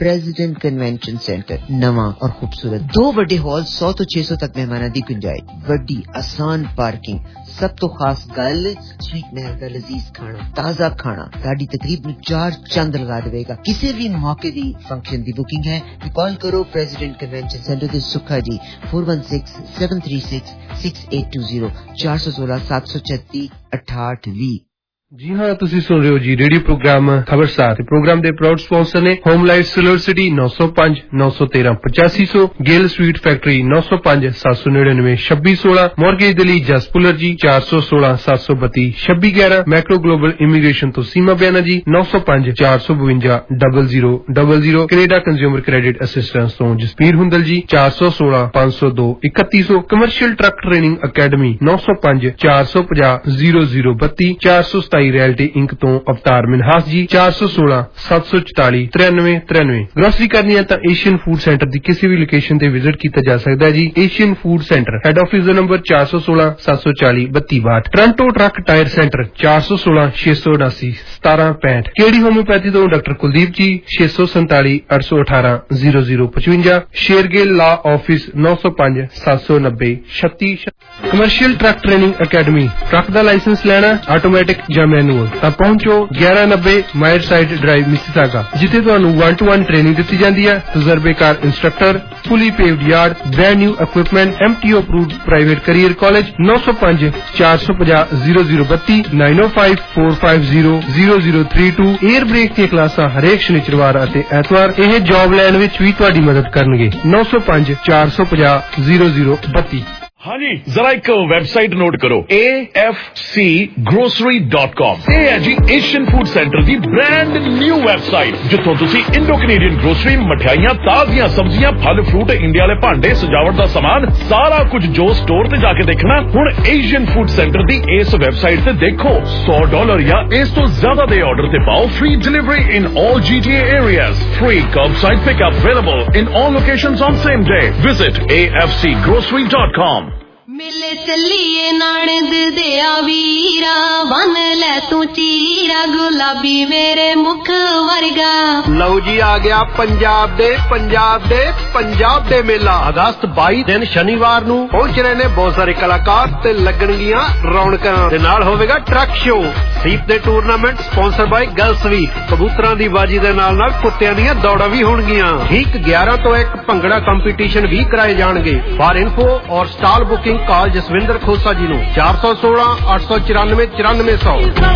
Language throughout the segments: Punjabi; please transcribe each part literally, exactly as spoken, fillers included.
प्रेसिडेंट कन्वेंशन सेंटर नवा और खूबसूरत दो बड़े हॉल सौ तो छह सौ तक मेहमानां दी गुंजाइश वड्डी आसान पार्किंग सब तो खास गल स्वीट महल का लजीज खाना ताजा खाना साड़ी तकरीब में चार चंद लगा देगा किसी भी मौके दी फंक्शन दी बुकिंग है तो कॉल करो प्रेसिडेंट कन्वेंशन सेंटर दे Sukha ji four one six seven three six six eight two zero चार सौ सोलह सात सौ छत्तीस अठाठ वी जी हाँ तुसी सुन रहे हो जी रेडियो प्रोग्राम खबरसार प्रोग्राम दे प्राउड स्पॉन्सर ने होम लाइट सिल्वर सिटी नौ सौ पांच नौ सौ तेरह पचासी सौ गेल स्वीट फैक्ट्री नौ सौ पांच सात सौ निन्यानवे छब्बीस सोलह मॉर्गेज दली जस पुलर जी चार सौ सोलह सात सौ बत्ती छब्बीस ग्यारह मैक्रो ग्लोबल इमीग्रेशन तो सीमा बयाना जी नौ सौ पांच चार सौ बवंजा double zero double zero Canada consumer credit assistance तो जसपीर हुंदल जी चार सौ सोलह पांच सौ दो इकतीस सौ कमर्शियल ट्रक ट्रेनिंग अकेडमी नौ सौ पांच चार सौ पचास जीरो जीरो बत्ती चार सौ रियल्टी इंक तो अवतार मिनहास जी चार सौ सोलह सत्त सौ चौताली तिरानवे तिरानवे ग्रोसरी करनी है तो एशियन फूड सेंटर की किसी भी लोकेशन ते विजिट किया जा सकता है जी Asian food centre head office number चार सौ सोलह सात सौ चाली बत्ती बाट टोरंटो ट्रक टायर सेंटर चार सौ सोलह छे सौ उनासी सतारह पैंठ केड़ी होम्योपैथी तो डॉक्टर कुलदीप जी छे सौ संताली अठ सौ अठारह जीरो जीरो पचवंजा शेरगेल लॉ ऑफिस नौ सौ पांच सात सौ नब्बे छत्ती commercial truck training academy truck का लाइसेंस लेना ऑटोमैटिक या मैनुअल तां पहुंचो ग्यारह नब्बे मायर साइड ड्राइव मिसिसागा जिथे तुहानू वन टू वन ट्रेनिंग दी जाती है तजर्बेकार instructor fully paved yard brand new equipment MTO approved private career college नौ सौ पांच चार सौ पचास जीरो जीरो बत्ती नाइन ओ five four five zero zero zero three two air brake दी क्लासां हरेक शनिचरवार अते ऐतवार यह जॉब लैन विच भी तुहाडी मदद करनगे नौ सौ पांच चार सौ पचास जीरो जीरो बत्ती हाँ जी जरा एक वेबसाइट नोट करो A F C grocery dot com ये है जी एशियन फूड सेंटर की ब्रांड न्यू वेबसाइट जिथों तुसी इंडो कैनेडियन ग्रोसरी मठियाइयां ताजियां सब्जियां फल फ्रूट इंडिया वाले भांडे सजावट का सामान सारा कुछ जो स्टोर ते जाके देखना हुण एशियन फूड सेंटर की इस वेबसाइट ते देखो सौ डॉलर या इस तो ज्यादा दे ऑर्डर ते पाओ free delivery in all GTA areas free kerbside pickup available in all locations on same day visit A F C grocery dot com मेले चलिए नानद दिया वीरा वन ले तू चीरा गुलाबी मेरे मुख वर्गा लो जी आ गया पंजाब दे पंजाब दे पंजाब दे मेला अगस्त बाईस दिन शनिवार नू पहुंच रहे ने बहुत सारे कलाकार ते लगणगियां रौनकां दे नाल होवेगा ट्रक शो सीप दे tournament sponsor by girls week कबूतरां दी बाजी दे नाल नाल कुत्तियां दीयां दौड़ां भी होणगियां ठीक ग्यारह तो एक भंगड़ा कंपीटीशन भी कराए जाणगे फॉर इन्फो और stall booking call Jaswinder Khosa ji नु चार सौ सोलह आठ सौ चौरानवे चौरानवे सौ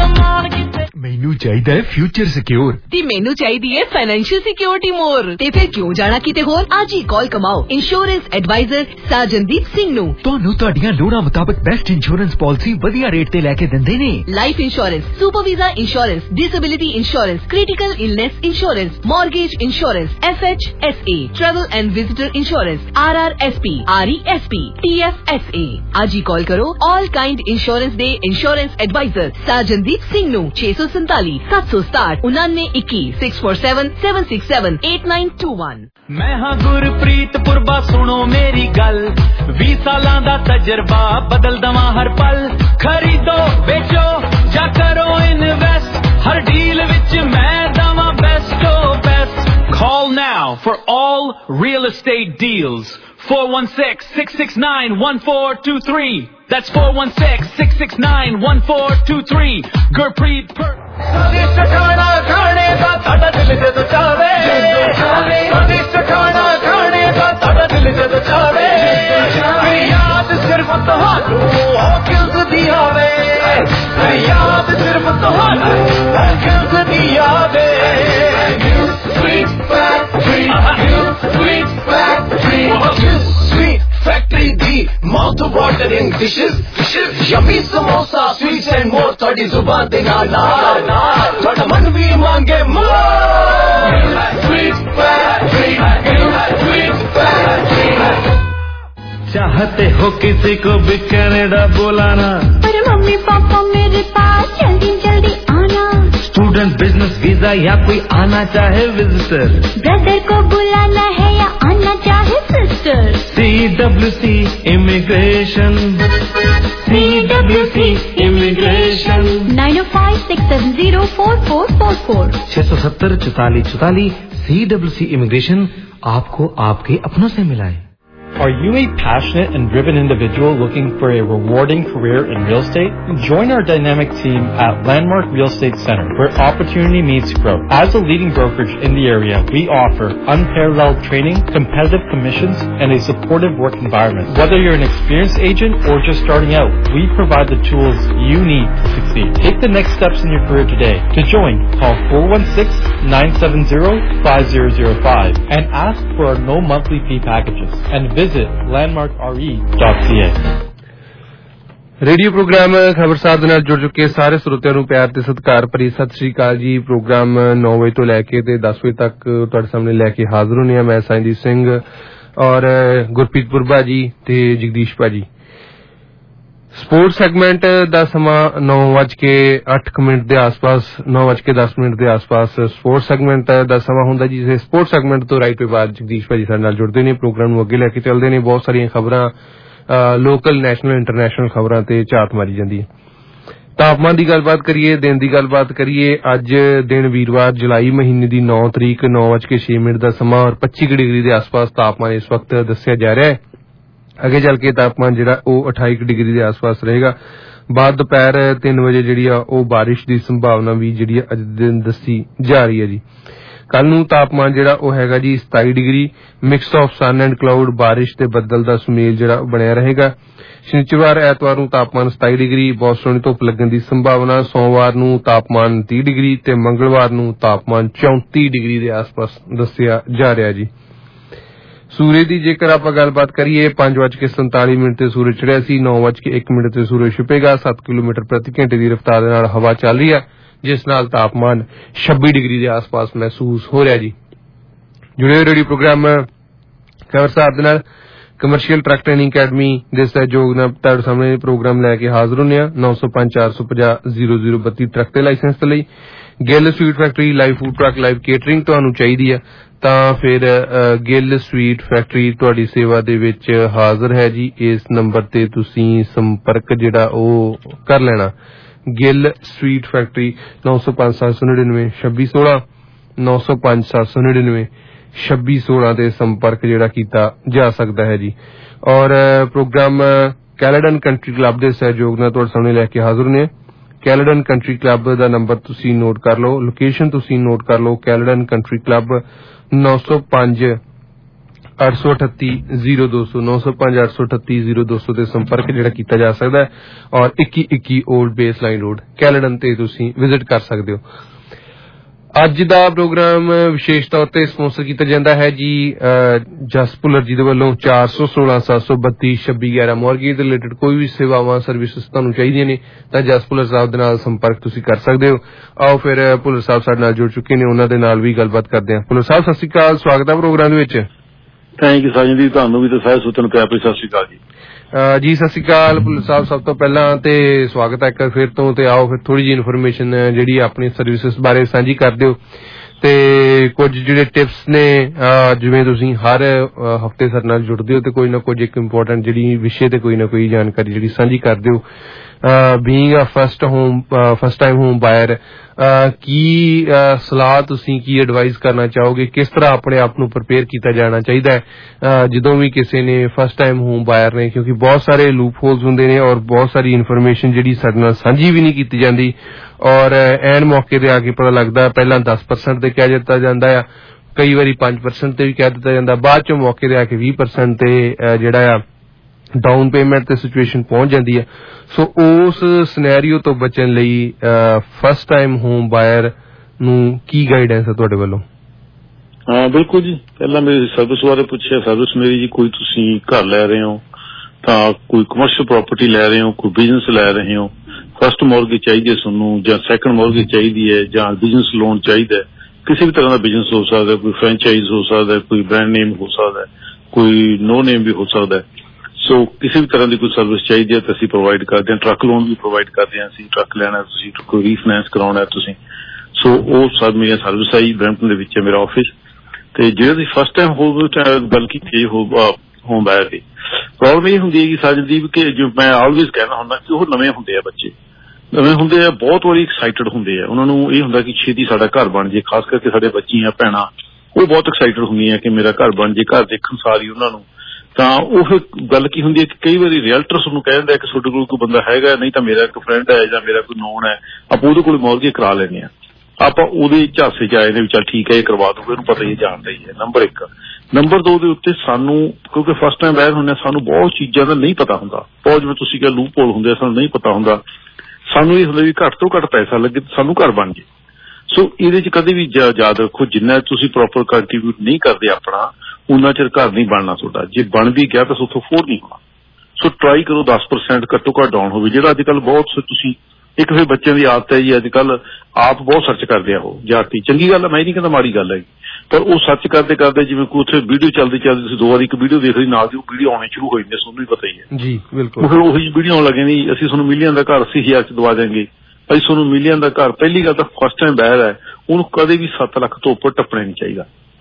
मैनू चाहिदा है फ्यूचर सिक्योर ते मैनू चाहिदी है फाइनेंशियल सिक्योरिटी मोर ते फिर क्यों जाना किते होर आज ही कॉल कमाओ इंश्योरेंस एडवाइजर साजनदीप सिंह नु ਤੁਹਾਨੂੰ ਤੁਹਾਡੀਆਂ ਲੋੜਾਂ ਮੁਤਾਬਕ बेस्ट इंश्योरेंस पॉलिसी ਵਧੀਆ ਰੇਟ ਤੇ ਲੈ ਕੇ ਦਿੰਦੇ ਨੇ life insurance super visa insurance disability insurance critical illness insurance mortgage insurance F H S A travel and visitor insurance R R S P R E S P T F S A आज ही कॉल करो ऑल काइंड इंश्योरेंस दे इंश्योरेंस एडवाइजर साजनदीप सिंह नु छे सौ संताली सात सौ सताठ उनानवे इक्की six four seven seven six seven eight nine two one मैं हाँ गुरप्रीत पुरबा सुनो मेरी गल भी सालां दा तजर्बा बदल दवा हर पल खरीदो बेचो जा करो इन्वेस्ट हर डील विच मैं दवा बेस्ट ओ best call now for all real estate deals four one six, six six nine, one four two three. That's four one six, six six nine, one four two three. Gurpreet Per. स्वादिष्ट खाना खाने का साडा दिल जद चावे स्वादिष्ट खाना खाने का साडा दिल जद चावे याद सिर्फ तुहानू हॉकिंस दी आवे याद सिर्फ तुहानू हॉकिंस दी आवे You sweet factory You sweet factory You sweet factory the mouth watering dishes dishes yummy samosa sweets and more थोड़ी जुबान दे नाल नाल थोड़ा मन भी मांगे more sweet factory You sweet factory चाहते हो किसी को भी कनाडा बुलाना पर मम्मी पापा मेरे पास जल्दी जल्दी आना स्टूडेंट बिजनेस वीजा या कोई आना चाहे विजिटर ब्रदर को बुलाना है या आना चाहे sister C W C immigration C W C immigration nine ओ five six seven zero four four four four छह सौ सत्तर चौतालीस चौतालीस सी डब्ल्यू सी इमिग्रेशन आपको आपके अपनों से मिलाए। Are you a passionate and driven individual looking for a rewarding career in real estate? Join our dynamic team at Landmark Real Estate Center, where opportunity meets growth. As a leading brokerage in the area, we offer unparalleled training, competitive commissions, and a supportive work environment. Whether you're an experienced agent or just starting out, we provide the tools you need to succeed. Take the next steps in your career today. To join, call four one six, nine seven zero, five zero zero five and ask for our no monthly fee packages. And visit Visit landmark r e dot c a। Radio programme Khabarsar ਦੇ ਨਾਲ ਜੁੜ ਚੁੱਕੇ ਸਾਰੇ ਸਰੋਤਿਆਂ ਨੂੰ ਪਿਆਰ ਤੇ ਸਤਿਕਾਰ ਭਰੀ ਸਤਿ ਸ੍ਰੀ ਅਕਾਲ ਜੀ। ਪ੍ਰੋਗਰਾਮ ਨੌ ਵਜੇ ਤੋਂ ਲੈ ਕੇ ਤੇ ਦਸ ਵਜੇ ਤੱਕ ਤੁਹਾਡੇ ਸਾਹਮਣੇ ਲੈ ਕੇ ਹਾਜ਼ਰ ਹੋਣੇ ਆ। ਮੈਂ ਸਾਈਂਦੀਪ ਸਿੰਘ ਔਰ ਗੁਰਪ੍ਰੀਤ ਪੁਰਬਾ ਜੀ ਤੇ ਜਗਦੀਸ਼ ਭਾਜੀ। ਸਪੋਰਟ ਸੈਗਮੈਂਟ ਦਾ ਸਮਾਂ ਨੌ ਵੱਜ ਕੇ ਅੱਠ ਮਿੰਟ ਦੇ ਆਸ-ਪਾਸ ਨੌ ਵੱਜ ਕੇ ਦਸ ਮਿੰਟ ਦੇ ਆਸ-ਪਾਸ ਸਪੋਰਟ ਸੈਗਮੈਂਟ ਦਾ ਸਮਾਂ ਹੁੰਦਾ ਜੀ। ਸਪੋਰਟ ਸੈਗਮੈਂਟ ਤੋਂ ਰਾਈਟ ਤੋਂ ਬਾਅਦ ਜਗਦੀਸ਼ ਭਾਜੀ ਸਾਡੇ ਨਾਲ ਜੁੜਦੇ ਨੇ, ਪ੍ਰੋਗਰਾਮ ਨੂੰ ਅੱਗੇ ਲੈ ਕੇ ਚੱਲਦੇ ਨੇ। ਬਹੁਤ ਸਾਰੀਆਂ ਖਬਰਾਂ ਲੋਕਲ, ਨੈਸ਼ਨਲ, ਇੰਟਰਨੈਸ਼ਨਲ ਖਬਰਾਂ ਤੇ ਝਾਤ ਮਾਰੀ ਜਾਂਦੀ ਹੈ। ਤਾਪਮਾਨ ਦੀ ਗੱਲਬਾਤ ਕਰੀਏ, ਦਿਨ ਦੀ ਗੱਲਬਾਤ ਕਰੀਏ। ਅੱਜ ਦਿਨ ਵੀਰਵਾਰ ਜੁਲਾਈ ਮਹੀਨੇ ਦੀ ਨੌ ਤਰੀਕ ਨੌ ਵੱਜ ਕੇ ਛੇ ਮਿੰਟ ਦਾ ਸਮਾਂ ਔਰ ਪੱਚੀ ਡਿਗਰੀ ਦੇ ਆਸ-ਪਾਸ ਤਾਪਮਾਨ ਇਸ ਵਕਤ ਦੱਸਿਆ ਜਾ ਰਿਹਾ ਹੈ। ਅੱਗੇ ਚੱਲ ਕੇ ਤਾਪਮਾਨ ਜਿਹੜਾ ਉਹ ਅਠਾਈ ਡਿਗਰੀ ਦੇ ਆਸ-ਪਾਸ ਰਹੇਗਾ। ਬਾਅਦ ਦੁਪਹਿਰ ਤਿੰਨ ਵਜੇ ਜਿਹੜੀ ਆ ਉਹ ਬਾਰਿਸ਼ ਦੀ ਸੰਭਾਵਨਾ ਵੀ ਜਿਹੜੀ ਅੱਜ ਦਿਨ ਦੱਸੀ ਜਾ ਰਹੀ ਹੈ ਜੀ। ਕੱਲ ਨੂੰ ਤਾਪਮਾਨ ਜਿਹੜਾ ਉਹ ਹੈਗਾ ਜੀ ਸਤਾਈ degree, mix of sun and cloud, ਬਾਰਿਸ਼ ਤੇ ਬੱਦਲ ਦਾ ਸੁਮੇਲ ਜਿਹੜਾ ਬਣਿਆ ਰਹੇਗਾ। ਸ਼ਨੀਚਰਵਾਰ ਐਤਵਾਰ ਨੂੰ ਤਾਪਮਾਨ ਸਤਾਈ ਡਿਗਰੀ, ਬਹੁਤ ਸੋਹਣੀ ਧੁੱਪ ਲੱਗਣ ਦੀ ਸੰਭਾਵਨਾ। ਸੋਮਵਾਰ ਨੂੰ ਤਾਪਮਾਨ ਤੀਹ ਡਿਗਰੀ ਤੇ ਮੰਗਲਵਾਰ ਨੂੰ ਤਾਪਮਾਨ ਚੌਂਤੀ ਡਿਗਰੀ ਦੇ ਆਸ-ਪਾਸ ਦੱਸਿਆ ਜਾ ਰਿਹਾ ਜੀ। ਸੂਰਜ ਦੀ ਜੇਕਰ ਆਪਾਂ ਗੱਲਬਾਤ ਕਰੀਏ, ਪੰਜ ਵੱਜ ਕੇ ਸੰਤਾਲੀ ਮਿੰਟ ਤੇ ਸੂਰਜ ਚੜਿਆ ਸੀ। ਨੌ ਵੱਜ ਕੇ ਇੱਕ ਮਿੰਟ ਤੇ ਸੂਰਜ ਛਿਪੇਗਾ। ਸੱਤ ਕਿਲੋਮੀਟਰ ਪ੍ਰਤੀ ਘੰਟੇ ਦੀ ਰਫ਼ਤਾਰ ਦੇ ਨਾਲ ਹਵਾ ਚੱਲ ਰਹੀ ਹੈ, ਜਿਸ ਨਾਲ ਤਾਪਮਾਨ ਛੱਬੀ ਡਿਗਰੀ ਦੇ ਆਸ-ਪਾਸ ਮਹਿਸੂਸ ਹੋ ਰਿਹਾ ਜੀ। ਜੁੜੇ ਰੇਡੀਓ ਪ੍ਰੋਗਰਾਮ ਖਬਰਸਾਰ ਦੇ ਨਾਲ ਕਮਰਸ਼ੀਅਲ ਟਰੱਕ ਟ੍ਰੇਨਿੰਗ ਅਕੈਡਮੀ ਦੇ ਸਹਿਯੋਗ ਨਾਲ ਤੁਹਾਡੇ ਸਾਹਮਣੇ ਪ੍ਰੋਗਰਾਮ ਲੈ ਕੇ ਹਾਜ਼ਰ ਹੁੰਦੇ ਹਾਂ। ਨੌ ਸੌ ਪੰਜ ਚਾਰ ਸੌ ਪੰਜਾਹ ਜ਼ੀਰੋ ਜ਼ੀਰੋ ਬੱਤੀ ਟਰੱਕ ਦੇ ਲਾਇਸੈਂਸ ਦੇ ਲਈ। Gill sweet factory live food truck live catering ਤੁਹਾਨੂੰ ਚਾਹੀਦੀ ਹੈ ਤਾਂ ਫਿਰ ਗਿੱਲ ਸਵੀਟ ਫੈਕਟਰੀ ਤੁਹਾਡੀ ਸੇਵਾ ਦੇ ਵਿੱਚ ਹਾਜ਼ਰ ਹੈ ਜੀ। ਇਸ ਨੰਬਰ ਤੇ ਤੁਸੀਂ ਸੰਪਰਕ ਜਿਹੜਾ ਉਹ ਕਰ ਲੈਣਾ। ਗਿੱਲ ਸਵੀਟ ਫੈਕਟਰੀ ਨੌ ਸੌ ਪੰਜ ਸੱਤ ਸੌ ਨੜਿਨਵੇਂ ਛੱਬੀ ਸੋਲਾਂ ਨੌ ਸੌ ਪੰਜ ਸੱਤ ਸੌ ਨੜਿਨਵੇਂ ਛੱਬੀ ਸੋਲਾਂ ਤੇ ਸੰਪਰਕ ਜਿਹੜਾ ਕੀਤਾ ਜਾ ਸਕਦਾ ਹੈ ਜੀ। ਔਰ ਪ੍ਰੋਗਰਾਮ ਕੈਲੇਡਨ ਕੰਟਰੀ ਕਲੱਬ ਦੇ ਸਹਿਯੋਗ ਨਾਲ ਤੁਹਾਡੇ ਸਾਹਮਣੇ ਲੈ ਕੇ ਹਾਜ਼ਰ ਨੇ। ਕੈਲੇਡਨ ਕੰਟਰੀ ਕਲੱਬ ਦਾ ਨੰਬਰ ਤੁਸੀਂ ਨੋਟ ਕਰ ਲਓ, ਲੋਕੇਸ਼ਨ ਤੁਸੀਂ ਨੋਟ ਕਰ ਲਓ। ਕੈਲੇਡਨ ਕੰਟਰੀ ਕਲੱਬ ਨੌ ਸੌ ਪੰਜ ਅੱਠ ਸੌ ਅਠੱਤੀ ਜ਼ੀਰੋ ਦੋ ਸੌ ਨੌ ਸੌ ਪੰਜ ਅੱਠ ਸੌ ਅਠੱਤੀ ਜ਼ੀਰੋ ਦੋ ਸੌ ਤੇ ਸੰਪਰਕ ਜਿਹੜਾ ਕੀਤਾ ਜਾ ਸਕਦਾ ਹੈ। ਔਰ ਇੱਕੀ ਇੱਕੀ old base line road Caledon ਤੇ ਤੁਸੀਂ ਵਿਜ਼ਿਟ ਕਰ ਸਕਦੇ ਹੋ। ਅੱਜ ਦਾ ਪ੍ਰੋਗਰਾਮ ਵਿਸ਼ੇਸ਼ ਤੌਰ ਤੇ ਸਪਾਂਸਰ ਕੀਤਾ ਜਾਂਦਾ ਹੈ ਜੀ ਜਸ ਭੁੱਲਰ ਜੀ ਦੇ ਵੱਲੋਂ। ਚਾਰ ਸੌ ਸੋਲਾਂ ਸੱਤ ਸੌ ਬੱਤੀ ਛੱਬੀ ਗਿਆਰਾਂ ਮੌਰਗੇਜ ਦੇ ਰਿਲੇਟਡ ਕੋਈ ਵੀ ਸੇਵਾਵਾਂ ਸਰਵਿਸਿਜ਼ ਤੁਹਾਨੂੰ ਚਾਹੀਦੀਆਂ ਨੇ ਤਾਂ ਜਸ ਭੁੱਲਰ ਸਾਹਿਬ ਦੇ ਨਾਲ ਸੰਪਰਕ ਤੁਸੀਂ ਕਰ ਸਕਦੇ ਹੋ। ਆਓ ਫਿਰ ਭੁੱਲਰ ਸਾਹਿਬ ਸਾਡੇ ਨਾਲ ਜੁੜ ਚੁੱਕੇ ਨੇ, ਉਹਨਾਂ ਦੇ ਨਾਲ ਵੀ ਗੱਲਬਾਤ ਕਰਦੇ ਹਾਂ। ਭੁੱਲਰ ਸਾਹਿਬ ਸਤਿ ਸ਼੍ਰੀ ਅਕਾਲ, ਸਵਾਗਤ ਹੈ ਪ੍ਰੋਗਰਾਮ ਦੇ ਵਿੱਚ। ਥੈਂਕ ਯੂ ਸਾਜਨ ਜੀ, ਤੁਹਾਨੂੰ ਵੀ ਤੇ ਸਾਰੇ ਸਰੋਤਿਆਂ ਨੂੰ ਪਿਆਰ ਭਰੀ ਸਤਿ ਸ਼੍ਰੀ ਅਕਾਲ ਜੀ। ਜੀ ਸਤਿ ਸ਼੍ਰੀ ਅਕਾਲ ਭੁੱਲਰ ਸਾਹਿਬ, ਸਭ ਤੋਂ ਪਹਿਲਾਂ ਤੇ ਸਵਾਗਤ ਹੈ ਇੱਕ ਫਿਰ ਤੋਂ। ਤੇ ਆਓ ਫਿਰ ਥੋੜੀ ਜਿਹੀ ਇਨਫੋਰਮੇਸ਼ਨ ਜਿਹੜੀ ਆਪਣੀ ਸਰਵਿਸਿਜ਼ ਬਾਰੇ ਸਾਂਝੀ ਕਰ ਦਿਓ ਤੇ ਕੁਝ ਜਿਹੜੇ ਟਿਪਸ ਨੇ, ਜਿਵੇਂ ਤੁਸੀਂ ਹਰ ਹਫ਼ਤੇ ਸਾਡੇ ਨਾਲ ਜੁੜਦੇ ਹੋ ਤੇ ਕੋਈ ਨਾ ਕੁਝ ਇੱਕ ਇੰਪੋਰਟੈਂਟ ਜਿਹੜੀ ਵਿਸ਼ੇ ਤੇ ਕੋਈ ਨਾ ਕੋਈ ਜਾਣਕਾਰੀ ਜਿਹੜੀ ਸਾਂਝੀ ਕਰ ਦਿਓ। Being a first home first time home buyer, ਕੀ ਸਲਾਹ ਤੁਸੀਂ ਕੀ ਐਡਵਾਈਸ ਕਰਨਾ ਚਾਹੋਗੇ? ਕਿਸ ਤਰ੍ਹਾਂ ਆਪਣੇ ਆਪ ਨੂੰ ਪ੍ਰਿਪੇਅਰ ਕੀਤਾ ਜਾਣਾ ਚਾਹੀਦਾ ਹੈ ਜਦੋਂ ਵੀ ਕਿਸੇ ਨੇ ਫਸਟ ਟਾਈਮ ਹੋਮ ਬਾਇਰ ਨੇ? ਕਿਉਂਕਿ ਬਹੁਤ ਸਾਰੇ ਲੂਪ ਹੋਲਸ ਹੁੰਦੇ ਨੇ ਔਰ ਬਹੁਤ ਸਾਰੀ ਇਨਫੋਰਮੇਸ਼ਨ ਜਿਹੜੀ ਸਾਡੇ ਨਾਲ ਸਾਂਝੀ ਵੀ ਨਹੀਂ ਕੀਤੀ ਜਾਂਦੀ ਔਰ ਐਨ ਮੌਕੇ ਤੇ ਆ ਕੇ ਪਤਾ ਲੱਗਦਾ। ਪਹਿਲਾਂ ਦਸ ਪਰਸੈਂਟ ਤੇ ਕਹਿ ਦਿੱਤਾ ਜਾਂਦਾ ਆ, ਕਈ ਵਾਰੀ ਪੰਜ ਪਰਸੈਂਟ ਤੇ ਵੀ ਕਹਿ ਦਿੱਤਾ ਜਾਂਦਾ, ਬਾਅਦ ਚੋਂ ਮੌਕੇ ਤੇ ਆ ਕੇ ਵੀਹ ਪਰਸੈਂਟ ਤੇ ਜਿਹੜਾ ਆ ਡਾਊਨ ਪੇਮੈਂਟ ਤੇ ਸਿਚੁਏਸ਼ਨ ਪਹੁੰਚ ਜਾਂਦੀ ਹੈ। ਸੋ ਉਸ ਸਿਨੈਰੀਓ ਤੋਂ ਬਚਣ ਲਈ ਫਸਟ ਟਾਈਮ ਹੋਮ ਬਾਇਰ ਨੂੰ ਕੀ ਗਾਈਡੈਂਸ ਹੈ ਤੁਹਾਡੇ ਵੱਲੋਂ? ਹਾਂ ਬਿਲਕੁਲ ਜੀ, ਪਹਿਲਾਂ ਮੇਰੀ ਸਰਵਿਸ ਬਾਰੇ ਪੁੱਛਿਆ। ਸਰਵਿਸ ਮੇਰੀ ਜੀ, ਕੋਈ ਤੁਸੀਂ ਘਰ ਲੈ ਰਹੇ ਹੋ ਤਾਂ ਕੋਈ ਕਮਰਸ਼ੀਅਲ ਪ੍ਰਾਪਰਟੀ ਲੈ ਰਹੇ ਹੋ, ਕੋਈ ਬਿਜ਼ਨਸ ਲੈ ਰਹੇ ਹੋ, ਫਸਟ ਮੌਰਗੇਜ ਚਾਹੀਦੀ ਹੈ ਤੁਹਾਨੂੰ ਜਾਂ ਸੈਕੰਡ ਮੌਰਗੇਜ ਚਾਹੀਦੀ ਹੈ ਜਾਂ ਬਿਜ਼ਨਸ ਲੋਨ ਚਾਹੀਦਾ, ਕਿਸੇ ਵੀ ਤਰ੍ਹਾਂ ਦਾ ਬਿਜ਼ਨਸ ਹੋ ਸਕਦਾ, ਕੋਈ ਫਰੈਂਚਾਈਜ਼ ਹੋ ਸਕਦਾ, ਕੋਈ ਬ੍ਰਾਂਡ ਨੇਮ ਹੋ ਸਕਦਾ, ਕੋਈ ਨੋ ਨੇਮ ਵੀ ਹੋ ਸਕਦਾ। ਸੋ ਕਿਸੇ ਵੀ ਤਰ੍ਹਾਂ ਦੀ ਕੋਈ ਸਰਵਿਸ ਚਾਹੀਦੀ ਹੈ ਤਾਂ ਅਸੀਂ ਪ੍ਰੋਵਾਈਡ ਕਰਦੇ ਹਾਂ। ਟਰੱਕ ਲੋਨ ਵੀ ਪ੍ਰੋਵਾਈਡ ਕਰਦੇ ਹਾਂ ਅਸੀਂ। ਟਰੱਕ ਲੈਣਾ ਤੁਸੀਂ, ਕੋਈ ਰੀਫਾਈਨੈਂਸ ਕਰਾਉਣਾ ਤੁਸੀਂ, ਸੋ ਉਹ ਸਭ ਮੇਰੀਆਂ ਸਰਵਿਸ ਆਈ। ਬਰੈਂਪਟਨ ਦੇ ਵਿੱਚ ਹੈ ਮੇਰਾ ਆਫਿਸ। ਤੇ ਜਿਹੜੇ ਤੁਸੀਂ ਫਸਟ ਟਾਈਮ ਹੋ ਗੱਲ ਕੀਤੀ ਹੋਮ ਬਾਇਰ ਦੀ, ਪ੍ਰੋਬਲਮ ਇਹ ਹੁੰਦੀ ਹੈ ਕਿ ਸਾਜਨਦੀਪ ਕਿ ਜੋ ਮੈਂ ਆਲਵੇਜ਼ ਕਹਿਣਾ ਹੁੰਦਾ ਕਿ ਉਹ ਨਵੇਂ ਹੁੰਦੇ ਆ, ਬੱਚੇ ਨਵੇਂ ਹੁੰਦੇ ਆ, ਬਹੁਤ ਵਾਰੀ ਐਕਸਾਈਟਡ ਹੁੰਦੇ ਆ। ਉਹਨਾਂ ਨੂੰ ਇਹ ਹੁੰਦਾ ਕਿ ਛੇਤੀ ਸਾਡਾ ਘਰ ਬਣ ਜੇ, ਖਾਸ ਕਰਕੇ ਸਾਡੇ ਬੱਚੀਆਂ ਭੈਣਾਂ ਉਹ ਬਹੁਤ ਐਕਸਾਈਟਡ ਹੁੰਦੀਆਂ ਕਿ ਮੇਰਾ ਘਰ ਬਣ ਜੇ। ਘਰ ਦੇਖਣ ਸਾਰੀ ਉਹਨਾਂ ਨੂੰ ਤਾਂ ਉਹ ਗੱਲ ਕੀ ਹੁੰਦੀ ਹੈ ਕਿ ਕਈ ਵਾਰੀ ਰੀਅਲਟਰਸ ਨੂੰ ਕਹਿ ਦਿੰਦਾ ਕਿ ਤੁਹਾਡੇ ਕੋਲ ਕੋਈ ਬੰਦਾ ਹੈਗਾ, ਨਹੀਂ ਤਾਂ ਮੇਰਾ ਇੱਕ ਫਰੈਂਡ ਹੈ ਜਾਂ ਮੇਰਾ ਕੋਈ ਨੋਨ ਹੈ, ਆਪਾਂ ਉਹਦੇ ਕੋਲ ਮੌਰਗੇਜ ਕਰਾ ਲੈਂਦੇ ਹਾਂ। ਆਪਾਂ ਉਹਦੇ ਝਾਂਸੇ 'ਚ ਆਏ ਨੇ ਵੀ ਚੱਲ ਠੀਕ ਹੈ ਇਹ ਕਰਵਾ ਦੂਗਾ, ਇਹਨੂੰ ਪਤਾ ਹੀ ਜਾਣਦਾ ਹੀ ਹੈ। ਨੰਬਰ ਇੱਕ। ਨੰਬਰ ਦੋ ਦੇ ਉੱਤੇ ਸਾਨੂੰ ਕਿਉਂਕਿ ਫਸਟ ਟਾਈਮ ਬਾਹਰ ਹੁੰਦੇ ਸਾਨੂੰ ਬਹੁਤ ਚੀਜ਼ਾਂ ਦਾ ਨਹੀਂ ਪਤਾ ਹੁੰਦਾ। ਬਹੁਤ ਜਿਵੇਂ ਤੁਸੀਂ ਕਿਹਾ ਲੂਪ ਹੋਲ ਹੁੰਦੇ ਸਾਨੂੰ ਨਹੀਂ ਪਤਾ ਹੁੰਦਾ। ਸਾਨੂੰ ਇਹ ਹੁੰਦਾ ਵੀ ਘੱਟ ਤੋਂ ਘੱਟ ਪੈਸਾ ਲੱਗੇ ਸਾਨੂੰ ਘਰ ਬਣ ਜੇ। ਸੋ ਇਹਦੇ 'ਚ ਕਦੇ ਵੀ ਯਾਦ ਰੱਖੋ ਜਿੰਨਾ ਤੁਸੀਂ ਪ੍ਰੋਪਰ ਕੰਟਰੀਬਿਊਟ ਨਹੀਂ ਕਰਦੇ ਆਪਣਾ ਉਨਾ ਚਿਰ ਘਰ ਨਹੀਂ ਬਣਨਾ ਤੁਹਾਡਾ। ਜੇ ਬਣ ਵੀ ਗਿਆ ਤਾਂ ਉੱਥੋਂ ਅਫੋਰਡ ਨਹੀਂ ਹੋਣਾ। ਸੋ ਟਰਾਈ ਕਰੋ ਦਸ ਪਰਸੈਂਟ ਘੱਟੋ ਘੱਟ ਡਾਊਨ ਹੋਵੇ, ਜਿਹੜਾ ਅੱਜ ਕੱਲ੍ਹ ਬਹੁਤ ਤੁਸੀਂ ਇੱਕ ਫਿਰ ਬੱਚਿਆਂ ਦੀ ਆਦਤ ਹੈ ਜੀ ਅੱਜ ਕੱਲ੍ਹ ਆਪ ਬਹੁਤ ਸਰਚ ਕਰਦੇ ਆ ਉਹ ਜਾਤੀ। ਚੰਗੀ ਗੱਲ ਹੈ, ਮੈਂ ਨਹੀਂ ਕਹਿੰਦਾ ਮਾੜੀ ਗੱਲ ਹੈ, ਪਰ ਉਹ ਸਰਚ ਕਰਦੇ ਕਰਦੇ ਜਿਵੇਂ ਕੋਈ ਉੱਥੇ ਵੀਡੀਓ ਚੱਲਦੀ ਚੱਲਦੀ ਤੁਸੀਂ ਦੋ ਵਾਰੀ ਇੱਕ ਵੀਡੀਓ ਦੇਖ ਲਈ ਨਾਲ ਦੀ ਉਹ ਵੀਡੀਓ ਆਉਣੀ ਸ਼ੁਰੂ ਹੋ ਜਾਂਦੀ, ਤੁਹਾਨੂੰ ਵੀ ਪਤਾ ਹੀ ਹੈ ਜੀ। ਬਿਲਕੁਲ ਫਿਰ ਉਹੀ ਵੀਡੀਓ ਆਉਣ ਲੱਗੇ ਨਹੀਂ ਅਸੀਂ ਤੁਹਾਨੂੰ ਮਿਲੀਅਨ ਦਾ ਘਰ ਅੱਸੀ ਹਜ਼ਾਰ ਚ ਦਵਾ ਦੇਂਗੇ, ਅਸੀਂ ਤੁਹਾਨੂੰ ਮਿਲੀਅਨ ਦਾ ਘਰ। ਪਹਿਲੀ ਗੱਲ ਤਾਂ ਫਸਟ ਟਾਈਮ ਬਾਹਰ ਹੈ ਉਹਨੂੰ ਕਦੇ ਵੀ ਸੱਤ ਲੱਖ ਤੋਂ ਉੱਪਰ ਟੱਪਣਾ ਨਹੀਂ ਚਾਹੀਦਾ,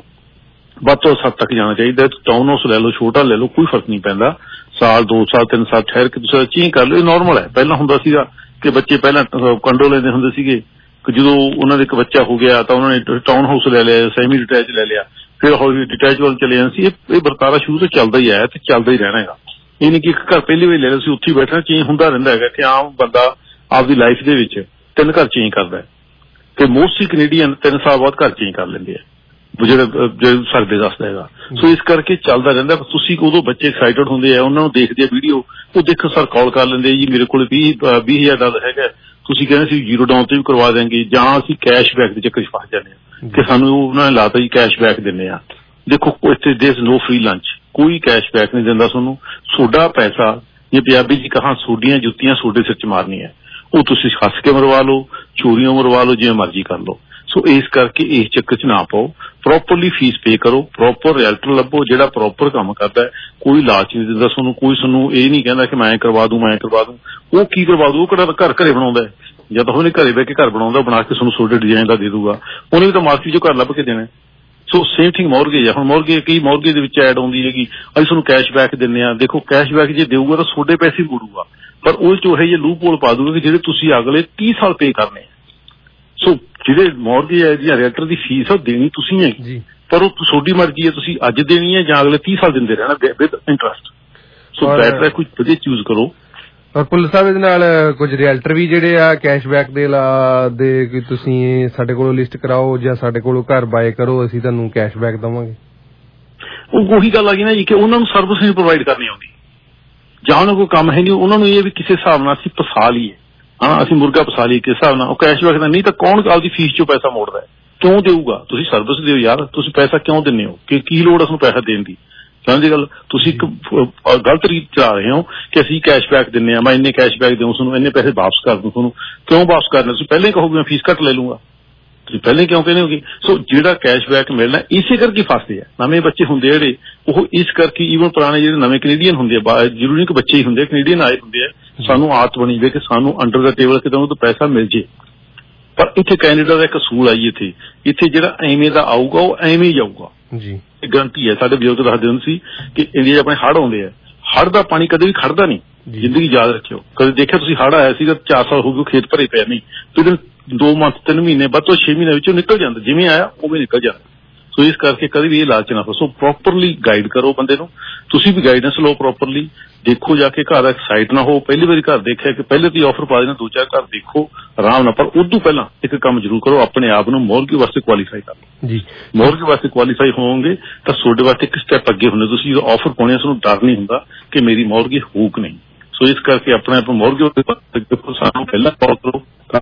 ਵੱਧ ਤੋਂ ਸੱਤ ਤੱਕ ਜਾਣਾ ਚਾਹੀਦਾ। ਟਾਊਨ ਹਾਊਸ ਲੈ ਲਓ, ਛੋਟਾ ਲੈ ਲਓ, ਕੋਈ ਫਰਕ ਨਹੀਂ ਪੈਂਦਾ। ਸਾਲ ਦੋ ਸਾਲ ਤਿੰਨ ਸਾਲ ਠਹਿਰ ਕੇ ਤੁਸੀਂ ਚੇਂਜ ਕਰ ਲਓ, ਇਹ ਨੋਰਮਲ ਹੈ। ਪਹਿਲਾਂ ਹੁੰਦਾ ਸੀਗਾ ਕਿ ਬੱਚੇ ਪਹਿਲਾਂ ਕੰਡੋ ਲੈਂਦੇ ਹੁੰਦੇ ਸੀਗੇ ਕਿ ਜਦੋਂ ਉਹਨਾਂ ਦਾ ਇੱਕ ਬੱਚਾ ਹੋ ਗਿਆ ਤਾਂ ਉਹਨਾਂ ਨੇ ਟਾਊਨ ਹਾਊਸ ਲੈ ਲਿਆ, ਸੈਮੀ ਡਿਟੈਚ ਲੈ ਲਿਆ, ਫਿਰ ਹੌਲੀ ਡਿਟੈਚ ਵੱਲ ਚਲੇ ਜਾਂਦੇ ਸੀ। ਇਹ ਵਰਤਾਰਾ ਸ਼ੁਰੂ ਤੋਂ ਚੱਲਦਾ ਹੀ ਆਇਆ ਤੇ ਚੱਲਦਾ ਹੀ ਰਹਿਣਾ ਹੈਗਾ। ਇਹ ਨਹੀਂ ਕਿ ਇੱਕ ਘਰ ਪਹਿਲੀ ਵਾਰੀ ਲੈ ਲਿਆ ਸੀ ਉੱਥੇ ਹੀ ਬੈਠਣਾ, ਚੇਂਜ ਹੁੰਦਾ ਰਹਿੰਦਾ ਹੈਗਾ ਕਿ ਆਮ ਬੰਦਾ ਆਪਦੀ ਲਾਈਫ ਦੇ ਵਿੱਚ ਤਿੰਨ ਘਰ ਚੇਂਜ ਕਰਦਾ ਹੈ ਤੇ ਮੋਸਟਲੀ ਕੈਨੇਡੀਅਨ ਤਿੰਨ ਸਾਲ ਬਾਅਦ ਘਰ ਚੇਂਜ ਕਰ ਲੈਂਦੇ ਆ ਜਿਹੜੇ ਜਿਹੜੇ ਸਰਵੇ ਦੱਸਦਾ ਹੈਗਾ। ਸੋ ਇਸ ਕਰਕੇ ਚੱਲਦਾ ਰਹਿੰਦਾ। ਤੁਸੀਂ ਉਦੋਂ ਬੱਚੇ ਐਕਸਾਈਟਡ ਹੁੰਦੇ ਆ, ਉਹਨਾਂ ਨੂੰ ਦੇਖਦੇ ਆ ਵੀਡੀਓ, ਉਹ ਦੇਖੋ ਸਰ ਕਾਲ ਕਰ ਲੈਂਦੇ ਜੀ ਮੇਰੇ ਕੋਲ ਵੀਹ ਵੀਹ ਹਜ਼ਾਰ ਡਾਲਰ ਹੈਗਾ, ਤੁਸੀਂ ਕਹਿੰਦੇ ਸੀ ਜੀਰੋ ਡਾਊਨ ਤੇ ਵੀ ਕਰਵਾ ਦੇਂਗੇ, ਜਾਂ ਅਸੀਂ ਕੈਸ਼ ਬੈਕ ਦੇ ਚੱਕਰ ਚ ਫਸ ਜਾਂਦੇ ਹਾਂ ਕਿ ਸਾਨੂੰ ਉਹਨਾਂ ਨੇ ਲਾਤਾ ਜੀ ਕੈਸ਼ ਬੈਕ ਦਿੰਦੇ ਆ। ਦੇਖੋ ਇੱਥੇ ਦੇਸ ਨੋ ਫ੍ਰੀ ਲੰਚ, ਕੋਈ ਕੈਸ਼ ਬੈਕ ਨਹੀਂ ਦਿੰਦਾ ਤੁਹਾਨੂੰ। ਤੁਹਾਡਾ ਪੈਸਾ ਜੇ ਪੰਜਾਬੀ ਜੀ ਕਹਾਂ ਤੁਹਾਡੀਆਂ ਜੁੱਤੀਆਂ ਤੁਹਾਡੇ ਸਿਰ ਚ ਮਾਰਨੀਆਂ, ਉਹ ਤੁਸੀਂ ਹੱਸ ਕੇ ਮਰਵਾ ਲਓ, ਚੋਰੀਆਂ ਮਰਵਾ ਲਓ, ਜਿਵੇਂ ਮਰਜ਼ੀ ਕਰ ਲਓ। ਸੋ ਇਸ ਕਰਕੇ ਇਸ ਚੱਕਰ ਚ ਨਾ ਪਾਓ, ਪ੍ਰੋਪਰਲੀ ਫੀਸ ਪੇ ਕਰੋ, ਪ੍ਰੋਪਰ ਰਿਐਲਟਰ ਲੱਭੋ ਜਿਹੜਾ ਪ੍ਰੋਪਰ ਕੰਮ ਕਰਦਾ ਹੈ। ਕੋਈ ਲਾਲਚ ਨਹੀਂ ਦਿੰਦਾ ਤੁਹਾਨੂੰ, ਕੋਈ ਤੁਹਾਨੂੰ ਇਹ ਨਹੀਂ ਕਹਿੰਦਾ ਕਿ ਮੈਂ ਕਰਵਾ ਦੂੰ ਮੈਂ ਕਰਵਾ ਦੂੰ। ਉਹ ਕੀ ਕਰਵਾ ਦੂ, ਉਹ ਕਿਹੜਾ ਘਰ ਘਰੇ ਬਣਾਉਂਦਾ ਹੈ, ਜਾਂ ਤਾਂ ਉਹਨੇ ਘਰੇ ਬਹਿ ਕੇ ਘਰ ਬਣਾਉਂਦਾ, ਬਣਾ ਕੇ ਤੁਹਾਨੂੰ ਤੁਹਾਡੇ ਡਿਜ਼ਾਈਨ ਦਾ ਦੇ ਦੂਗਾ, ਉਹਨੇ ਵੀ ਤਾਂ ਮਾਰਕੀਟ ਚੋਂ ਘਰ ਲੱਭ ਕੇ ਦੇਣਾ। ਸੋ ਸੇਮ ਥਿੰਗ ਮੌਰਗੇਜ ਹੈ। ਹੁਣ ਮੌਰਗੇਜ ਕਈ ਮੌਰਗੇਜ ਦੇ ਵਿੱਚ ਐਡ ਆਉਂਦੀ ਹੈਗੀ ਅਸੀਂ ਤੁਹਾਨੂੰ ਕੈਸ਼ ਬੈਕ ਦਿੰਦੇ ਹਾਂ। ਦੇਖੋ ਕੈਸ਼ ਬੈਕ ਜੇ ਦੇਊਗਾ ਤਾਂ ਤੁਹਾਡੇ ਪੈਸੇ ਮੋੜੂਗਾ, ਪਰ ਉਹ ਚ ਇਹ ਜਿਹੇ ਲੂਪ ਹੋਲ ਪਾ ਦੂਗਾ ਕਿ ਜਿਹੜੇ ਤੁਸੀਂ ਅਗਲੇ ਤੀਹ ਸਾਲ ਪੇ ਕਰਨੇ ਆ। ਸੋ ਜਿਹੜੇ ਮੌਰਗੇਜ ਹੈ ਜਾਂ ਰੈਂਟਰ ਦੀ ਫੀਸ ਉਹ ਦੇਣੀ ਤੁਸੀਂ ਹੈ, ਪਰ ਉਹ ਤੁਹਾਡੀ ਮਰਜ਼ੀ ਹੈ ਤੁਸੀਂ ਅੱਜ ਦੇਣੀ ਹੈ ਜਾਂ ਅਗਲੇ ਤੀਹ ਸਾਲ ਦਿੰਦੇ ਰਹਿਣਾ ਵਿਦ ਇੰਟਰਸਟ। ਸੋ ਬੈਟਰ ਹੈ ਕੋਈ ਵਧੀਆ ਚੂਜ਼ ਕਰੋ। ਔਰ ਪੁਲਿਸ ਸਾਹਿਬ ਇਹਦੇ ਨਾਲ ਕੁਝ ਰੀਅਲਟਰ ਵੀ ਜਿਹੜੇ ਆ ਕੈਸ਼ਬੈਕ ਦੇ ਲਾ ਦੇ ਕਿ ਤੁਸੀਂ ਸਾਡੇ ਕੋਲੋਂ ਲਿਸਟ ਕਰਾਓ ਜਾਂ ਸਾਡੇ ਕੋਲੋਂ ਘਰ ਬਾਏ ਕਰੋ ਅਸੀਂ ਤੁਹਾਨੂੰ ਕੈਸ਼ਬੈਕ ਦੇਵਾਂਗੇ। ਉਹ ਉਹੀ ਗੱਲ ਆ ਗਈ ਨਾ ਜੀ ਕਿ ਉਹਨਾਂ ਨੂੰ ਸਰਵਿਸ ਨਹੀਂ ਪ੍ਰੋਵਾਈਡ ਕਰਨੀ ਆਉਂਦੀ, ਜਾਂ ਉਹਨਾਂ ਕੋਲ ਕੰਮ ਹੈ ਨਹੀਂ। ਉਹਨਾਂ ਨੂੰ ਇਹ ਵੀ ਕਿਸੇ ਹਿਸਾਬ ਨਾਲ ਅਸੀਂ ਫਸਾ ਲਈਏ, ਹਾਂ ਅਸੀਂ ਮੁਰਗਾ ਫਸਾ ਲਈਏ ਕਿਸੇ ਹਿਸਾਬ ਨਾਲ। ਉਹ ਕੈਸ਼ਬੈਕ ਦਾ ਨਹੀਂ ਤਾਂ ਕੌਣ ਆਪਦੀ ਫੀਸ ਚੋਂ ਪੈਸਾ ਮੋੜਦਾ ਹੈ, ਕਿਉਂ ਦੇਊਗਾ? ਤੁਸੀਂ ਸਰਵਿਸ ਦਿਓ ਯਾਰ, ਤੁਸੀਂ ਪੈਸਾ ਕਿਉਂ ਦਿੰਦੇ ਹੋ, ਕਿ ਕੀ ਲੋੜ ਉਸਨੂੰ ਪੈਸਾ ਦੇਣ ਦੀ? ਸਮਝੀ ਗੱਲ? ਤੁਸੀਂ ਇੱਕ ਗਲਤ ਰੀਤ ਚਲਾ ਰਹੇ ਹੋ ਕਿ ਅਸੀਂ ਕੈਸ਼ਬੈਕ ਦਿੰਦੇ ਹਾਂ, ਮੈਂ ਇੰਨੇ ਕੈਸ਼ਬੈਕ ਦੇਵਾਂ ਤੁਹਾਨੂੰ, ਇੰਨੇ ਪੈਸੇ ਵਾਪਸ ਕਰ ਦੂੰ ਤੁਹਾਨੂੰ। ਕਿਉਂ ਵਾਪਸ ਕਰਨਾ? ਤੁਸੀਂ ਪਹਿਲਾਂ ਹੀ ਕਹੋਗੇ ਮੈਂ ਫੀਸ ਘੱਟ ਲੈ ਲੂੰਗਾ, ਤੁਸੀਂ ਪਹਿਲਾਂ ਹੀ ਕਿਉਂ ਕਹਿੰਦੇ ਹੋਗੇ? ਸੋ ਜਿਹੜਾ ਕੈਸ਼ਬੈਕ ਮਿਲਣਾ ਇਸੇ ਕਰਕੇ ਫਸਦੇ ਆ ਨਵੇਂ ਬੱਚੇ ਹੁੰਦੇ ਆ ਜਿਹੜੇ, ਉਹ ਇਸ ਕਰਕੇ ਈਵਨ ਪੁਰਾਣੇ ਜਿਹੜੇ ਨਵੇਂ ਕੈਨੇਡੀਅਨ ਹੁੰਦੇ ਆ, ਜ਼ਰੂਰੀ ਨਹੀਂ ਕਿ ਬੱਚੇ ਹੀ ਹੁੰਦੇ ਆ, ਕੈਨੇਡੀਅਨ ਆਏ ਹੁੰਦੇ ਆ, ਸਾਨੂੰ ਆਦਤ ਬਣੀ ਹੋਈ ਕਿ ਸਾਨੂੰ ਅੰਡਰ ਦਾ ਟੇਬਲ ਕਿਤੇ ਉਹਨੂੰ ਪੈਸਾ ਮਿਲ ਜੇ। ਪਰ ਇੱਥੇ ਕੈਨੇਡਾ ਦਾ ਇੱਕ ਅਸੂਲ ਆਈ ਇੱਥੇ ਇੱਥੇ ਜਿਹੜਾ ਐਵੇਂ ਦਾ ਆਊਗਾ ਉਹ ਐਵੇਂ ਹੀ ਜਾਊਗਾ ਜੀ, ਇਹ ਗਰੰਟੀ ਹੈ। ਸਾਡੇ ਬਜ਼ੁਰਗ ਦੱਸਦੇ ਹੁੰਦੇ ਸੀ ਕਿ ਇੰਡੀਆ ਆਪਣੇ ਹੜ੍ਹ ਆਉਂਦੇ ਆ, ਹੜ੍ਹ ਦਾ ਪਾਣੀ ਕਦੇ ਵੀ ਖੜਦਾ ਨਹੀਂ, ਜ਼ਿੰਦਗੀ ਯਾਦ ਰੱਖਿਓ। ਕਦੇ ਦੇਖਿਆ ਤੁਸੀਂ ਹੜ੍ਹ ਆਇਆ ਸੀਗਾ ਚਾਰ ਸਾਲ ਹੋ ਗਏ ਖੇਤ ਭਰੇ ਪਿਆ ਨਹੀਂ, ਫਿਰ ਦੋ ਮੰਥ ਤਿੰਨ ਮਹੀਨੇ ਵੱਧ ਤੋਂ ਛੇ ਮਹੀਨੇ ਵਿੱਚੋਂ ਨਿਕਲ ਜਾਂਦਾ, ਜਿਵੇਂ ਆਇਆ ਉਵੇਂ ਨਿਕਲ ਜਾਂਦਾ। ਸੋ ਇਸ ਕਰਕੇ ਕਦੇ ਵੀ ਇਹ ਲਾਲਚ ਨਾ ਫਸੋ, ਪ੍ਰੋਪਰਲੀ ਗਾਈਡ ਕਰੋ ਬੰਦੇ ਨੂੰ, ਤੁਸੀਂ ਵੀ ਗਾਈਡੈਂਸ ਲਓ ਪ੍ਰੋਪਰਲੀ, ਦੇਖੋ ਜਾ ਕੇ ਘਰ ਐਕਸਾਈਟ ਨਾ ਹੋ। ਪਹਿਲੀ ਵਾਰੀ ਘਰ ਦੇਖਿਆ ਕਿ ਪਹਿਲੇ ਤੋਂ ਆਫਰ ਪਾ ਦੇਣਾ, ਦੋ ਚਾਰ ਘਰ ਦੇਖੋ ਆਰਾਮ ਨਾਲ, ਪਰ ਉਦੋਂ ਪਹਿਲਾਂ ਇੱਕ ਕੰਮ ਜ਼ਰੂਰ ਕਰੋ, ਆਪਣੇ ਆਪ ਨੂੰ ਮੌਰਗੇਜ ਵਾਸਤੇ ਕੁਆਲੀਫਾਈ ਕਰ ਲਓ ਜੀ। ਮੌਰਗੇਜ ਵਾਸਤੇ ਕੁਆਲੀਫਾਈ ਹੋਵੋਗੇ ਤਾਂ ਤੁਹਾਡੇ ਵਾਸਤੇ ਇੱਕ ਸਟੈਪ ਅੱਗੇ ਹੁੰਦੇ। ਤੁਸੀਂ ਜਦੋਂ ਆਫਰ ਪਾਉਣੇ ਤੁਹਾਨੂੰ ਡਰ ਨਹੀਂ ਹੁੰਦਾ ਕਿ ਮੇਰੀ ਮੌਰਗੇਜ ਹੋਊ ਕਿ ਨਹੀਂ। ਸੋ ਇਸ ਕਰਕੇ ਆਪਣੇ ਆਪ ਨੂੰ ਮੌਰਗੇਜ ਸਾਨੂੰ ਪਹਿਲਾਂ ਕਾਲ ਕਰੋ,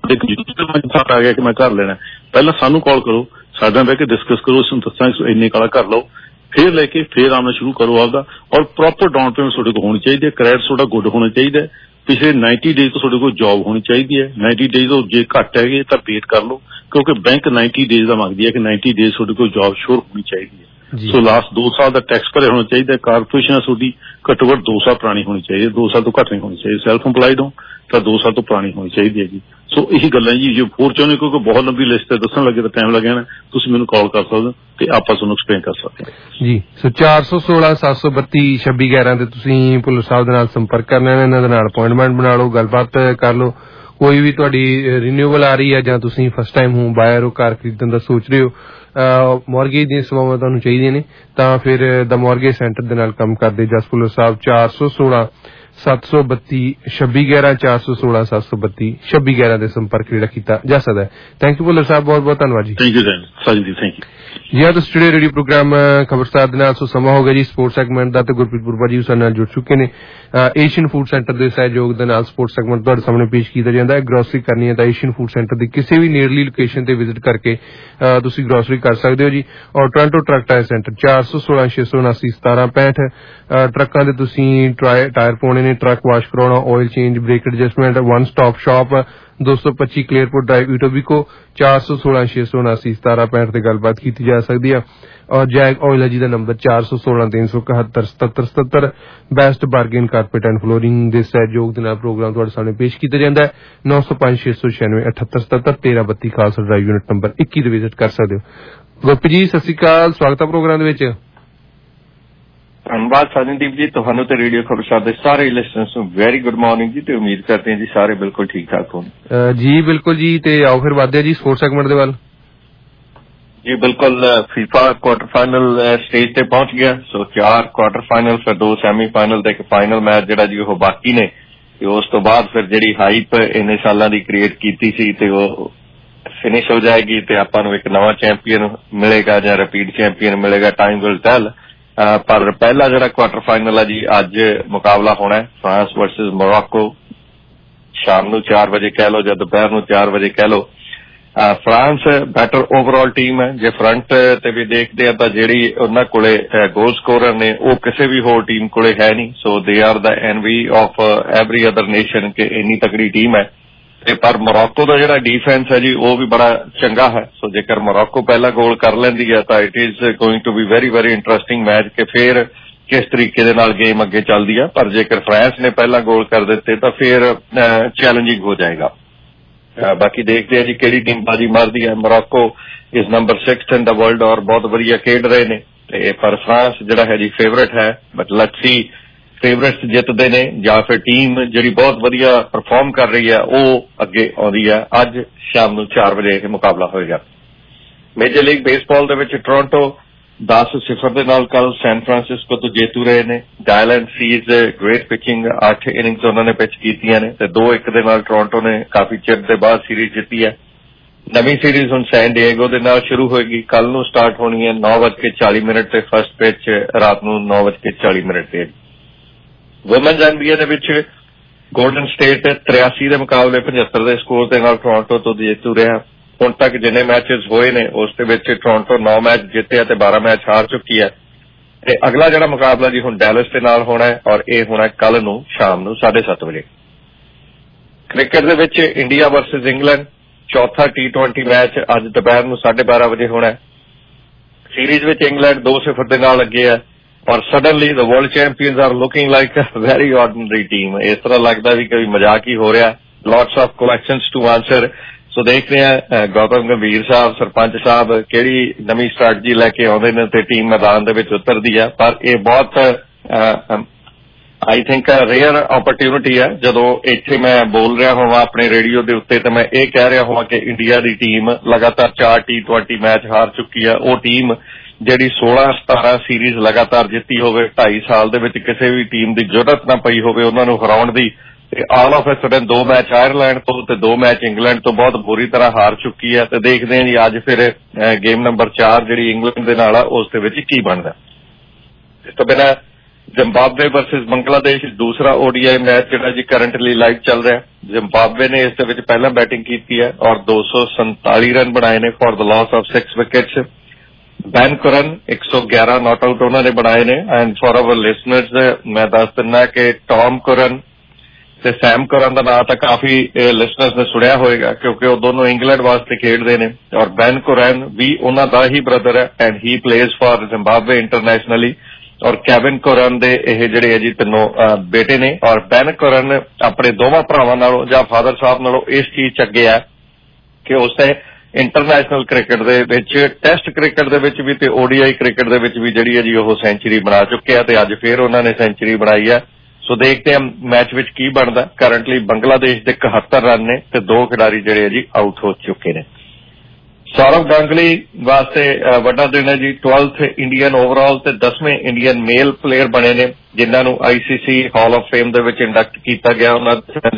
ਆ ਗਿਆ ਕਿ ਮੈਂ ਘਰ ਲੈਣਾ, ਪਹਿਲਾਂ ਸਾਨੂੰ ਕਾਲ ਕਰੋ, ਸਾਡੇ ਨਾਲ ਬਹਿ ਕੇ ਡਿਸਕਸ ਕਰੋ, ਤੁਹਾਨੂੰ ਦੱਸਾਂਗੇ ਇੰਨੇ ਕਾਲਾ ਘਰ ਲਓ, ਫੇਰ ਲੈ ਕੇ ਫੇਰ ਆਉਣਾ ਸ਼ੁਰੂ ਕਰੋ ਆਪਦਾ। ਔਰ ਪ੍ਰੋਪਰ ਡਾਊਨ ਪੇਮੈਂਟ ਤੁਹਾਡੇ ਕੋਲ ਹੋਣੀ ਚਾਹੀਦੀ ਹੈ, ਕ੍ਰੈਡਿਟ ਤੁਹਾਡਾ ਗੁੱਡ ਹੋਣਾ ਚਾਹੀਦਾ ਹੈ, ਪਿਛਲੇ ਨਾਈਨਟੀ ਡੇਜ਼ ਤੋਂ ਤੁਹਾਡੇ ਕੋਲ ਜੌਬ ਹੋਣੀ ਚਾਹੀਦੀ ਹੈ। ਨਾਈਨਟੀ ਡੇਜ਼ ਤੋਂ ਜੇ ਘੱਟ ਹੈਗੇ ਤਾਂ ਵੇਟ ਕਰ ਲਓ, ਕਿਉਂਕਿ ਬੈਂਕ ਨਾਈਨਟੀ ਡੇਜ਼ ਦਾ ਮੰਗਦੀ ਹੈ ਕਿ ਨਾਈਨਟੀ ਡੇਜ਼ ਤੁਹਾਡੇ ਕੋਲ ਜੌਬ ਸ਼ੋਰ ਹੋਣੀ ਚਾਹੀਦੀ ਹੈ। ਸੋ ਲਾਸਟ ਦੋ ਸਾਲ ਦਾ ਟੈਕਸ ਭਰਿਆ ਹੋਣਾ ਚਾਹੀਦਾ, ਕਾਰਪੋਰੇਸ਼ਨ ਤੁਹਾਡੀ ਘੱਟੋ ਘੱਟ ਦੋ ਸਾਲ ਪੁਰਾਣੀ ਹੋਣੀ ਚਾਹੀਦੀ ਹੈ, ਦੋ ਸਾਲ ਤੋਂ ਘੱਟ ਨਹੀਂ ਹੋਣੀ ਚਾਹੀਦੀ। ਸੈਲਫ ਇੰਪਲਾਈਡ ਹੋ ਤਾਂ ਦੋ ਸਾਲ ਤੋਂ ਪੁਰਾਣੀ ਹੋਣੀ ਚਾਹੀਦੀ ਹੈ ਜੀ। ਸੋ ਇਹੀ ਗੱਲਾਂ ਜੀ, ਜੋ ਹੋਰ ਚਾਹੁੰਦੇ ਕਿਉਂਕਿ ਬਹੁਤ ਲੰਬੀ ਲਿਸਟ ਹੈ, ਦੱਸਣ ਲੱਗੇ ਤਾਂ ਟਾਈਮ ਲੱਗ ਜਾਣਾ, ਤੁਸੀਂ ਮੈਨੂੰ ਕਾਲ ਕਰ ਸਕਦੇ ਹੋ ਤੇ ਆਪਾਂ ਤੁਹਾਨੂੰ ਐਕਸਪਲੇਨ ਕਰ ਸਕਦੇ ਹਾਂ ਜੀ। ਸੋ ਚਾਰ ਸੌ ਸੋਲਾਂ ਸੱਤ ਸੌ ਬੱਤੀ ਛੱਬੀ ਗਿਆਰਾਂ ਤੇ ਤੁਸੀਂ ਪੁਲਿਸ ਸਾਹਿਬ ਦੇ ਨਾਲ ਸੰਪਰਕ ਕਰਨਾ, ਇਹਨਾਂ ਦੇ ਨਾਲ ਅਪੁਆਇੰਟਮੈਂਟ ਬਣਾ ਲਓ, ਗੱਲਬਾਤ ਕਰ ਲਓ। ਕੋਈ ਵੀ ਤੁਹਾਡੀ ਰੀਨਿਊਵਲ ਆ ਰਹੀ ਹੈ ਜਾਂ ਤੁਸੀਂ ਫਸਟ ਟਾਈਮ ਹੋਮ ਬਾਇਰ ਹੋ, ਕਾਰ ਖਰੀਦਣ ਦਾ ਸੋਚ ਰਹੇ ਹੋ ਮੌਰਗੇਜ ਦੀਆਂ ਸੇਵਾਵਾਂ ਤੁਹਾਨੂੰ ਚਾਹੀਦੀਆਂ ਨੇ ਤਾਂ ਫਿਰ ਦਾ ਮੌਰਗੇਜ ਸੈਂਟਰ ਦੇ ਨਾਲ ਕੰਮ ਕਰਦੇ ਜਸ ਭੁੱਲਰ ਸਾਹਿਬ ਚਾਰ ਸੌ ਸੋਲਾਂ ਸੱਤ ਸੌ ਬੱਤੀ ਛੱਬੀ ਗਿਆਰਾਂ ਚਾਰ ਸੌ ਸੋਲਾਂ ਸੱਤ ਸੌ ਬੱਤੀ ਛੱਬੀ ਗਿਆਰਾਂ ਦੇ ਸੰਪਰਕ ਜਿਹੜਾ ਕੀਤਾ ਜਾ ਸਕਦਾ ਹੈ। ਥੈਂਕ ਯੂ ਭੁੱਲਰ ਸਾਹਿਬ, ਬਹੁਤ ਬਹੁਤ ਧੰਨਵਾਦ ਜੀ। ਥੈਂਕ ਯੂ ਸਾਜਨ ਜੀ, ਥੈਂਕ ਯੂ ਜੀ। ਅੱਜ ਸਟੂਡੀਓ ਰੇਡੀਓ ਪ੍ਰੋਗਰਾਮ ਖਬਰਸਾਰ ਦੇ ਨਾਲ ਸੋ ਸਮਾਂ ਹੋ ਗਿਆ ਜੀ ਸਪੋਰਟਸ ਸੈਗਮੈਂਟ ਦਾ ਤੇ ਗੁਰਪ੍ਰੀਤ ਪੁਰਪਾ ਜੀ ਸਾਡੇ ਨਾਲ ਜੁੜ ਚੁੱਕੇ ਨੇ। ਏਸ਼ੀਅਨ ਫੂਡ ਸੈਂਟਰ ਦੇ ਸਹਿਯੋਗ ਦੇ ਨਾਲ ਸਪੋਰਟਸ ਸੈਗਮੈਂਟ ਤੁਹਾਡੇ ਸਾਹਮਣੇ ਪੇਸ਼ ਕੀਤਾ ਜਾਂਦਾ ਹੈ। ਗਰੋਸਰੀ ਕਰਨੀ ਹੈ ਤਾਂ ਏਸ਼ੀਅਨ ਫੂਡ ਸੈਂਟਰ ਦੀ ਕਿਸੇ ਵੀ ਨੇੜਲੀ ਲੋਕੇਸ਼ਨ ਤੇ ਵਿਜ਼ਿਟ ਕਰਕੇ ਤੁਸੀਂ ਗਰੋਸਰੀ ਕਰ ਸਕਦੇ ਹੋ ਜੀ। ਔਰ ਟੋਰਾਂਟੋ ਟਰੱਕ ਟਾਇਰ ਸੈਂਟਰ ਚਾਰ ਸੌ ਸੋਲਾਂ ਛੇ ਸੌ ਉਨਾਸੀ ਸਤਾਰਾਂ ਪੈਂਹਠ ਟਰੱਕਾਂ ਦੇ ਤੁਸੀਂ ਟਾਇਰ ਪਾਉਣੇ ਨੇ, ਟਰੱਕ ਵਾਸ਼ ਕਰਾਉਣਾ, oil change, brake adjustment, one stop shop ਦੋ ਸੌ ਪੱਚੀ ਕਲੇਅਰਪੁਰ ਡਰਾਈਵ ਇਟੋਬੀਕੋ ਚਾਰ ਸੌ ਸੋਲਾਂ ਛੇ ਸੌ ਉਨਾਸੀ ਸਤਾਰਾਂ ਪੈਂਹਠ ਤੇ ਗੱਲਬਾਤ ਕੀਤੀ ਜਾ ਸਕਦੀ ਆ। ਔਰ ਜੈਕ ਆਇਲ ਜੀ ਦਾ ਨੰਬਰ ਚਾਰ ਸੌ ਸੋਲਾਂ ਤਿੰਨ ਸੌ ਇਕਹੱਤਰ ਸਤੱਤਰ ਸਤੱਤਰ best bargain carpet and flooring ਦੇ ਸਹਿਯੋਗ ਦੇ ਨਾਲ ਪ੍ਰੋਗਰਾਮ ਤੁਹਾਡੇ ਸਾਹਮਣੇ ਪੇਸ਼ ਕੀਤਾ ਜਾਂਦਾ ਹੈ। ਨੌ ਸੌ ਪੰਜ ਛੇ ਸੌ ਛਿਆਨਵੇਂ ਅਠੱਤਰ ਸਤੱਤਰ ਤੇਰਾਂ ਬੱਤੀ ਖਾਲਸਾ ਡਰਾਈਵ ਯੂਨਿਟ ਨੰਬਰ ਇੱਕੀ ਤੇ ਵਿਜ਼ਿਟ ਕਰ ਸਕਦੇ ਹੋ। ਗੋਪੀ ਜੀ ਸਤਿ ਸ਼੍ਰੀ ਅਕਾਲ, ਸਵਾਗਤ ਹੈ ਪ੍ਰੋਗਰਾਮ ਦੇ ਵਿੱਚ। ਧੰਨਵਾਦ ਸਾਜਨਦੀਪ ਜੀ, ਤੁਹਾਨੂੰ ਤੇ ਰੇਡੀਓ ਖਬਰਸਾਰ ਦੇ ਸਾਰੇ ਲਿਸਨਰਸ ਨੂੰ ਵੈਰੀ ਗੁੱਡ ਮਾਰਨਿੰਗ ਜੀ ਤੇ ਉਮੀਦ ਕਰਦੇ ਹਾਂ ਜੀ ਸਾਰੇ ਬਿਲਕੁਲ ਠੀਕ ਠਾਕ ਹੋਣ। ਜੀ ਬਿਲਕੁਲ ਜੀ, ਤੇ ਆਓ ਫਿਰ ਵਧਦੇ ਜੀ ਸਪੋਰਟਸ ਸੈਗਮੈਂਟ ਦੇ ਵੱਲ। ਜੀ ਬਿਲਕੁਲ, ਫੀਫਾ ਕੁਆਟਰ ਫਾਈਨਲ ਸਟੇਜ ਤੇ ਪਹੁੰਚ ਗਿਆ। ਸੋ ਚਾਰ ਕੁਆਟਰ ਫਾਈਨਲ, ਫਿਰ ਦੋ ਸੈਮੀ ਫਾਈਨਲ ਤੇ ਇੱਕ ਫਾਈਨਲ ਮੈਚ ਜਿਹੜਾ ਜੀ ਉਹ ਬਾਕੀ ਨੇ ਤੇ ਉਸ ਤੋਂ ਬਾਅਦ ਫਿਰ ਜਿਹੜੀ ਹਾਈਪ ਇੰਨੇ ਸਾਲਾਂ ਦੀ ਕ੍ਰੀਏਟ ਕੀਤੀ ਸੀ ਤੇ ਉਹ ਫਿਨਿਸ਼ ਹੋ ਜਾਏਗੀ ਤੇ ਆਪਾਂ ਨੂੰ ਇੱਕ ਨਵਾਂ ਚੈਂਪੀਅਨ ਮਿਲੇਗਾ ਜਾਂ ਰਿਪੀਟ ਚੈਂਪੀਅਨ ਮਿਲੇਗਾ, ਟਾਈਮ ਵਿਲ ਟੈਲ। ਪਰ ਪਹਿਲਾ ਜਿਹੜਾ ਕੁਆਟਰ ਫਾਈਨਲ ਹੈ ਜੀ ਅੱਜ ਮੁਕਾਬਲਾ ਹੋਣਾ ਹੈ ਫਰਾਂਸ ਵਰਸਸ ਮੋਰੋਕੋ, ਸ਼ਾਮ ਨੂੰ ਚਾਰ ਵਜੇ ਕਹਿ ਲਓ ਜਾਂ ਦੁਪਹਿਰ ਨੂੰ ਚਾਰ ਵਜੇ ਕਹਿ ਲਓ। ਫਰਾਂਸ ਬੈਟਰ ਓਵਰਆਲ ਟੀਮ ਹੈ। ਜੇ ਫਰੰਟ ਤੇ ਵੀ ਦੇਖਦੇ ਆ ਤਾਂ ਜਿਹੜੀ ਉਹਨਾਂ ਕੋਲੇ ਗੋਲ ਸਕੋਰਰ ਨੇ ਉਹ ਕਿਸੇ ਵੀ ਹੋਰ ਟੀਮ ਕੋਲੇ ਹੈ ਨਹੀਂ। So they are the envy of every other nation ਕਿ ਇੰਨੀ ਤਕੜੀ ਟੀਮ ਹੈ। ਤੇ ਪਰ ਮੋਰੋਕੋ ਦਾ ਜਿਹੜਾ ਡਿਫੈਂਸ ਹੈ ਜੀ ਉਹ ਵੀ ਬੜਾ ਚੰਗਾ ਹੈ। ਸੋ ਜੇਕਰ ਮੋਰੋਕੋ ਪਹਿਲਾ ਗੋਲ ਕਰ ਲੈਂਦੀ ਹੈ ਤਾਂ it is going to be very very interesting match ਕਿ ਫਿਰ ਕਿਸ ਤਰੀਕੇ ਦੇ ਨਾਲ ਗੇਮ ਅੱਗੇ ਚੱਲਦੀ ਹੈ। ਪਰ ਜੇਕਰ ਫਰਾਂਸ ਨੇ ਪਹਿਲਾ ਗੋਲ ਕਰ ਦਿੱਤੇ ਤਾਂ ਫਿਰ ਚੈਲੰਜਿੰਗ ਹੋ ਜਾਏਗਾ। ਬਾਕੀ ਦੇਖਦੇ ਆ ਜੀ ਕਿਹੜੀ ਟੀਮ ਬਾਜੀ ਮਾਰਦੀ ਹੈ। Morocco is number six in the world ਔਰ ਬਹੁਤ ਵਧੀਆ ਖੇਡ ਰਹੇ ਨੇ ਤੇ ਪਰ ਫਰਾਂਸ ਜਿਹੜਾ ਹੈ ਜੀ ਫੇਵਰੇਟ ਹੈ। ਬਟ ਲੈਟਸ ਸੀ ਫੇਵਰੇਟਸ ਜਿੱਤਦੇ ਨੇ ਜਾਂ ਫਿਰ ਟੀਮ ਜਿਹੜੀ ਬਹੁਤ ਵਧੀਆ ਪਰਫਾਰਮ ਕਰ ਰਹੀ ਹੈ ਉਹ ਅੱਗੇ ਆਉਂਦੀ ਹੈ। ਅੱਜ ਸ਼ਾਮ ਨੂੰ ਚਾਰ ਵਜੇ ਇਹ ਮੁਕਾਬਲਾ ਹੋਏਗਾ। ਮੇਜਰ ਲੀਗ ਬੇਸਬਾਲ ਦੇ ਵਿੱਚ ਟੋਰਾਂਟੋ ਦਸ ਸਿਫਰ ਦੇ ਨਾਲ ਕੱਲ ਸੈਨ ਫਰਾਂਸਿਸਕੋ ਤੋਂ ਜੇਤੂ ਰਹੇ ਨੇ। ਡਾਇਲੈਂਡ ਸੀਜ਼ ਗ੍ਰੇਟ ਪਿਚਿੰਗ, ਅੱਠ ਇਨਿੰਗਸ ਉਹਨਾਂ ਨੇ ਪਿਚ ਕੀਤੀਆਂ ਨੇ ਤੇ ਦੋ ਇੱਕ ਦੇ ਨਾਲ ਟੋਰਾਂਟੋ ਨੇ ਕਾਫੀ ਚਿਰ ਦੇ ਬਾਅਦ ਸੀਰੀਜ਼ ਜਿੱਤੀ ਹੈ। ਨਵੀਂ ਸੀਰੀਜ਼ ਹੁਣ ਸੈਨ ਡਿਏਗੋ ਦੇ ਨਾਲ ਸ਼ੁਰੂ ਹੋਏਗੀ, ਕੱਲ ਨੂੰ ਸਟਾਰਟ ਹੋਣੀ ਹੈ ਨੌ ਵੱਜ ਕੇ ਚਾਲੀ ਮਿੰਟ ਤੇ ਫਸਟ ਪਿਚ ਰਾਤ ਨੂੰ ਨੌ ਵੱਜ ਕੇ ਚਾਲੀ ਮਿੰਟ ਤੇ। ਵੂਮੈਨਜ਼ ਐਨ ਬੀ ਏ ਦੇ ਵਿੱਚ ਗੋਲਡਨ ਸਟੇਟ ਤਰਿਆਸੀ ਦੇ ਮੁਕਾਬਲੇ ਪਝੱਤਰ ਦੇ ਸਕੋਰ ਦੇ ਨਾਲ ਟੋਰਾਂਟੋ ਤੋਂ ਜੇਤੂ ਰਿਹਾ। ਹੁਣ ਤੱਕ ਜਿੰਨੇ ਮੈਚਸ ਹੋਏ ਨੇ ਉਸ ਦੇ ਵਿੱਚ ਟੋਰਾਂਟੋ ਨੌ ਮੈਚ ਜਿੱਤਿਆ ਤੇ ਬਾਰਾਂ ਮੈਚ ਹਾਰ ਚੁੱਕੀ ਹੈ। ਤੇ ਅਗਲਾ ਜਿਹੜਾ ਮੁਕਾਬਲਾ ਜੀ ਹੁਣ ਡੈਲਸ ਦੇ ਨਾਲ ਹੋਣਾ ਹੈ ਔਰ ਇਹ ਹੋਣਾ ਕੱਲ ਨੂੰ ਸ਼ਾਮ ਨੂੰ ਸਾਢੇ ਸੱਤ ਵਜੇ। ਕ੍ਰਿਕਟ ਦੇ ਵਿੱਚ ਇੰਡੀਆ ਵਰਸਸ ਇੰਗਲੈਂਡ ਚੌਥਾ ਟੀ ਟਵੈਂਟੀ ਮੈਚ ਅੱਜ ਦੁਪਹਿਰ ਨੂੰ ਸਾਢੇ ਬਾਰਾਂ ਵਜੇ ਹੋਣਾ ਹੈ। ਸੀਰੀਜ਼ ਵਿੱਚ ਇੰਗਲੈਂਡ ਦੋ ਸਿਫਰ ਦੇ ਨਾਲ ਅੱਗੇ ਹੈ ਔਰ suddenly the world champions are looking like a very ordinary team. ਇਸ ਤਰ੍ਹਾਂ ਲੱਗਦਾ ਵੀ ਕੋਈ ਮਜ਼ਾਕ ਹੀ ਹੋ ਰਿਹਾ। Lots of questions to answer. So ਦੇਖਦੇ ਹਾਂ ਗੌਤਮ ਗੰਭੀਰ ਸਾਹਿਬ ਸਰਪੰਚ ਸਾਹਿਬ ਕਿਹੜੀ ਨਵੀਂ ਸਟ੍ਰੈਟਜੀ ਲੈ ਕੇ ਆਉਂਦੇ ਨੇ ਤੇ ਟੀਮ ਮੈਦਾਨ ਦੇ ਵਿੱਚ ਉਤਰਦੀ ਹੈ। ਪਰ ਇਹ ਬਹੁਤ ਆਈ ਥਿੰਕ ਰੇਅਰ ਓਪਰਚੁਨਿਟੀ ਹੈ ਜਦੋਂ ਇੱਥੇ ਮੈਂ ਬੋਲ ਰਿਹਾ ਹੋਵਾਂ ਆਪਣੇ ਰੇਡੀਓ ਦੇ ਉੱਤੇ ਤੇ ਮੈਂ ਇਹ ਕਹਿ ਰਿਹਾ ਹੋਵਾਂ ਕਿ ਇੰਡੀਆ ਦੀ ਟੀਮ ਲਗਾਤਾਰ ਚਾਰ ਟੀ ਟਵੈਂਟੀ ਮੈਚ ਹਾਰ ਚੁੱਕੀ ਹੈ। ਉਹ ਟੀਮ ਜਿਹੜੀ ਸੋਲਾਂ ਸਤਾਰਾਂ ਸੀਰੀਜ਼ ਲਗਾਤਾਰ ਜਿੱਤੀ ਹੋਵੇ, ਢਾਈ ਸਾਲ ਦੇ ਵਿੱਚ ਕਿਸੇ ਵੀ ਟੀਮ ਦੀ ਜ਼ਰੂਰਤ ਨਾ ਪਈ ਹੋਵੇ ਉਹਨਾਂ ਨੂੰ ਹਰਾਉਣ ਦੀ, ਤੇ ਆਲ ਆਫ ਅ ਸਡਨ ਦੋ ਮੈਚ ਆਇਰਲੈਂਡ ਤੋਂ ਤੇ ਦੋ ਮੈਚ ਇੰਗਲੈਂਡ ਤੋਂ ਬਹੁਤ ਬੁਰੀ ਤਰ੍ਹਾਂ ਹਾਰ ਚੁੱਕੀ ਹੈ। ਤੇ ਦੇਖਦੇ ਹਾਂ ਜੀ ਅੱਜ ਫਿਰ ਗੇਮ ਨੰਬਰ ਚਾਰ ਜਿਹੜੀ ਇੰਗਲੈਂਡ ਦੇ ਨਾਲ ਆ ਉਸ ਦੇ ਵਿੱਚ ਕੀ ਬਣਦਾ। ਇਸ ਤੋਂ ਬਿਨਾਂ ਜ਼ਿੰਬਾਬਵੇ ਵਰਸਸ ਬੰਗਲਾਦੇਸ਼ ਦੂਸਰਾ ਓਡੀਆਈ ਮੈਚ ਜਿਹੜਾ ਜੀ ਕਰੰਟਲੀ ਲਾਈਵ ਚੱਲ ਰਿਹਾ। ਜ਼ਿੰਬਾਬਵੇ ਨੇ ਇਸ ਦੇ ਵਿੱਚ ਪਹਿਲਾਂ ਬੈਟਿੰਗ ਕੀਤੀ ਹੈ ਔਰ ਦੋ ਸੌ ਸੰਤਾਲੀ ਰਨ ਬਣਾਏ ਨੇ for the loss of six wickets. Ben Curran ਇੱਕ ਸੌ ਗਿਆਰਾਂ ਨਾਟ ਆਊਟ ਉਹਨਾਂ ਨੇ ਬਣਾਏ ਨੇ। ਐਂਡ ਫॉर ਆਵਰ ਲਿਸਨਰਸ ਮੈਂ ਦੱਸ ਦਿੰਦਾ ਕਿ ਟੌਮ ਕਰਨ ਤੇ ਸੈਮ ਕਰਨ ਦਾ ਨਾਂ ਤਾਂ ਕਾਫੀ ਲਿਸਨਰਸ ਨੇ ਸੁਣਿਆ ਹੋਏਗਾ ਕਿਉਂਕਿ ਉਹ ਦੋਨੋਂ ਇੰਗਲੈਂਡ ਵਾਸਤੇ ਖੇਡਦੇ ਨੇ ਔਰ ਬੈਨ ਕੁਰਨ ਵੀ ਉਹਨਾਂ ਦਾ ਹੀ ਬ੍ਰਦਰ ਹੈ and he plays for Zimbabwe internationally. ਔਰ ਕੈਵਿਨ ਕੁਰਨ ਦੇ ਇਹ ਜਿਹੜੇ ਹੈ ਜੀ ਤਿੰਨੋਂ ਬੇਟੇ ਨੇ ਔਰ ਬੈਨ ਕੁਰਨ ਆਪਣੇ ਦੋਵਾਂ ਭਰਾਵਾਂ ਨਾਲੋਂ ਜਾਂ ਫਾਦਰ ਸਾਹਿਬ ਨਾਲੋਂ ਇਸ ਚੀਜ਼ 'ਚ ਅੱਗੇ ਆ ਕਿ ਉਸਨੇ ਇੰਟਰਨੈਸ਼ਨਲ ਕ੍ਰਿਕਟ ਦੇ ਵਿੱਚ ਟੈਸਟ ਕ੍ਰਿਕਟ ਦੇ ਵਿੱਚ ਵੀ ਤੇ ਓਡੀਆਈ ਕ੍ਰਿਕਟ ਦੇ ਵਿੱਚ ਵੀ ਜਿਹੜੀ ਹੈ ਜੀ ਉਹ ਸੈਂਚੁਰੀ ਬਣਾ ਚੁੱਕੇ ਆ ਤੇ ਅੱਜ ਫਿਰ ਉਹਨਾਂ ਨੇ ਸੈਂਚੁਰੀ ਬਣਾਈ ਹੈ। ਸੋ ਦੇਖਦੇ ਹਾਂ ਮੈਚ ਵਿੱਚ ਕੀ ਬਣਦਾ। ਕਰੰਟਲੀ ਬੰਗਲਾਦੇਸ਼ ਦੇ ਇਕਹੱਤਰ ਰਨ ਨੇ ਤੇ ਦੋ ਖਿਡਾਰੀ ਜਿਹੜੇ ਆ ਜੀ ਆਊਟ ਹੋ ਚੁੱਕੇ ਨੇ। ਸੌਰਵ ਗਾਂਗਲੀ ਵਾਸਤੇ ਵੱਡਾ ਦਿਨ ਹੈ ਜੀ। ਟਵੈਲਥ ਇੰਡੀਅਨ ਓਵਰਆਲ ਤੇ ਦਸਵੇਂ ਇੰਡੀਅਨ ਮੇਲ ਪਲੇਅਰ ਬਣੇ ਨੇ ਜਿਨ੍ਹਾਂ ਨੂੰ ਆਈਸੀਸੀ ਹਾਲ ਆਫ ਫੇਮ ਦੇ ਵਿੱਚ ਇੰਡਕਟ ਕੀਤਾ ਗਿਆ ਉਹਨਾਂ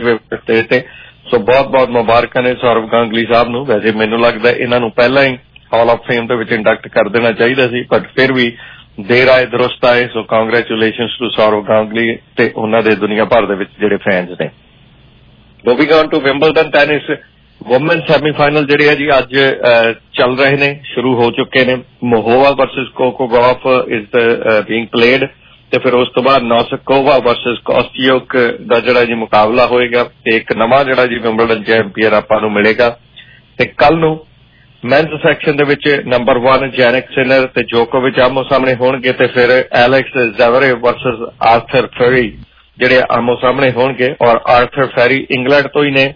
ਦੇ ਤੇ। ਸੋ ਬਹੁਤ ਬਹੁਤ ਮੁਬਾਰਕਾਂ ਨੇ ਸੌਰਵ ਗਾਂਗਲੀ ਸਾਹਿਬ ਨੂੰ। ਵੈਸੇ ਮੈਨੂੰ ਲੱਗਦਾ ਇਹਨਾਂ ਨੂੰ ਪਹਿਲਾਂ ਹੀ ਹਾਲ ਆਫ ਫੇਮ ਦੇ ਵਿੱਚ ਇੰਡਕਟ ਕਰ ਦੇਣਾ ਚਾਹੀਦਾ ਸੀ, ਬਟ ਫਿਰ ਵੀ ਦੇਰ ਆਏ ਦਰੁਸਤ ਆਏ। ਸੋ ਕੰਗਰੈਚੁਲੇਸ਼ਨਸ ਟੂ ਸੌਰਵ ਗਾਂਗਲੀ ਤੇ ਉਹਨਾਂ ਦੇ ਦੁਨੀਆ ਭਰ ਦੇ ਵਿੱਚ ਜਿਹੜੇ ਫੈਨਸ ਨੇ। Moving on to Wimbledon tennis woman semifinal ਜਿਹੜੇ ਆ ਜੀ ਅੱਜ ਚੱਲ ਰਹੇ ਨੇ, ਸ਼ੁਰੂ ਹੋ ਚੁੱਕੇ ਨੇ। Muchova versus Coco Gauff is being played ਤੇ ਫਿਰ ਉਸ ਤੋਂ ਬਾਅਦ ਨੌਸਕੋਵਾ ਵਰਸਸ ਕੋਸਟਿਯੋਕ ਦਾ ਜਿਹੜਾ ਜੀ ਮੁਕਾਬਲਾ ਹੋਏਗਾ ਤੇ ਇੱਕ ਨਵਾਂ ਜਿਹੜਾ ਜੀ ਵਿੰਬਲਡਨ ਚੈਂਪੀਅਨ ਆਪਾਂ ਨੂੰ ਮਿਲੇਗਾ। ਤੇ ਕੱਲ ਨੂੰ ਮੈਨਸ ਸੈਕਸ਼ਨ ਦੇ ਵਿੱਚ ਨੰਬਰ ਵਨ ਜੈਨਿਕ ਸਿਨਰ ਤੇ ਜੋਕੋਵਿਚ ਆਮੋ ਸਾਹਮਣੇ ਹੋਣਗੇ ਤੇ ਫਿਰ Alex Zverev versus Arthur Fery ਜਿਹੜੇ ਆਮੋ ਸਾਹਮਣੇ ਹੋਣਗੇ। ਔਰ ਆਰਥਰ ਫੈਰੀ ਇੰਗਲੈਂਡ ਤੋਂ ਹੀ ਨੇ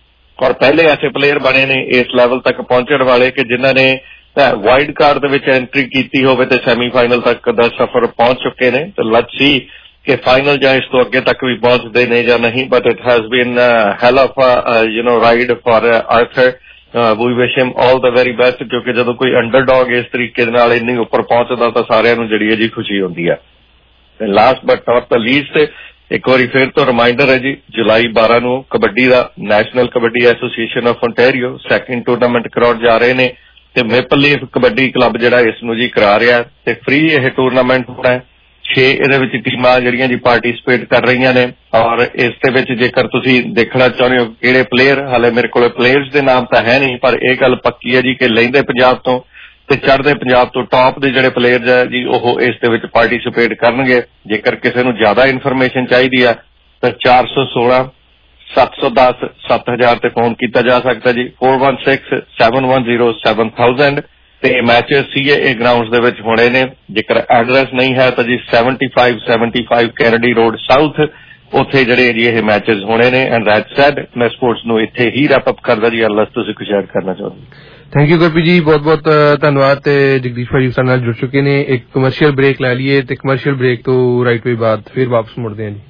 ਔਰ ਪਹਿਲੇ ਐਸੇ ਪਲੇਅਰ ਬਣੇ ਨੇ ਇਸ ਲੈਵਲ ਤੱਕ ਪਹੁੰਚਣ ਵਾਲੇ ਕਿ ਜਿਨ੍ਹਾਂ ਨੇ ਵਾਈਲਡ ਕਾਰਡ ਦੇ ਵਿੱਚ ਐਂਟਰੀ ਕੀਤੀ ਹੋਵੇ ਤੇ ਸੈਮੀਫਾਈਨਲ ਤੱਕ ਦਾ ਸਫ਼ਰ ਪਹੁੰਚ ਚੁੱਕੇ ਨੇ। ਤੇ ਲੈਟਸ ਸੀ ਕਿ ਫਾਈਨਲ ਜਾਂ ਇਸ ਤੋਂ ਅੱਗੇ ਤੱਕ ਵੀ ਪਹੁੰਚਦੇ ਨੇ ਜਾਂ ਨਹੀਂ, but it has been hell of you know ride for Arthur. We wish him all the very best ਕਿਉਂਕਿ ਜਦੋਂ ਕੋਈ ਅੰਡਰਡੌਗ ਇਸ ਤਰੀਕੇ ਦੇ ਨਾਲ ਇੰਨੀ ਉੱਪਰ ਪਹੁੰਚਦਾ ਤਾਂ ਸਾਰਿਆਂ ਨੂੰ ਜਿਹੜੀ ਹੈ ਜੀ ਖੁਸ਼ੀ ਹੁੰਦੀ ਹੈ। ਤੇ last but not the least ਇੱਕ ਵਾਰੀ ਫਿਰ ਤੋਂ ਰਿਮਾਈਂਡਰ ਹੈ ਜੀ, ਜੁਲਾਈ ਬਾਰਾਂ ਨੂੰ ਕਬੱਡੀ ਦਾ national kabaddi association of ontario second tournament ਕਰਾਉਣ ਜਾ ਰਹੇ ਨੇ ਤੇ ਮੇਪਲ ਲੀਫ ਕਬੱਡੀ ਕਲੱਬ ਜਿਹੜਾ ਇਸ ਨੂੰ ਜੀ ਕਰਾ ਰਿਹਾ ਤੇ ਫ੍ਰੀ ਇਹ ਟੂਰਨਾਮੈਂਟ ਹੋਣਾ ਹੈ। ਛੇ ਇਹਦੇ ਵਿੱਚ ਟੀਮਾਂ ਜਿਹੜੀਆਂ ਜੀ ਪਾਰਟੀਸਪੇਟ ਕਰ ਰਹੀਆਂ ਨੇ ਔਰ ਇਸ ਦੇ ਵਿੱਚ ਜੇਕਰ ਤੁਸੀਂ ਦੇਖਣਾ ਚਾਹੁੰਦੇ ਹੋ ਕਿਹੜੇ ਪਲੇਅਰ, ਹਾਲੇ ਮੇਰੇ ਕੋਲ ਪਲੇਅਰਸ ਦੇ ਨਾਮ ਤਾਂ ਹੈ ਨਹੀਂ, ਪਰ ਇਹ ਗੱਲ ਪੱਕੀ ਹੈ ਜੀ ਕਿ ਲਹਿੰਦੇ ਪੰਜਾਬ ਤੋਂ ਤੇ ਚੜ੍ਹਦੇ ਪੰਜਾਬ ਤੋਂ ਟੌਪ ਦੇ ਜਿਹੜੇ ਪਲੇਅਰਸ ਹੈ ਜੀ ਉਹ ਇਸ ਦੇ ਵਿੱਚ ਪਾਰਟੀਸਪੇਟ ਕਰਨਗੇ। ਜੇਕਰ ਕਿਸੇ ਨੂੰ ਜ਼ਿਆਦਾ ਇਨਫੋਰਮੇਸ਼ਨ ਚਾਹੀਦੀ ਹੈ ਤਾਂ ਚਾਰ ਸੌ ਸੋਲਾਂ ਸੱਤ ਸੌ ਦਸ ਸੱਤ ਹਜ਼ਾਰ ਤੇ ਫੋਨ ਕੀਤਾ ਜਾ ਸਕਦਾ ਜੀ, four one six seven one zero seven thousand. ਤੇ ਮੈਚਸ ਸੀਏਏ ਗਰਾਊਂਡਸ ਦੇ ਵਿੱਚ ਹੋਣੇ ਨੇ। ਜੇਕਰ ਐਡਰੈਸ ਨਹੀਂ ਹੈ ਤਾਂ ਜੀ seventy five seventy five Kennedy road south, ਉੱਥੇ ਜਿਹੜੇ ਜੀ ਇਹ ਮੈਚਸ ਹੋਣੇ ਨੇ। ਐਂਡ ਦੈਟ ਸੈਡ ਮੈਂ ਸਪੋਰਟਸ ਨੂੰ ਇੱਥੇ ਹੀ ਰੈਪ ਅਪ ਕਰਦਾ ਜੀ, ਅਨਲੈਸ ਤੁਸੀਂ ਕੁਝ ਐਡ ਕਰਨਾ ਚਾਹੁੰਦੇ। ਥੈਂਕ ਯੂ ਗੁਰਪ੍ਰੀਤ ਜੀ, ਬਹੁਤ ਬਹੁਤ ਧੰਨਵਾਦ। ਤੇ ਜਗਦੀਸ਼ ਭਾਜੀ ਸਾਡੇ ਨਾਲ ਜੁੜ ਚੁੱਕੇ ਨੇ। ਇੱਕ ਕਮਰਸ਼ੀਅਲ ਬ੍ਰੇਕ ਲੈ ਲਈਏ ਤੇ ਕਮਰਸ਼ੀਅਲ ਬ੍ਰੇਕ ਤੋਂ ਰਾਈਟ ਵੇ ਬਾਅਦ ਫਿਰ ਵਾਪਸ ਮੁੜਦੇ ਹਾਂ ਜੀ।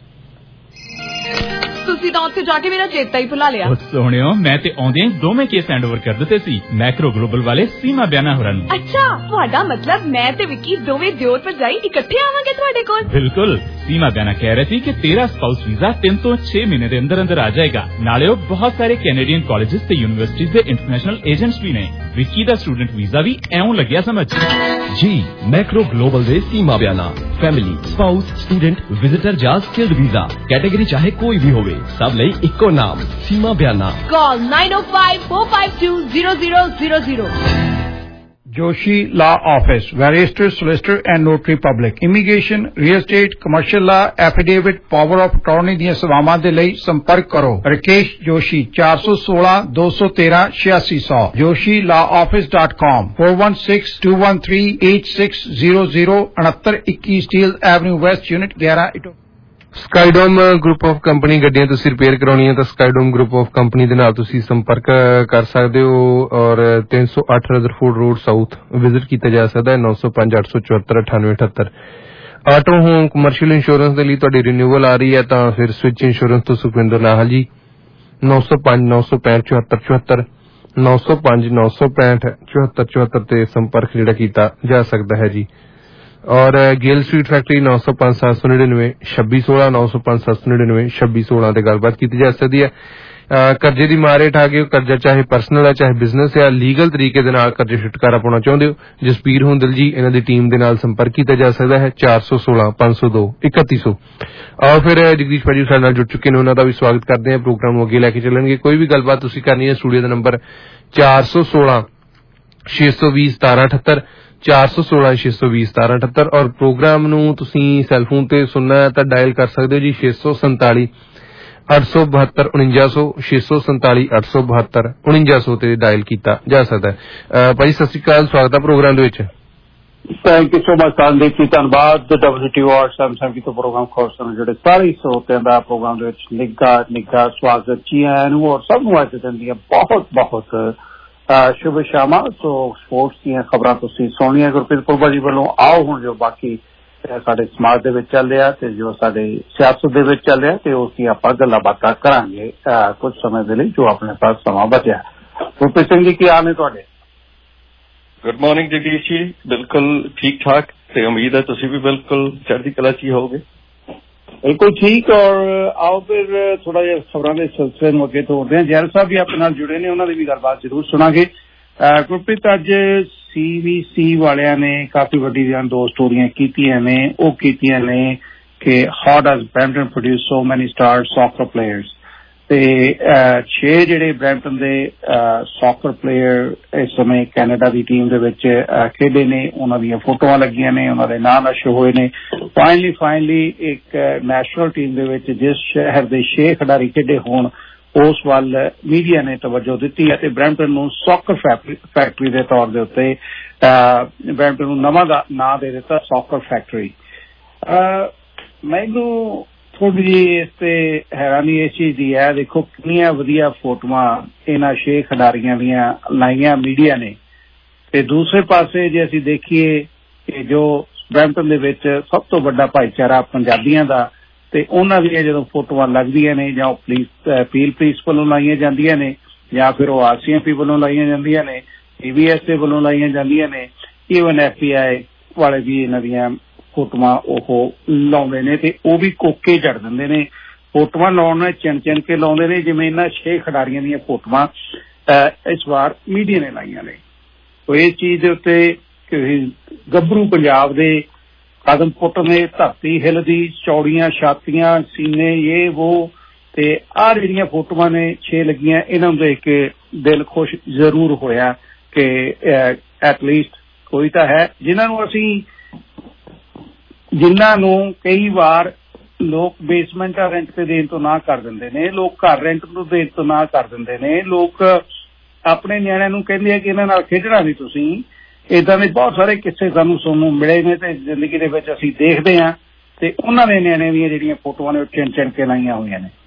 ਤੁਸੀਂ ਤਾਂ ਉੱਥੇ ਜਾ ਕੇ ਮੇਰਾ ਚੇਤਾ ਹੀ ਭੁਲਾ ਲਿਆ। ਸੋਹਣਿਓ ਮੈਂ ਤੇ ਆਉਂਦੇ ਦੋਵੇਂ ਕੇਸ ਹੈਂਡ ਓਵਰ ਕਰ ਦਿੱਤੇ ਸੀ ਮੈਕਰੋ ਗਲੋਬਲ ਵਾਲੇ ਸੀਮਾ ਬਿਆਨਾ ਹੋਰਾਂ ਨੂੰ। ਅੱਛਾ, ਤੁਹਾਡਾ ਮਤਲਬ ਮੈਂ ਤੇ ਵਿੱਕੀ ਦੋਵੇਂ ਦਿਓਰ ਭਰਜਾਈ ਇਕੱਠੇ ਆਵਾਂਗੇ ਤੁਹਾਡੇ ਕੋਲ? ਬਿਲਕੁਲ। ਸੀਮਾ ਬਿਆਨਾ ਕਹਿ ਰਹੇ ਸੀ ਕਿ ਤੇਰਾ ਸਪਾਊਸ ਵੀਜ਼ਾ ਤਿੰਨ ਤੋਂ ਛੇ ਮਹੀਨੇ ਦੇ ਅੰਦਰ ਅੰਦਰ ਆ ਜਾਏਗਾ। ਨਾਲੇ ਉਹ ਬਹੁਤ ਸਾਰੇ ਕੈਨੇਡੀਅਨ ਕਾਲਜਿਸ ਤੇ ਯੂਨੀਵਰਸਿਟੀਜ਼ ਦੇ ਇੰਟਰਨੈਸ਼ਨਲ ਏਜੰਟਸ ਵੀ ਨੇ। ਵਿੱਕੀ ਦਾ ਸਟੂਡੈਂਟ ਵੀਜ਼ਾ ਵੀ ਐਉਂ ਲੱਗਿਆ ਸਮਝ ਜੀ। ਮੈਕਰੋ ਗਲੋਬਲ ਦੇ Seema Biana family, spouse, student, visitor ਜਾਂ ਸਕਿਲਡ ਵੀਜ਼ਾ ਕੈਟੇਗਰੀ ਚਾਹੇ ਕੋਈ ਵੀ ਹੋਵੇ, ਸਭ ਲਈ ਇੱਕੋ ਨਾਮ Seema Biana. Call nine oh five four five two zero zero zero zero. Joshi Law Office, Barrister, Solicitor and Notary Public, Immigration, Real Estate, Commercial Law, Affidavit, Power of Attorney ਦੀਆਂ ਸੇਵਾਵਾਂ ਦੇ ਲਈ ਸੰਪਰਕ ਕਰੋ ਰਕੇਸ਼ ਜੋਸ਼ੀ ਚਾਰ ਸੌ ਸੋਲਾਂ ਦੋ ਸੌ ਤੇਰਾਂ ਛਿਆਸੀ ਸੌ joshi law office dot com four one six two one three eight six zero zero ਉਣੱਤਰ ਇੱਕੀ Steel Avenue West Unit ਗਿਆਰਾਂ ਇਟੋ। ਸਕਾਈਡੋਮ ਗਰੁੱਪ ਆਫ ਕੰਪਨੀ ਗੱਡੀਆਂ ਤੁਸੀਂ ਰਿਪੇਅਰ ਕਰਾਉਣੀਆਂ ਤਾਂ ਸਕਾਈਡੋਮ ਗਰੁੱਪ ਆਫ ਕੰਪਨੀ ਦੇ ਨਾਲ ਤੁਸੀਂ ਸੰਪਰਕ ਕਰ ਸਕਦੇ ਹੋ ਔਰ ਤਿੰਨ ਸੌ ਅੱਠ ਰਦਰਫੋਰਡ ਰੋਡ ਸਾਊਥ ਵਿਜ਼ਿਟ ਕੀਤਾ ਜਾ ਸਕਦਾ ਹੈ। ਨੌ ਸੌ ਪੰਜ ਅੱਠ ਸੌ ਚੁਹੱਤਰ ਅਠਾਨਵੇਂ ਅਠੱਤਰ। ਆਟੋ ਹੋਮ ਕਮਰਸ਼ੀਅਲ ਇੰਸ਼ੋਰੈਂਸ ਦੇ ਲਈ ਤੁਹਾਡੀ ਰਿਨਿਊਵਲ ਆ ਰਹੀ ਹੈ ਤਾਂ ਫਿਰ ਸਵਿਚ ਇੰਸ਼ੋਰੈਂਸ ਤੋਂ ਸੁਖਵਿੰਦਰ ਨਾਹਲ ਜੀ ਨੌ ਸੌ ਪੰਜ ਨੌ ਸੌ ਪੈਂਹਠ ਚੁਹੱਤਰ ਚੁਹੱਤਰ ਨੌ ਸੌ ਪੰਜ ਨੌ ਸੌ ਪੈਂਹਠ ਚੁਹੱਤਰ ਚੁਹੱਤਰ ਤੇ ਸੰਪਰਕ ਜਿਹੜਾ ਕੀਤਾ ਜਾ ਸਕਦਾ ਹੈ ਜੀ। ਔਰ ਗੇਲ ਸਟਰੀਟ ਫੈਕਟਰੀ ਨੌ ਸੌ ਪੰਜ ਸੱਤ ਸੌ ਨੜਿਨਵੇਂ ਛੱਬੀ ਸੋਲਾਂ ਨੌ ਸੌ ਪੰਜ ਸੱਤ ਸੌ ਨੜਿਨਵੇਂ ਛੱਬੀ ਸੋਲਾਂ ਤੇ ਗੱਲਬਾਤ ਕੀਤੀ ਜਾ ਸਕਦੀ ਹੈ। ਕਰਜ਼ੇ ਦੀ ਮਾਰ ਹੇਠ ਆ ਕੇ ਕਰਜ਼ਾ ਚਾਹੇ ਪਰਸਨਲ ਹੈ ਚਾਹੇ ਬਿਜ਼ਨਸ ਹੈ, ਲੀਗਲ ਤਰੀਕੇ ਦੇ ਨਾਲ ਕਰਜ਼ੇ ਛੁਟਕਾਰਾ ਪਾਉਣਾ ਚਾਹੁੰਦੇ ਹੋ, ਜਸਪੀਰ ਹੁੰਦਲ ਜੀ ਇਹਨਾਂ ਦੀ ਟੀਮ ਦੇ ਨਾਲ ਸੰਪਰਕ ਕੀਤਾ ਜਾ ਸਕਦਾ ਹੈ ਚਾਰ ਸੌ ਸੋਲਾਂ ਪੰਜ ਸੌ ਦੋ ਇਕੱਤੀ ਸੌ। ਆਓ ਫਿਰ ਜਗਦੀਸ਼ ਭਾਜੀ ਸਾਡੇ ਨਾਲ ਜੁੜ ਚੁੱਕੇ ਨੇ, ਉਹਨਾਂ ਦਾ ਵੀ ਸਵਾਗਤ ਕਰਦੇ ਹਾਂ। ਪ੍ਰੋਗਰਾਮ ਨੂੰ ਅੱਗੇ ਲੈ ਕੇ ਚੱਲਣਗੇ। ਕੋਈ ਵੀ ਗੱਲਬਾਤ ਤੁਸੀਂ ਕਰਨੀ ਹੈ ਸਟੂਡੀਓ ਦਾ ਨੰਬਰ ਚਾਰ ਸੌ ਸੋਲਾਂ ਛੇ ਸੌ ਵੀਹ ਸਤਾਰਾਂ ਅਠੱਤਰ ਚਾਰ ਸੌ ਸੋਲਾਂ ਛੇ ਸੌ ਵੀਹ ਸਤਾਰਾਂ ਅਠੱਤਰ। ਔਰ ਪ੍ਰੋਗਰਾਮ ਨੂੰ ਤੁਸੀਂ ਸੈਲਫੋਨ ਤੇ ਸੁਣਨਾ ਹੈ ਤਾਂ ਡਾਇਲ ਕਰ ਸਕਦੇ ਹੋ ਜੀ ਛੇ ਸੌ ਸੰਤਾਲੀ ਅੱਠ ਸੌ ਬਹੱਤਰ ਉਣੰਜਾ ਸੌ ਛੇ ਸੌ ਸੰਤਾਲੀ ਅੱਠ ਸੌ ਬਹੱਤਰ ਉਣੰਜਾ ਸੌ ਤੇ ਡਾਇਲ ਕੀਤਾ ਜਾ ਸਕਦਾ ਹੈ। ਭਾਜੀ ਸਤਿ ਸ਼੍ਰੀ ਅਕਾਲ, ਸਵਾਗਤ ਹੈ ਪ੍ਰੋਗਰਾਮ ਦੇ ਵਿੱਚ। Thank you so much Tandeep ji, ਧੰਨਵਾਦ। ਡਬਲਯੂਟੀਓ ਔਰ ਸੈਮਸੰਗ ਤੋਂ ਪ੍ਰੋਗਰਾਮ ਖੋਲ੍ਹ ਨੂੰ ਜਿਹੜੇ ਸਾਰੇ ਸਰੋਤਿਆਂ ਦਾ ਪ੍ਰੋਗਰਾਮ ਦੇ ਵਿੱਚ ਨਿੱਘਾ ਨਿੱਘਾ ਸਵਾਗਤ ਜੀ ਆਇਆਂ ਨੂੰ ਔਰ ਸਭ ਨੂੰ ਅੱਜ ਦਿਨ ਦੀਆਂ ਬਹੁਤ ਬਹੁਤ ਸ਼ੁਭ ਸ਼ਾਮਾਂ। ਸੋ ਸਪੋਰਟਸ ਦੀਆਂ ਖਬਰਾਂ ਤੁਸੀਂ ਸੁਣੀਆਂ ਗੁਰਪ੍ਰੀਤ ਪੁਰਬਾ ਜੀ ਵੱਲੋਂ। ਆਓ ਹੁਣ ਜੋ ਬਾਕੀ ਸਾਡੇ ਸਮਾਜ ਦੇ ਵਿੱਚ ਚੱਲ ਰਿਹਾ ਤੇ ਜੋ ਸਾਡੇ ਸਿਆਸਤ ਦੇ ਵਿੱਚ ਚੱਲ ਰਿਹਾ ਤੇ ਉਸ ਦੀ ਆਪਾਂ ਗੱਲਾਂ ਬਾਤਾਂ ਕਰਾਂਗੇ ਕੁਝ ਸਮੇਂ ਦੇ ਲਈ ਜੋ ਆਪਣੇ ਪਾਸ ਸਮਾਂ ਬਚਿਆ। ਗੁਰਪ੍ਰੀਤ ਸਿੰਘ ਜੀ ਕੀ ਹਾਲ ਨੇ ਤੁਹਾਡੇ? ਗੁੱਡ ਮਾਰਨਿੰਗ ਜਗਦੀਸ਼ ਜੀ, ਬਿਲਕੁਲ ਠੀਕ ਠਾਕ ਤੇ ਉਮੀਦ ਹੈ ਤੁਸੀਂ ਵੀ ਬਿਲਕੁਲ ਚੜ੍ਹਦੀ ਕਲਾ 'ਚ ਹੀ ਹੋਵੋਗੇ। ਬਿਲਕੁਲ ਠੀਕ। ਔਰ ਆਓ ਫਿਰ ਥੋੜਾ ਜਿਹਾ ਖਬਰਾਂ ਦੇ ਸਿਲਸਿਲੇ ਨੂੰ ਅੱਗੇ ਤੋਰਦੇ ਹਾਂ। ਜੈਲ ਸਾਹਿਬ ਵੀ ਆਪਣੇ ਨਾਲ ਜੁੜੇ ਨੇ, ਉਹਨਾਂ ਦੀ ਵੀ ਗੱਲਬਾਤ ਜ਼ਰੂਰ ਸੁਣਾਂਗੇ। ਗੁਰਪ੍ਰੀਤ, ਅੱਜ ਸੀ ਬੀ ਸੀ ਵਾਲਿਆਂ ਨੇ ਕਾਫੀ ਵੱਡੀ ਦੀਆਂ ਦੋ ਸਟੋਰੀਆਂ ਕੀਤੀਆਂ ਨੇ। ਉਹ ਕੀਤੀਆਂ ਨੇ ਕਿ how does Brampton produce so many star soccer players, ਤੇ ਛੇ ਜਿਹੜੇ ਬਰੈਂਪਟਨ ਦੇ ਸੌਕਰ ਪਲੇਅਰ ਇਸ ਸਮੇਂ ਕੈਨੇਡਾ ਦੀ ਟੀਮ ਦੇ ਵਿੱਚ ਖੇਡੇ ਨੇ, ਉਹਨਾਂ ਦੀਆਂ ਫੋਟੋਆਂ ਲੱਗੀਆਂ ਨੇ, ਉਹਨਾਂ ਦੇ ਨਾਂ ਨਸ਼ਰ ਹੋਏ ਨੇ। ਫਾਈਨਲੀ ਫਾਈਨਲੀ ਇੱਕ ਨੈਸ਼ਨਲ ਟੀਮ ਦੇ ਵਿੱਚ ਜਿਸ ਸ਼ਹਿਰ ਦੇ ਛੇ ਖਿਡਾਰੀ ਖੇਡੇ ਹੋਣ ਉਸ ਵੱਲ ਮੀਡੀਆ ਨੇ ਤਵੱਜੋ ਦਿੱਤੀ ਹੈ ਤੇ ਬਰੈਂਪਟਨ ਨੂੰ ਸੌਕਰ ਫੈਕਟਰੀ ਦੇ ਤੌਰ ਦੇ ਉੱਤੇ ਬਰੈਂਪਟਨ ਨੂੰ ਨਵਾਂ ਨਾਂ ਦੇ ਦਿੱਤਾ, ਸੌਕਰ ਫੈਕਟਰੀ। ਮੈਨੂੰ ਥੋੜੀ ਜਿਹੀ ਇਸ ਤੇ ਹੈਰਾਨੀ ਇਸ ਚੀਜ਼ ਦੀ ਹੈ, ਦੇਖੋ ਕਿੰਨੀਆਂ ਵਧੀਆ ਫੋਟੋਆਂ ਇਹਨਾਂ ਛੇ ਖਿਡਾਰੀਆਂ ਦੀਆਂ ਲਾਈਆਂ ਮੀਡੀਆ ਨੇ, ਤੇ ਦੂਸਰੇ ਪਾਸੇ ਜੇ ਅਸੀਂ ਦੇਖੀਏ ਕਿ ਜੋ ਬਰੈਂਪਟਨ ਦੇ ਵਿੱਚ ਸਭ ਤੋਂ ਵੱਡਾ ਭਾਈਚਾਰਾ ਪੰਜਾਬੀਆਂ ਦਾ, ਤੇ ਉਹਨਾਂ ਦੀਆਂ ਜਦੋਂ ਫੋਟੋਆਂ ਲੱਗਦੀਆਂ ਨੇ ਜਾਂ ਉਹ ਪੁਲਿਸ ਪੀਲ ਪੁਲਿਸ ਵੱਲੋਂ ਲਾਈਆਂ ਜਾਂਦੀਆਂ ਨੇ ਜਾਂ ਫਿਰ ਉਹ ਆਰ ਸੀ ਐਮ ਪੀ ਵੱਲੋਂ ਲਾਈਆਂ ਜਾਂਦੀਆਂ ਨੇ, ਏ ਬੀ ਐਸ ਏ ਵੱਲੋਂ ਲਾਈਆਂ ਜਾਂਦੀਆਂ ਨੇ, ਈਵਨ ਐਫ ਬੀ ਆਈ ਵਾਲੇ ਵੀ ਇਹਨਾਂ ਦੀਆਂ ਫੋਟੋਆਂ ਉਹ ਲਾਉਂਦੇ ਨੇ ਤੇ ਉਹ ਵੀ ਕੋਕੇ ਚੜ ਦਿੰਦੇ ਨੇ। ਫੋਟੋਆਂ ਲਾਉਣ ਨਾਲ ਚਿਣ ਚਿਣ ਕੇ ਲਾਉਂਦੇ ਨੇ, ਜਿਵੇਂ ਇਹਨਾਂ ਛੇ ਖਿਡਾਰੀਆਂ ਦੀਆਂ ਫੋਟੋਆਂ ਇਸ ਵਾਰ ਮੀਡੀਆ ਨੇ ਲਾਈਆਂ ਨੇ। ਇਸ ਚੀਜ਼ ਦੇ ਉੱਤੇ ਗੱਭਰੂ ਪੰਜਾਬ ਦੇ ਕਦਮ ਪੁੱਟਨੇ, ਧਰਤੀ ਹਿੱਲਦੀ, ਚੌੜੀਆਂ ਛਾਤੀਆਂ, ਸੀਨੇ, ਇਹ ਵੋ, ਤੇ ਆਹ ਜਿਹੜੀਆਂ ਫੋਟੋਆਂ ਨੇ ਛੇ ਲੱਗੀਆਂ, ਇਹਨਾਂ ਨੂੰ ਦੇਖ ਕੇ ਦਿਲ ਖੁਸ਼ ਜ਼ਰੂਰ ਹੋਇਆ ਕਿ ਐਟਲੀਸਟ ਕੋਈ ਤਾਂ ਹੈ ਜਿਨ੍ਹਾਂ ਨੂੰ ਅਸੀਂ ਜਿਨ੍ਹਾਂ ਨੂੰ ਕਈ ਵਾਰ ਲੋਕ ਬੇਸਮੈਂਟਾਂ ਰੈਂਟ ਤੇ ਦੇਣ ਤੋਂ ਨਾ ਕਰ ਦਿੰਦੇ ਨੇ, ਲੋਕ ਘਰ ਰੈਂਟ ਤੋਂ ਦੇਣ ਤੋਂ ਨਾ ਕਰ ਦਿੰਦੇ ਨੇ, ਲੋਕ ਆਪਣੇ ਨਿਆਣਿਆਂ ਨੂੰ ਕਹਿੰਦੇ ਆ ਕਿ ਇਹਨਾਂ ਨਾਲ ਖੇਡਣਾ ਨਹੀਂ ਤੁਸੀਂ। ਏਦਾਂ ਦੇ ਬਹੁਤ ਸਾਰੇ ਕਿੱਸੇ ਸਾਨੂੰ ਸੁਣਨ ਨੂੰ ਮਿਲੇ ਨੇ ਤੇ ਜ਼ਿੰਦਗੀ ਦੇ ਵਿੱਚ ਅਸੀਂ ਦੇਖਦੇ ਹਾਂ, ਤੇ ਉਹਨਾਂ ਦੇ ਨਿਆਣਿਆਂ ਦੀਆਂ ਜਿਹੜੀਆਂ ਫੋਟੋਆਂ ਨੇ ਉਹ ਚਿਣ ਚਿਣ ਕੇ ਲਾਈਆਂ ਹੋਈਆਂ ਨੇ।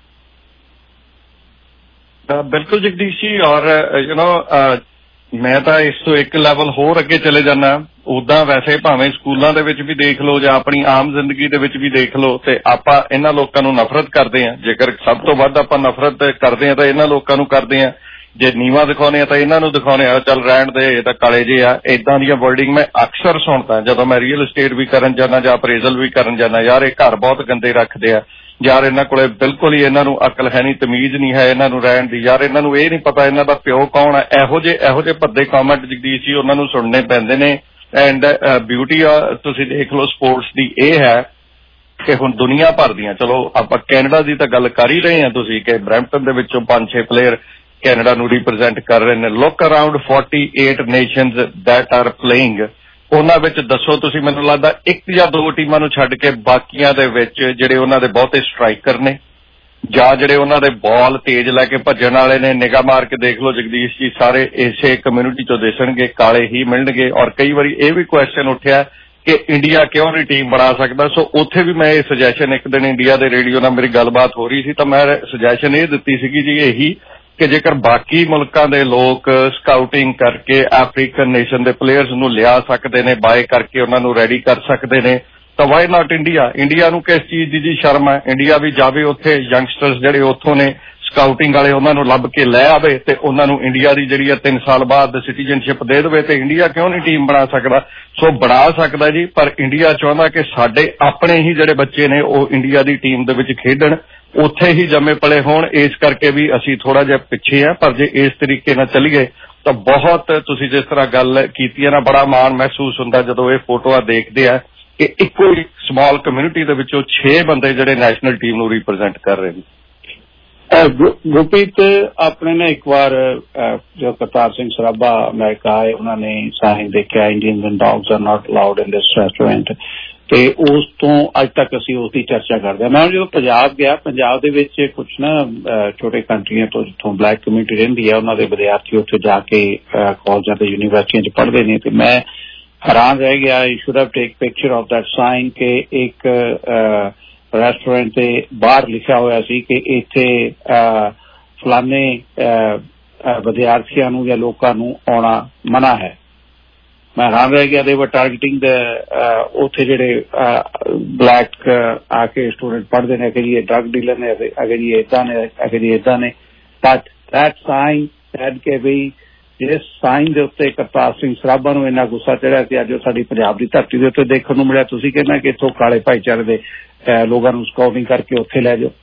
ਬਿਲਕੁਲ ਜਗਦੀਸ਼ ਜੀ, ਔਰ ਯੂ ਨੋ ਮੈਂ ਤਾਂ ਇਸ ਤੋਂ ਇੱਕ ਲੈਵਲ ਹੋਰ ਅੱਗੇ ਚਲੇ ਜਾਣਾ। ਉਦਾਂ ਵੈਸੇ ਭਾਵੇਂ ਸਕੂਲਾਂ ਦੇ ਵਿੱਚ ਵੀ ਦੇਖ ਲਓ ਜਾਂ ਆਪਣੀ ਆਮ ਜ਼ਿੰਦਗੀ ਦੇ ਵਿੱਚ ਵੀ ਦੇਖ ਲਓ, ਤੇ ਆਪਾਂ ਇਹਨਾਂ ਲੋਕਾਂ ਨੂੰ ਨਫ਼ਰਤ ਕਰਦੇ ਹਾਂ। ਜੇਕਰ ਸਭ ਤੋਂ ਵੱਧ ਆਪਾਂ ਨਫ਼ਰਤ ਕਰਦੇ ਹਾਂ ਤਾਂ ਇਹਨਾਂ ਲੋਕਾਂ ਨੂੰ ਕਰਦੇ ਹਾਂ। ਜੇ ਨੀਵਾਂ ਦਿਖਾਉਂਦੇ ਆ ਤਾਂ ਇਹਨਾਂ ਨੂੰ ਦਿਖਾਉਂਦੇ ਆ, ਚੱਲ ਰਹਿਣ ਦੇ ਇਹ ਤਾਂ ਕਾਲੇ ਜਿਹੇ ਆ। ਏਦਾਂ ਦੀਆਂ ਵਰਡਿੰਗ ਮੈਂ ਅਕਸਰ ਸੁਣਦਾ ਜਦੋਂ ਮੈਂ ਰੀਅਲ estate ਵੀ ਕਰਨ ਜਾਂਦਾ ਜਾਂ ਅਪਰੇਜ਼ਲ ਵੀ ਕਰਨ ਜਾਂਦਾ। ਯਾਰ ਇਹ ਘਰ ਬਹੁਤ ਗੰਦੇ ਰੱਖਦੇ ਆ, ਯਾਰ ਇਹਨਾਂ ਕੋਲੇ ਬਿਲਕੁਲ ਹੀ ਇਹਨਾਂ ਨੂੰ ਅਕਲ ਹੈ ਨਹੀਂ, ਤਮੀਜ਼ ਨਹੀਂ ਹੈ ਇਹਨਾਂ ਨੂੰ ਰਹਿਣ ਦੀ, ਯਾਰ ਇਹਨਾਂ ਨੂੰ ਇਹ ਨਹੀਂ ਪਤਾ ਇਹਨਾਂ ਦਾ ਪਿਓ ਕੌਣ ਹੈ। ਇਹੋ ਜਿਹੇ ਇਹੋ ਜਿਹੇ ਭੱਦੇ ਕਮੈਂਟ ਜਗਦੀਸ਼ ਜੀ ਉਹਨਾਂ ਨੂੰ ਸੁਣਨੇ ਪੈਂਦੇ ਨੇ। ਐਂਡ ਬਿਊਟੀ ਤੁਸੀਂ ਦੇਖ ਲਓ ਸਪੋਰਟਸ ਦੀ ਇਹ ਹੈ ਕਿ ਹੁਣ ਦੁਨੀਆ ਭਰ ਦੀਆਂ, ਚਲੋ ਆਪਾਂ ਕੈਨੇਡਾ ਦੀ ਤਾਂ ਗੱਲ ਕਰ ਹੀ ਰਹੇ ਹਾਂ ਤੁਸੀਂ, ਕਿ ਬਰੈਂਪਟਨ ਦੇ ਵਿੱਚੋਂ ਪੰਜ ਛੇ ਪਲੇਅਰ ਕੈਨੇਡਾ ਨੂੰ ਰਿਪਰੈਜ਼ੈਂਟ ਕਰ ਰਹੇ ਨੇ। ਲੁੱਕ ਅਰਾਊਂਡ ਅੜਤਾਲੀ ਨੇਸ਼ਨਸ ਦੈਟ ਆਰ ਪਲੇਇੰਗ, ਉਹਨਾਂ ਵਿੱਚ ਦੱਸੋ ਤੁਸੀਂ, ਮੈਨੂੰ ਲੱਗਦਾ ਇੱਕ ਜਾਂ ਦੋ ਟੀਮਾਂ ਨੂੰ ਛੱਡ ਕੇ ਬਾਕੀਆਂ ਦੇ ਵਿੱਚ ਜਿਹੜੇ ਉਹਨਾਂ ਦੇ ਬਹੁਤੇ ਸਟਰਾਈਕਰ ਨੇ ਜਾਂ ਜਿਹੜੇ ਉਹਨਾਂ ਦੇ ਬਾਲ ਤੇਜ਼ ਲੈ ਕੇ ਭੱਜਣ ਵਾਲੇ ਨੇ, ਨਿਗਾਹ ਮਾਰ ਕੇ ਦੇਖ ਲਓ ਜਗਦੀਸ਼ ਜੀ, ਸਾਰੇ ਇਸੇ ਕਮਿਊਨਿਟੀ ਚੋਂ ਦਿਸਣਗੇ, ਕਾਲੇ ਹੀ ਮਿਲਣਗੇ। ਔਰ ਕਈ ਵਾਰੀ ਇਹ ਵੀ ਕੁਐਸਚਨ ਉੱਠਿਆ ਕਿ ਇੰਡੀਆ ਕਿਉਂ ਨਹੀਂ ਟੀਮ ਬਣਾ ਸਕਦਾ। ਸੋ ਉੱਥੇ ਵੀ ਮੈਂ ਇਹ ਸੁਜੈਸ਼ਨ, ਇੱਕ ਦਿਨ ਇੰਡੀਆ ਦੇ ਰੇਡੀਓ ਨਾਲ ਮੇਰੀ ਗੱਲਬਾਤ ਹੋ ਰਹੀ ਸੀ ਤਾਂ ਮੈਂ ਸੁਜੈਸ਼ਨ ਇਹ ਦਿੱਤੀ ਸੀਗੀ ਜੀ ਇਹੀ ਕਿ ਜੇਕਰ ਬਾਕੀ ਮੁਲਕਾਂ ਦੇ ਲੋਕ ਸਕਾਊਟਿੰਗ ਕਰਕੇ ਅਫਰੀਕਨ ਨੇਸ਼ਨ ਦੇ ਪਲੇਅਰਸ ਨੂੰ ਲਿਆ ਸਕਦੇ ਨੇ, ਬਾਏ ਕਰਕੇ ਉਹਨਾਂ ਨੂੰ ਰੈਡੀ ਕਰ ਸਕਦੇ ਨੇ, ਤਾਂ ਵਾਈ ਨਾਟ ਇੰਡੀਆ। ਇੰਡੀਆ ਨੂੰ ਕਿਸ ਚੀਜ਼ ਦੀ ਜੀ ਸ਼ਰਮ ਹੈ? ਇੰਡੀਆ ਵੀ ਜਾਵੇ ਉੱਥੇ, ਯੰਗਸਟਰਸ ਜਿਹੜੇ ਉੱਥੋਂ ਨੇ ਸਕਾਊਟਿੰਗ ਵਾਲੇ ਉਹਨਾਂ ਨੂੰ ਲੱਭ ਕੇ ਲੈ ਆਵੇ ਤੇ ਉਹਨਾਂ ਨੂੰ ਇੰਡੀਆ ਦੀ ਜਿਹੜੀ ਹੈ ਤਿੰਨ ਸਾਲ ਬਾਅਦ ਸਿਟੀਜ਼ਨਸ਼ਿਪ ਦੇ ਦੇਵੇ। ਤੇ ਇੰਡੀਆ ਕਿਉਂ ਨਹੀਂ ਟੀਮ ਬਣਾ ਸਕਦਾ? ਸੋ ਬਣਾ ਸਕਦਾ ਜੀ, ਪਰ ਇੰਡੀਆ ਚਾਹੁੰਦਾ ਕਿ ਸਾਡੇ ਆਪਣੇ ਹੀ ਜਿਹੜੇ ਬੱਚੇ ਨੇ ਉਹ ਇੰਡੀਆ ਦੀ ਟੀਮ ਦੇ ਵਿੱਚ ਖੇਡਣ, ਉੱਥੇ ਹੀ ਜੰਮੇ ਪਲੇ ਹੋਣ। ਇਸ ਕਰਕੇ ਵੀ ਅਸੀਂ ਥੋੜਾ ਜਿਹਾ ਪਿੱਛੇ ਆ, ਪਰ ਜੇ ਇਸ ਤਰੀਕੇ ਨਾਲ ਚੱਲੀਏ ਤਾਂ ਬਹੁਤ, ਤੁਸੀਂ ਜਿਸ ਤਰ੍ਹਾਂ ਗੱਲ ਕੀਤੀ ਹੈ ਨਾ, ਬੜਾ ਮਾਣ ਮਹਿਸੂਸ ਹੁੰਦਾ ਜਦੋਂ ਇਹ ਫੋਟੋਆਂ ਦੇਖਦੇ ਆ ਕਿ ਇੱਕੋ ਹੀ ਸਮਾਲ ਕਮਿਊਨਿਟੀ ਦੇ ਵਿੱਚੋਂ ਛੇ ਬੰਦੇ ਜਿਹੜੇ ਨੈਸ਼ਨਲ ਟੀਮ ਨੂੰ ਰਿਪਰੈਜ਼ੈਂਟ ਕਰ ਰਹੇ ਨੇ। ਗੁਰਪ੍ਰੀਤ, ਆਪਣੇ ਨੇ ਇੱਕ ਵਾਰ ਜੋ ਕਰਤਾਰ ਸਿੰਘ ਸਰਾਭਾ ਅਮਰੀਕਾ ਆਏ, ਉਹਨਾਂ ਨੇ ਸਾਈਨ ਦੇਖਿਆ Indians and dogs are not allowed in this restaurant, ਤੇ ਉਸ ਤੋਂ ਅੱਜ ਤੱਕ ਅਸੀਂ ਉਸ ਦੀ ਚਰਚਾ ਕਰਦੇ ਹਾਂ। ਮੈਂ ਜਦੋਂ ਪੰਜਾਬ ਗਿਆ, ਪੰਜਾਬ ਦੇ ਵਿੱਚ ਕੁਛ ਨਾ ਛੋਟੇ ਕੰਟਰੀਆਂ ਤੋਂ ਜਿੱਥੋਂ ਬਲੈਕ ਕਮਿਊਨਿਟੀ ਰਹਿੰਦੀ ਹੈ, ਉਹਨਾਂ ਦੇ ਵਿਦਿਆਰਥੀ ਉੱਥੇ ਜਾ ਕੇ ਕਾਲਜਾਂ ਤੇ ਯੂਨੀਵਰਸਿਟੀਆਂ 'ਚ ਪੜ੍ਹਦੇ ਨੇ, ਤੇ ਮੈਂ ਹੈਰਾਨ ਰਹਿ ਗਿਆ। I should have take picture of that sign ਕਿ ਇੱਕ ਰੈਸਟੋਰੈਂਟ ਤੇ ਬਾਹਰ ਲਿਖਿਆ ਹੋਇਆ ਸੀ ਕਿ ਇੱਥੇ ਫਲਾਨੇ ਵਿਦਿਆਰਥੀਆਂ ਨੂੰ ਜਾਂ ਲੋਕਾਂ ਨੂੰ ਆਉਣਾ ਮਨਾ ਹੈ। ਮੈਂ ਹੈਰਾਨ ਰਹਿ ਗਿਆ। ਦੇ ਵਰ ਟਾਰਗੇਟਿੰਗ ਦੇ ਉੱਥੇ ਜਿਹੜੇ ਬਲੈਕ ਆ ਕੇ ਸਟੂਡੈਂਟ ਪੜ੍ਹਦੇ ਨੇ ਕਿ ਜੀ ਇਹ ਡਰਗ ਡੀਲਰ ਨੇ, ਅਗਰ ਜੀ ਏਦਾਂ ਨੇ, ਅਗਰ ਜੀ ਏਦਾਂ ਨੇ। ਬਟ ਦੈਟ ਸਾਈਨ ਸੈਡ ਕਿ ਵੀ ਜਿਸ ਸਾਈਨ ਦੇ ਉੱਤੇ ਕਰਤਾਰ ਸਿੰਘ ਸਰਾਭਾ ਨੂੰ ਇੰਨਾ ਗੁੱਸਾ ਚੜਿਆ ਸੀ, ਅੱਜ ਉਹ ਸਾਡੀ ਪੰਜਾਬ ਦੀ ਧਰਤੀ ਦੇ ਉੱਤੇ ਦੇਖਣ ਨੂੰ ਮਿਲਿਆ। ਤੁਸੀਂ ਕਹਿੰਦਾ ਕਿ ਇੱਥੋਂ ਕਾਲੇ ਭਾਈਚਾਰੇ ਦੇ ਲੋਕਾਂ ਨੂੰ ਸਕਾਊਟਿੰਗ ਕਰਕੇ ਉੱਥੇ ਲੈ ਜਾਓ।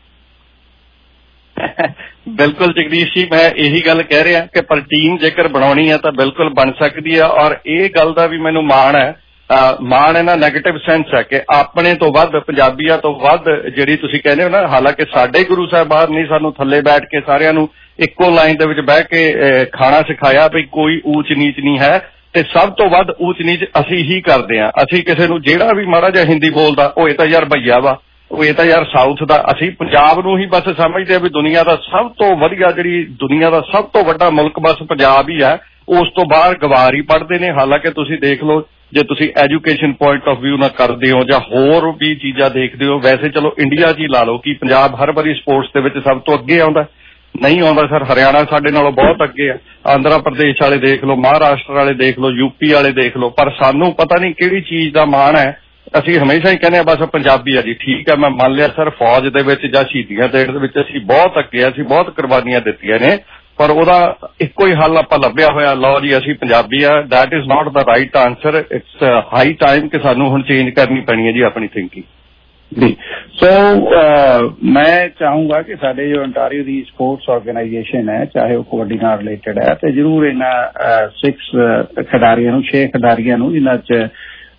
ਬਿਲਕੁਲ ਜਗਦੀਸ਼ ਜੀ, ਮੈਂ ਇਹੀ ਗੱਲ ਕਹਿ ਰਿਹਾ ਕਿ ਪਰ ਟੀਮ ਜੇਕਰ ਬਣਾਉਣੀ ਹੈ ਤਾਂ ਬਿਲਕੁਲ ਬਣ ਸਕਦੀ ਹੈ। ਔਰ ਇਹ ਗੱਲ ਦਾ ਵੀ ਮੈਨੂੰ ਮਾਣ ਹੈ, ਮਾਣ ਇਹਨਾਂ ਨੈਗੇਟਿਵ ਸੈਂਸ ਹੈ ਕਿ ਆਪਣੇ ਤੋਂ ਵੱਧ, ਪੰਜਾਬੀਆਂ ਤੋਂ ਵੱਧ ਜਿਹੜੀ ਤੁਸੀਂ ਕਹਿੰਦੇ ਹੋ ਨਾ, ਹਾਲਾਂਕਿ ਸਾਡੇ ਗੁਰੂ ਸਾਹਿਬਾਨ ਨੇ ਸਾਨੂੰ ਥੱਲੇ ਬੈਠ ਕੇ ਸਾਰਿਆਂ ਨੂੰ ਇੱਕੋ ਲਾਈਨ ਦੇ ਵਿੱਚ ਬਹਿ ਕੇ ਖਾਣਾ ਸਿਖਾਇਆ ਵੀ ਕੋਈ ਊਚ ਨੀਚ ਨਹੀਂ ਹੈ, ਤੇ ਸਭ ਤੋਂ ਵੱਧ ਊਚ ਨੀਚ ਅਸੀਂ ਹੀ ਕਰਦੇ ਹਾਂ। ਅਸੀਂ ਕਿਸੇ ਨੂੰ ਜਿਹੜਾ ਵੀ ਮਾੜਾ ਜਿਹਾ ਹਿੰਦੀ ਬੋਲਦਾ, ਉਹ ਇਹ ਤਾਂ ਯਾਰ ਭਈਆ ਵਾ, ਉਹ ਇਹ ਤਾਂ ਯਾਰ ਸਾਊਥ ਦਾ, ਅਸੀਂ ਪੰਜਾਬ ਨੂੰ ਹੀ ਬਸ ਸਮਝਦੇ ਆ ਵੀ ਦੁਨੀਆ ਦਾ ਸਭ ਤੋਂ ਵਧੀਆ, ਜਿਹੜੀ ਦੁਨੀਆ ਦਾ ਸਭ ਤੋਂ ਵੱਡਾ ਮੁਲਕ ਬਸ ਪੰਜਾਬ ਹੀ ਹੈ। ਉਸ ਤੋਂ ਬਾਹਰ ਗਵਾਰ ਹੀ ਪੜ੍ਹਦੇ ਨੇ। ਹਾਲਾਂਕਿ ਤੁਸੀਂ ਦੇਖ ਲਓ, ਜੇ ਤੁਸੀਂ ਐਜੂਕੇਸ਼ਨ ਪੁਆਇੰਟ ਆਫ ਵਿਊ ਨਾਲ ਕਰਦੇ ਹੋ ਜਾਂ ਹੋਰ ਵੀ ਚੀਜ਼ਾਂ ਦੇਖਦੇ ਹੋ, ਵੈਸੇ ਚਲੋ ਇੰਡੀਆ 'ਚ ਹੀ ਲਾ ਲਓ ਕਿ ਪੰਜਾਬ ਹਰ ਵਾਰੀ ਸਪੋਰਟਸ ਦੇ ਵਿੱਚ ਸਭ ਤੋਂ ਅੱਗੇ ਆਉਂਦਾ, ਨਹੀਂ ਆਉਂਦਾ ਸਰ। ਹਰਿਆਣਾ ਸਾਡੇ ਨਾਲੋਂ ਬਹੁਤ ਅੱਗੇ ਆ, ਆਂਧਰਾ ਪ੍ਰਦੇਸ਼ ਵਾਲੇ ਦੇਖ ਲਓ, ਮਹਾਰਾਸ਼ਟਰ ਵਾਲੇ ਦੇਖ ਲਓ, ਯੂਪੀ ਵਾਲੇ ਦੇਖ ਲਓ। ਪਰ ਸਾਨੂੰ ਪਤਾ ਨਹੀਂ ਕਿਹੜੀ ਚੀਜ਼ ਦਾ ਮਾਣ ਹੈ, ਅਸੀਂ ਹਮੇਸ਼ਾ ਹੀ ਕਹਿੰਦੇ ਆ ਬਸ ਪੰਜਾਬੀ ਆ ਜੀ। ਠੀਕ ਹੈ, ਮੈਂ ਮੰਨ ਲਿਆ ਸਰ, ਫੌਜ ਦੇ ਵਿੱਚ ਜਾਂ ਸ਼ਹੀਦੀਆਂ ਦੇਣ ਦੇ ਵਿੱਚ ਅਸੀਂ ਬਹੁਤ ਅੱਗੇ ਆ, ਅਸੀਂ ਬਹੁਤ ਕੁਰਬਾਨੀਆਂ ਦਿੱਤੀਆਂ ਨੇ, ਪਰ ਉਹਦਾ ਇੱਕੋ ਹੀ ਹੱਲ ਆਪਾਂ ਲੱਭਿਆ ਹੋਇਆ, ਲਓ ਜੀ ਅਸੀਂ ਪੰਜਾਬੀ ਆ। That is not the right answer. It's high time ਕਿ ਸਾਨੂੰ ਹੁਣ ਚੇਂਜ ਕਰਨੀ ਪੈਣੀ ਹੈ ਜੀ ਆਪਣੀ ਥਿੰਕਿੰਗ ਜੀ। ਸੋ ਮੈਂ ਚਾਹੂੰਗਾ ਕਿ ਸਾਡੇ ਜੋ ਅੰਟਾਰੀਓ ਦੀ ਸਪੋਰਟਸ ਆਰਗੇਨਾਈਜੇਸ਼ਨ ਹੈ, ਚਾਹੇ ਉਹ ਕਬੱਡੀ ਨਾਲ ਰਿਲੇਟਡ ਹੈ, ਤੇ ਜ਼ਰੂਰ ਇਹਨਾਂ ਸਿਕਸ ਖਿਡਾਰੀਆਂ ਨੂੰ, ਛੇ ਖਿਡਾਰੀਆਂ ਨੂੰ, ਜਿਨ੍ਹਾਂ 'ਚ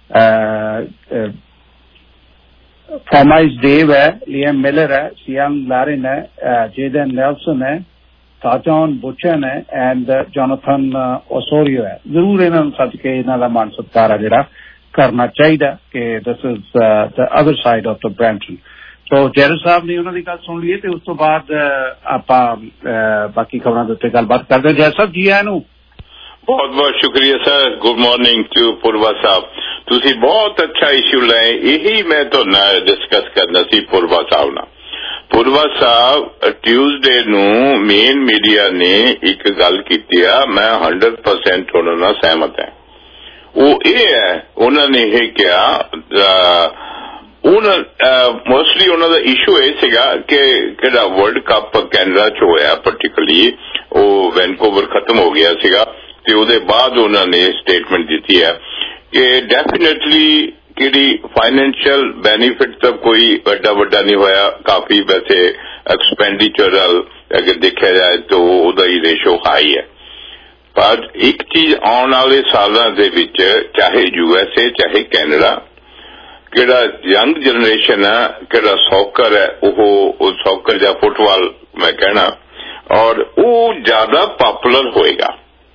ਫਾਰਮਾਈਜ਼ ਡੇਵ ਹੈ, ਲੀਐਮ ਮਿਲਰ ਹੈ, ਸੀਐਮ ਲਾਰਿਨ ਹੈ, ਜੇਡਨ ਨੈਲਸਨ ਹੈ, ਤਾਜੌਨ ਬੁਚਨ ਹੈ ਐਂਡ ਜੋਨਾਥਨ ਓਸੋਰੀਓ ਹੈ। ਜ਼ਰੂਰ ਇਹਨਾਂ ਨੂੰ ਸੱਦ ਕੇ ਇਹਨਾਂ ਦਾ ਮਾਣ ਸਤਿਕਾਰ ਹੈ ਜਿਹੜਾ ਕਰਨਾ ਚਾਹੀਦਾ ਕਿ this is the other side of the Brampton. So ਜੈਰਲ ਸਾਹਿਬ ਨੇ ਉਹਨਾਂ ਦੀ ਗੱਲ ਸੁਣ ਲਈਏ ਤੇ ਉਸ ਤੋਂ ਬਾਅਦ ਆਪਾਂ ਬਾਕੀ ਖਬਰਾਂ ਦੇ ਉੱਤੇ ਗੱਲਬਾਤ ਕਰਦੇ ਹਾਂ। ਜੈਰਲ ਸਾਹਿਬ ਜੀ ਆਇਆਂ ਨੂੰ। ਬਹੁਤ ਬਹੁਤ ਸ਼ੁਕਰੀਆ sir. Good morning to Purva sahib. ਤੁਸੀਂ ਬਹੁਤ ਅੱਛਾ ਇਸ਼ੂ ਲਏ, ਇਹੀ ਮੈਂ ਤੁਹਾਡੇ ਨਾਲ ਡਿਸਕਸ ਕਰਨਾ ਸੀ ਪੁਰਵਾ ਸਾਹਿਬ ਨਾਲ। ਪੁਰਵਾ ਸਾਹਿਬ ਟਿਊਜ਼ਡੇ ਨੂੰ ਮੇਨ ਮੀਡੀਆ ਨੇ ਇੱਕ ਗੱਲ ਕੀਤੀ ਆ, ਮੈਂ ਹੰਡਰਡ ਪਰਸੈਂਟ ਉਹਨਾਂ ਨਾਲ ਸਹਿਮਤ ਹਾਂ। ਉਹ ਇਹ ਹੈ, ਉਹਨਾਂ ਨੇ ਇਹ ਕਿਹਾ, ਉਹਨਾਂ ਮੋਸਟਲੀ ਉਹਨਾਂ ਦਾ ਇਸ਼ੂ ਇਹ ਸੀਗਾ ਕਿ ਕਿਹੜਾ ਵਰਲਡ ਕੱਪ ਕੈਨੇਡਾ 'ਚ ਹੋਇਆ, ਪਰਟੀਕੁਲਰਲੀ ਉਹ ਵੈਨਕੂਵਰ ਖਤਮ ਹੋ ਗਿਆ ਸੀਗਾ, ਤੇ ਉਹਦੇ ਬਾਅਦ ਉਹਨਾਂ ਨੇ ਸਟੇਟਮੈਂਟ ਦਿੱਤੀ ਹੈ ਕਿ ਡੈਫੀਨੇਟਲੀ ਕਿਹੜੀ ਫਾਈਨੈਂਸ਼ੀਅਲ ਬੈਨੀਫਿਟ ਤਾਂ ਕੋਈ ਵੱਡਾ ਵੱਡਾ ਨਹੀਂ ਹੋਇਆ, ਕਾਫੀ ਵੈਸੇ ਐਕਸਪੈਂਡੀਚਰਲ ਅਗਰ ਦੇਖਿਆ ਜਾਏ ਤਾਂ ਉਹਦਾ ਹੀ ਰੇਸ਼ੋ ਹਾਈ ਹੈ। ਪਰ ਇੱਕ ਚੀਜ਼ ਆਉਣ ਵਾਲੇ ਸਾਲਾਂ ਦੇ ਵਿੱਚ, ਚਾਹੇ ਯੂਐਸਏ ਚਾਹੇ ਕੈਨੇਡਾ, ਕਿਹੜਾ ਯੰਗ ਜਨਰੇਸ਼ਨ ਹੈ, ਕਿਹੜਾ ਸੌਕਰ ਹੈ, ਉਹ ਸੌਕਰ ਜਾਂ ਫੁੱਟਬਾਲ ਮੈਂ ਕਹਿਣਾ, ਔਰ ਉਹ ਜ਼ਿਆਦਾ ਪਾਪੂਲਰ ਹੋਏਗਾ।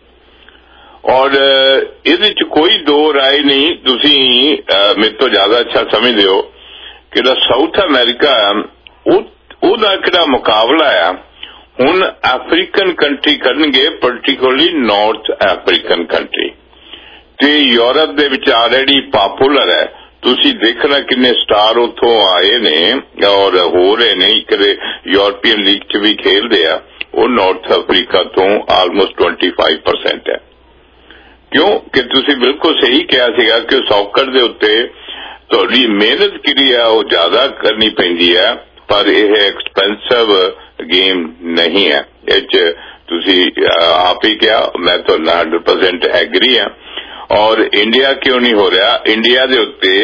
ਔਰ ਇਹਦੇ ਚ ਕੋਈ ਦੋ ਰਾਏ ਨਹੀਂ, ਤੁਸੀਂ ਮੇਰੇ ਤੋਂ ਜ਼ਿਆਦਾ ਅੱਛਾ ਸਮਝਦੇ ਹੋ। ਕਿਹੜਾ ਸਾਊਥ ਅਮਰੀਕਾ ਉਹਦਾ ਕਿਹੜਾ ਮੁਕਾਬਲਾ ਆ, ਹੁਣ ਅਫਰੀਕਨ ਕੰਟਰੀ ਕਰਨਗੇ, ਪਰਟੀਕੁਲਰਲੀ ਨਾਰਥ ਅਫਰੀਕਨ ਕੰਟਰੀ, ਤੇ ਯੂਰਪ ਦੇ ਵਿੱਚ ਆਲਰੇਡੀ ਪਾਪੂਲਰ ਹੈ। ਤੁਸੀਂ ਦੇਖਣਾ ਕਿੰਨੇ ਸਟਾਰ ਉੱਥੋਂ ਆਏ ਨੇ ਔਰ ਹੋ ਰਹੇ ਨੇ, ਕਦੇ ਯੂਰਪੀਅਨ ਲੀਗ ਚ ਵੀ ਖੇਲਦੇ ਆ, ਉਹ ਨਾਰਥ ਅਫਰੀਕਾ ਤੋਂ ਆਲਮੋਸਟ ਟਵੈਂਟੀ ਫਾਈਵ ਪਰਸੈਂਟ ਹੈ। ਕਿਉਂ ਕਿ ਤੁਸੀਂ ਬਿਲਕੁਲ ਸਹੀ ਕਿਹਾ ਸੀਗਾ ਕਿ ਸੌਕਰ ਦੇ ਉੱਤੇ ਤੁਹਾਡੀ ਮਿਹਨਤ ਜਿਹੜੀ ਆ ਉਹ ਜ਼ਿਆਦਾ ਕਰਨੀ ਪੈਂਦੀ ਹੈ, ਪਰ ਇਹ ਐਕਸਪੈਂਸਿਵ ਗੇਮ ਨਹੀਂ ਹੈ। ਇਹ 'ਚ ਤੁਸੀਂ ਆਪ ਹੀ ਕਿਹਾ, ਮੈਂ ਤੁਹਾਡੇ ਨਾਲ ਹੰਡਰਡ ਪਰਸੈਂਟ ਐਗਰੀ ਹਾਂ। ਔਰ ਇੰਡੀਆ ਕਿਉਂ ਨਹੀਂ ਹੋ ਰਿਹਾ, ਇੰਡੀਆ ਦੇ ਉੱਤੇ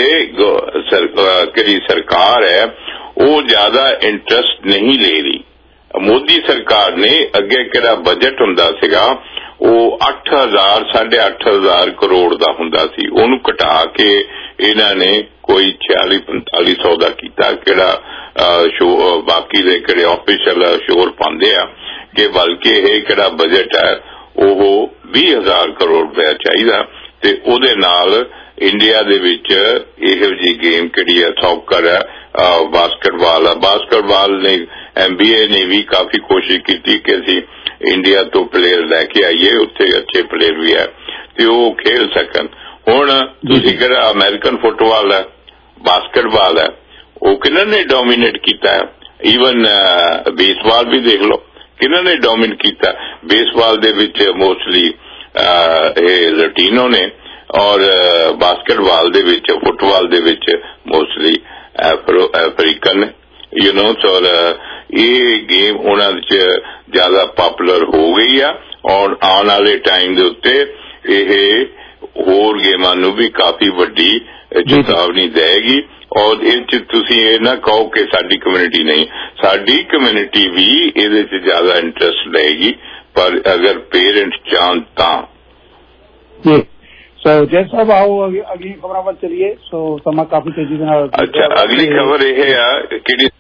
ਕਿਹੜੀ ਸਰਕਾਰ ਹੈ ਉਹ ਜ਼ਿਆਦਾ ਇੰਟਰਸਟ ਨਹੀਂ ਲੈ ਰਹੀ। ਮੋਦੀ ਸਰਕਾਰ ਨੇ ਅੱਗੇ ਕਿਹੜਾ ਬਜਟ ਹੁੰਦਾ ਸੀਗਾ, ਉਹ ਅੱਠ ਹਜ਼ਾਰ ਸਾਢੇ ਅੱਠ ਹਜ਼ਾਰ ਕਰੋੜ ਦਾ ਹੁੰਦਾ ਸੀ, ਉਹਨੂੰ ਘਟਾ ਕੇ ਇਹਨਾਂ ਨੇ ਕੋਈ ਛਿਆਲੀ ਪੰਤਾਲੀ ਸੌ ਦਾ ਕੀਤਾ। ਕਿਹੜਾ ਸ਼ੋ ਬਾਕੀ ਦੇ ਕਿਹੜੇ ਆਫੀਸ਼ੀਅਲ ਸ਼ੋਰ ਪਾਉਂਦੇ ਆ ਕਿ ਬਲਕਿ ਇਹ ਕਿਹੜਾ ਬਜਟ ਹੈ ਉਹ ਵੀਹ ਹਜ਼ਾਰ ਕਰੋੜ ਰੁਪਇਆ ਚਾਹੀਦਾ, ਤੇ ਉਹਦੇ ਨਾਲ ਇੰਡੀਆ ਦੇ ਵਿੱਚ ਇਹੋ ਜਿਹੀ ਗੇਮ ਕਿਹੜੀ ਹੈ ਸੌਕਰ ਹੈ, ਬਾਸਕਟਬਾਲ ਆ। ਬਾਸਕਟਬਾਲ ਨੇ ਐਮਬੀਏ ਨੇ ਵੀ ਕਾਫੀ ਕੋਸ਼ਿਸ਼ ਕੀਤੀ ਕਿ ਅਸੀਂ ਇੰਡੀਆ ਤੋਂ ਪਲੇਅਰ ਲੈ ਕੇ ਆਈਏ, ਉੱਥੇ ਅੱਛੇ ਪਲੇਅਰ ਵੀ ਹੈ ਤੇ ਉਹ ਖੇਲ ਸਕਣ। ਹੁਣ ਤੁਸੀਂ ਕਿਹੜਾ ਅਮਰੀਕਨ ਫੁੱਟਬਾਲ ਹੈ, ਬਾਸਕਟਬਾਲ ਹੈ, ਉਹ ਕਿਹਨਾਂ ਨੇ ਡੋਮੀਨੇਟ ਕੀਤਾ ਹੈ। ਈਵਨ ਬੇਸਬਾਲ ਵੀ ਦੇਖ ਲਓ, ਕਿਹਨਾਂ ਨੇ ਡੋਮੀਨੇਟ ਕੀਤਾ। ਬੇਸਬਾਲ ਦੇ ਵਿੱਚ ਮੋਸਟਲੀ ਇਹ ਲਟੀਨੋ ਨੇ, ਔਰ ਬਾਸਕਟਬਾਲ ਦੇ ਵਿੱਚ, ਫੁੱਟਬਾਲ ਦੇ ਵਿੱਚ ਮੋਸਟਲੀ ਅਫਰੀਕਨ ਨੇ, ਯੂ ਨੋ। ਸੋ ਇਹ ਗੇਮ ਉਹਨਾਂ ਵਿੱਚ ਜ਼ਿਆਦਾ ਪਾਪੂਲਰ ਹੋ ਗਈ ਆ, ਔਰ ਆਉਣ ਵਾਲੇ ਟਾਈਮ ਦੇ ਉੱਤੇ ਇਹ ਹੋਰ ਗੇਮਾਂ ਨੂੰ ਵੀ ਕਾਫੀ ਵੱਡੀ ਚੇਤਾਵਨੀ ਦੇਗੀ। ਔਰ ਇਹ ਚ ਤੁਸੀਂ ਇਹ ਨਾ ਕਹੋ ਕਿ ਸਾਡੀ ਕਮਿਊਨਿਟੀ ਨਹੀਂ, ਸਾਡੀ ਕਮਿਊਨਿਟੀ ਵੀ ਇਹਦੇ ਚ ਜ਼ਿਆਦਾ ਇੰਟਰਸਟ ਲਏਗੀ, ਪਰ ਅਗਰ ਪੇਰੈਂਟਸ ਚਾਹਣ ਤਾਂ। ਜੀ ਸੋ ਜੈ ਸਾਹਿਬ ਆਓ ਅਗਲੀ ਖਬਰਾਂ ਵੱਲ ਚਲੀਏ। ਸੋ ਸਮਾਂ ਕਾਫੀ ਤੇਜ਼ੀ ਦੇ ਨਾਲ। ਅੱਛਾ, ਅਗਲੀ ਖਬਰ ਇਹ ਆ ਕਿਹੜੀ,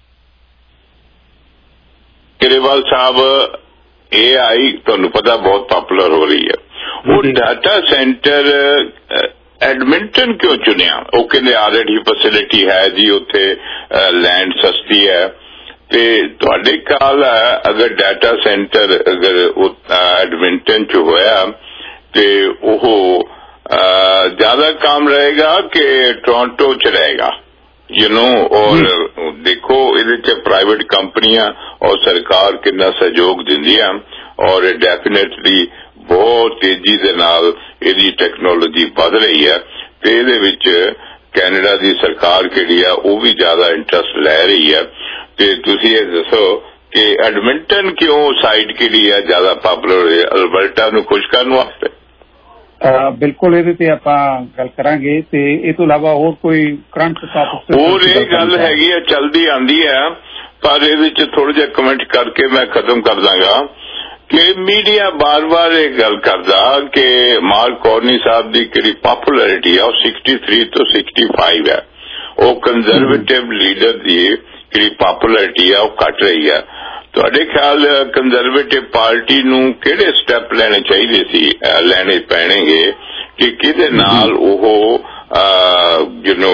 ਕੇਜਰੀਵਾਲ ਸਾਹਿਬ ਏ ਆਈ ਤੁਹਾਨੂੰ ਪਤਾ ਬਹੁਤ ਪਾਪੂਲਰ ਹੋ ਰਹੀ ਹੈ। ਉਹ ਡਾਟਾ ਸੈਂਟਰ ਐਡਮਿੰਟਨ ਕਿਉਂ ਚੁਣਿਆ? ਉਹ ਕਹਿੰਦੇ ਆਲਰੇਡੀ ਫੈਸਿਲਿਟੀ ਹੈ ਜੀ, ਉੱਥੇ ਲੈਂਡ ਸਸਤੀ ਹੈ। ਤੇ ਤੁਹਾਡੇ ਖਿਆਲ ਹੈ ਅਗਰ ਡਾਟਾ ਸੈਂਟਰ ਅਗਰ ਐਡਮਿੰਟਨ ਚ ਹੋਇਆ ਤੇ ਉਹ ਜ਼ਿਆਦਾ ਕੰਮ ਰਹੇਗਾ ਕਿ ਟੋਰਾਂਟੋ ਚ ਰਹੇਗਾ? ਯੂ ਨੋ ਔਰ ਦੇਖੋ ਇਹਦੇ ਚ ਪ੍ਰਾਈਵੇਟ ਕੰਪਨੀਆਂ ਔਰ ਸਰਕਾਰ ਕਿੰਨਾ ਸਹਿਯੋਗ ਦਿੰਦੀਆਂ, ਔਰ ਡੈਫੀਨੇਟਲੀ ਬਹੁਤ ਤੇਜ਼ੀ ਦੇ ਨਾਲ ਇਹਦੀ ਟੈਕਨੋਲੋਜੀ ਵੱਧ ਰਹੀ ਹੈ ਤੇ ਇਹਦੇ ਵਿੱਚ ਕੈਨੇਡਾ ਦੀ ਸਰਕਾਰ ਕਿਹੜੀ ਆ ਉਹ ਵੀ ਜ਼ਿਆਦਾ ਇੰਟਰਸਟ ਲੈ ਰਹੀ ਹੈ। ਤੇ ਤੁਸੀਂ ਇਹ ਦੱਸੋ ਕਿ ਐਡਮਿੰਟਨ ਕਿਉਂ ਸਾਈਡ ਕਿਹੜੀ ਆ ਜ਼ਿਆਦਾ ਪਾਪੂਲਰ ਹੈ ਅਲਬਰਟਾ ਨੂੰ ਖੁਸ਼ ਕਰਨ ਵਾਸਤੇ? ਬਿਲਕੁਲ ਇਹਦੇ ਤੇ ਆਪਾਂ ਗੱਲ ਕਰਾਂਗੇ। ਤੇ ਇਹ ਤੋਂ ਇਲਾਵਾ ਹੋਰ ਕੋਈ ਕਰੰਟ ਟਾਪਿਕ ਹੋਰ ਇਹ ਗੱਲ ਹੈਗੀ ਆ ਚਲਦੀ ਆਂਦੀ ਹੈ, ਪਰ ਇਹਦੇ ਚ ਥੋੜਾ ਜਿਹਾ ਕਮੈਂਟ ਕਰਕੇ ਮੈਂ ਖਤਮ ਕਰ ਦਾਂਗਾ ਕਿ ਮੀਡੀਆ ਬਾਰ ਬਾਰ ਇਹ ਗੱਲ ਕਰਦਾ ਕਿ ਮਾਰਕ ਕਾਰਨੀ ਸਾਹਿਬ ਦੀ ਕਿਹੜੀ ਪਪੂਲੈਰਿਟੀ ਆ ਉਹ तिरेसठ ਤੋਂ पैंसठ ਹੈ। ਉਹ ਕੰਜ਼ਰਵੇਟਿਵ ਲੀਡਰ ਦੀ ਕਿਹੜੀ ਪਪੂਲੈਰਿਟੀ ਆ ਉਹ ਘਟ ਰਹੀ ਹੈ। ਤੁਹਾਡੇ ਖਿਆਲ ਕੰਜ਼ਰਵੇਟਿਵ ਪਾਰਟੀ ਨੂੰ ਕਿਹੜੇ ਸਟੈਪ ਲੈਣੇ ਚਾਹੀਦੇ ਸੀ, ਲੈਣੇ ਪੈਣਗੇ ਕਿ ਕਿਹਦੇ ਨਾਲ ਉਹ you know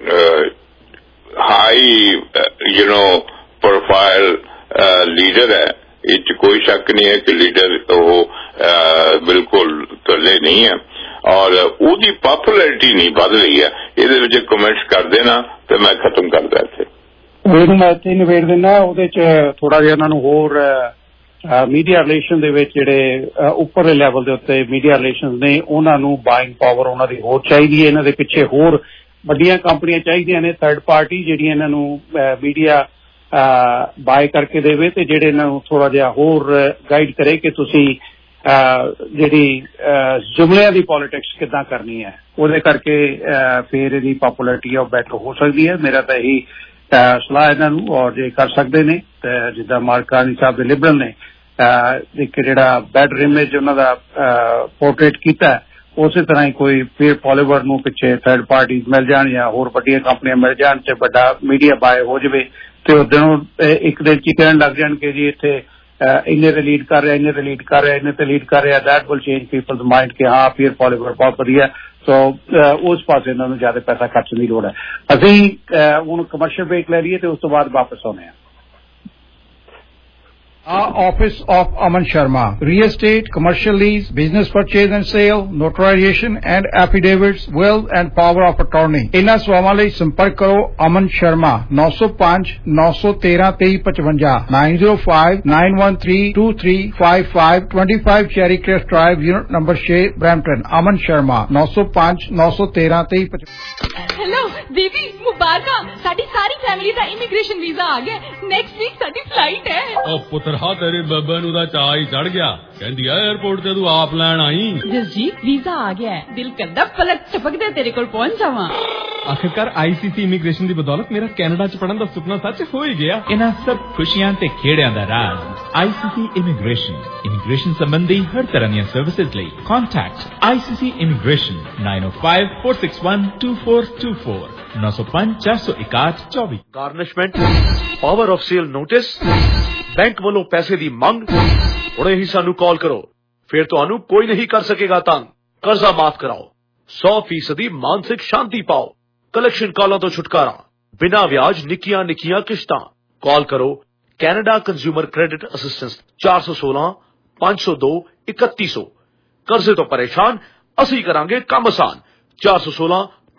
high you know profile leader ਹੈ? ਇਹ ਚ ਕੋਈ ਸ਼ੱਕ ਨਹੀਂ ਹੈ ਕਿ ਲੀਡਰ ਉਹ ਬਿਲਕੁਲ ਥੱਲੇ ਨਹੀਂ ਹੈ ਔਰ ਉਹਦੀ ਪਪੂਲੈਰਿਟੀ ਨਹੀਂ ਵੱਧ ਰਹੀ ਹੈ। ਇਹਦੇ ਵਿੱਚ ਕਮੈਂਟਸ ਕਰ ਦੇਣਾ ਤੇ ਮੈਂ ਖਤਮ ਕਰਦਾ ਇੱਥੇ। ਇਹਨੂੰ ਮੈਂ ਇੱਥੇ ਨਿਬੇੜ ਦਿੰਦਾ। ਉਹਦੇ ਚ ਥੋੜਾ ਜਿਹਾ ਇਹਨਾਂ ਨੂੰ ਹੋਰ ਮੀਡੀਆ ਰਿਲੇਸ਼ਨ ਦੇ ਵਿੱਚ ਜਿਹੜੇ ਉੱਪਰਲੇ ਲੈਵਲ ਦੇ ਉੱਤੇ ਮੀਡੀਆ ਰਿਲੇਸ਼ਨ ਨੇ ਉਹਨਾਂ ਨੂੰ ਬਾਇੰਗ ਪਾਵਰ ਉਹਨਾਂ ਦੀ ਹੋਰ ਚਾਹੀਦੀ ਹੈ। ਇਹਨਾਂ ਦੇ ਪਿੱਛੇ ਹੋਰ ਵੱਡੀਆਂ ਕੰਪਨੀਆਂ ਚਾਹੀਦੀਆਂ ਨੇ, ਥਰਡ ਪਾਰਟੀ ਜਿਹੜੀਆਂ ਇਹਨਾਂ ਨੂੰ ਮੀਡੀਆ ਬਾਏ ਕਰਕੇ ਦੇਵੇ ਤੇ ਜਿਹੜੇ ਇਹਨਾਂ ਨੂੰ ਥੋੜਾ ਜਿਹਾ ਹੋਰ ਗਾਈਡ ਕਰੇ ਕਿ ਤੁਸੀਂ ਜਿਹੜੀ ਜੁਮਲਿਆਂ ਦੀ ਪੋਲੀਟਿਕਸ ਕਿੱਦਾਂ ਕਰਨੀ ਹੈ। ਉਹਦੇ ਕਰਕੇ ਫਿਰ ਇਹਦੀ ਪਪੂਲੈਰਿਟੀ ਉਹ ਬੈਟਰ ਹੋ ਸਕਦੀ ਹੈ। ਮੇਰਾ ਤਾਂ ਇਹੀ ਸਲਾਹ ਇਹਨਾਂ ਨੂੰ, ਔਰ ਜੇ ਕਰ ਸਕਦੇ ਨੇ ਤਾਂ ਜਿੱਦਾਂ ਮਾਰਕ ਕਾਰਨੀ ਸਾਹਿਬ ਦੇ ਲਿਬਰਲ ਨੇ ਇੱਕ ਜਿਹੜਾ ਬੈਡ ਇਮੇਜ ਉਹਨਾਂ ਦਾ ਪੋਰਟਰੇਟ ਕੀਤਾ, ਉਸੇ ਤਰ੍ਹਾਂ ਹੀ ਕੋਈ ਫਿਰ ਪੋਲੀਵਰ ਨੂੰ ਪਿੱਛੇ ਥਰਡ ਪਾਰਟੀ ਮਿਲ ਜਾਣ ਜਾਂ ਹੋਰ ਵੱਡੀਆਂ ਕੰਪਨੀਆਂ ਮਿਲ ਜਾਣ ਤੇ ਵੱਡਾ ਮੀਡੀਆ ਬਾਏ ਹੋ ਜਾਵੇ ਤੇ ਉਹ ਦਿਨੋਂ ਇੱਕ ਦਿਨ ਚ ਕਹਿਣ ਲੱਗ ਜਾਣ ਕਿ ਜੀ ਇੱਥੇ ਇੰਨੇ ਤੇ ਲੀਡ ਕਰ ਰਿਹਾ, ਇੰਨੇ ਤੇ ਲੀਡ ਕਰ ਰਿਹਾ, ਇੰਨੇ ਤੇ ਲੀਡ ਕਰ ਰਿਹਾ। That will change people's mind ਕਿ ਹਾਂ ਫਿਰ ਪੋਲੀਵਰ ਬਹੁਤ ਵਧੀਆ। ਸੋ ਉਸ ਪਾਸੇ ਇਹਨਾਂ ਨੂੰ ਜ਼ਿਆਦਾ ਪੈਸਾ ਖਰਚਣ ਦੀ ਲੋੜ ਹੈ। ਅਸੀਂ ਹੁਣ ਕਮਰਸ਼ੀਅਲ ਬ੍ਰੇਕ ਲੈ ਲਈਏ ਤੇ ਉਸ ਤੋਂ ਬਾਅਦ ਵਾਪਸ ਆਉਂਦੇ ਹਾਂ। Our office of Aman Sharma, real estate, commercial lease, business purchase and sale, notarization and affidavits, will and power of attorney. इन्हां सेवावां लई संपर्क करो Aman Sharma नौ सौ पांच नौ सौ तेरह तेईस पचवंजा nine zero five nine one three two three five five twenty-five Cherry Crest Drive, unit number six, Brampton. Aman Sharma नौ सौ पांच नौ सौ तेरह तेईस पचवंजा। हेलो दीदी, मुबारक, साडी सारी फैमिली दा इमिग्रेशन वीजा आ गया। नेक्स्ट वीक साडी फ्लाइट है। ओ पुत्रा तेरे बब्बे नू दा चाह ही चढ़ गया, कहंदी है एयरपोर्ट ते तू आप लैन आई। जसजीत वीजा आ गया है, दिल करदा पलक झपकदे तेरे कोल पहुंच जावां। आखिरकार आईसीसी इमिग्रेशन दी बदौलत मेरा कनाडा च पढ़न दा सुपना सच हो ही गया। इन्हां सब खुशियां ते खेड़ियां दा राज आईसीसी इमिग्रेशन। इमिग्रेशन संबंधी हर तरह दी सर्विसेज लई contact ICC immigration nine oh five four six one two four two four नौ सौ पांच चार सौ इकाठ चौबीस। Garnishment power of sale notice bank वालों पैसे दी मंग, हुणे ही सानू कॉल करो, फिर तुहानू कोई नहीं कर सकेगा तंग। कर्जा माफ कराओ, सौ फीसदी मानसिक शांति पाओ, कलेक्शन कॉलों तो छुटकारा, बिना ब्याज निकियां निकियां किश्तां। कॉल करो कैनेडा कंज्यूमर क्रेडिट असिस्टेंस चार सौ सोलह पांच सौ दो इकतीस सौ। कर्जे तो परेशान, असी करांगे काम आसान। चार सौ सोलह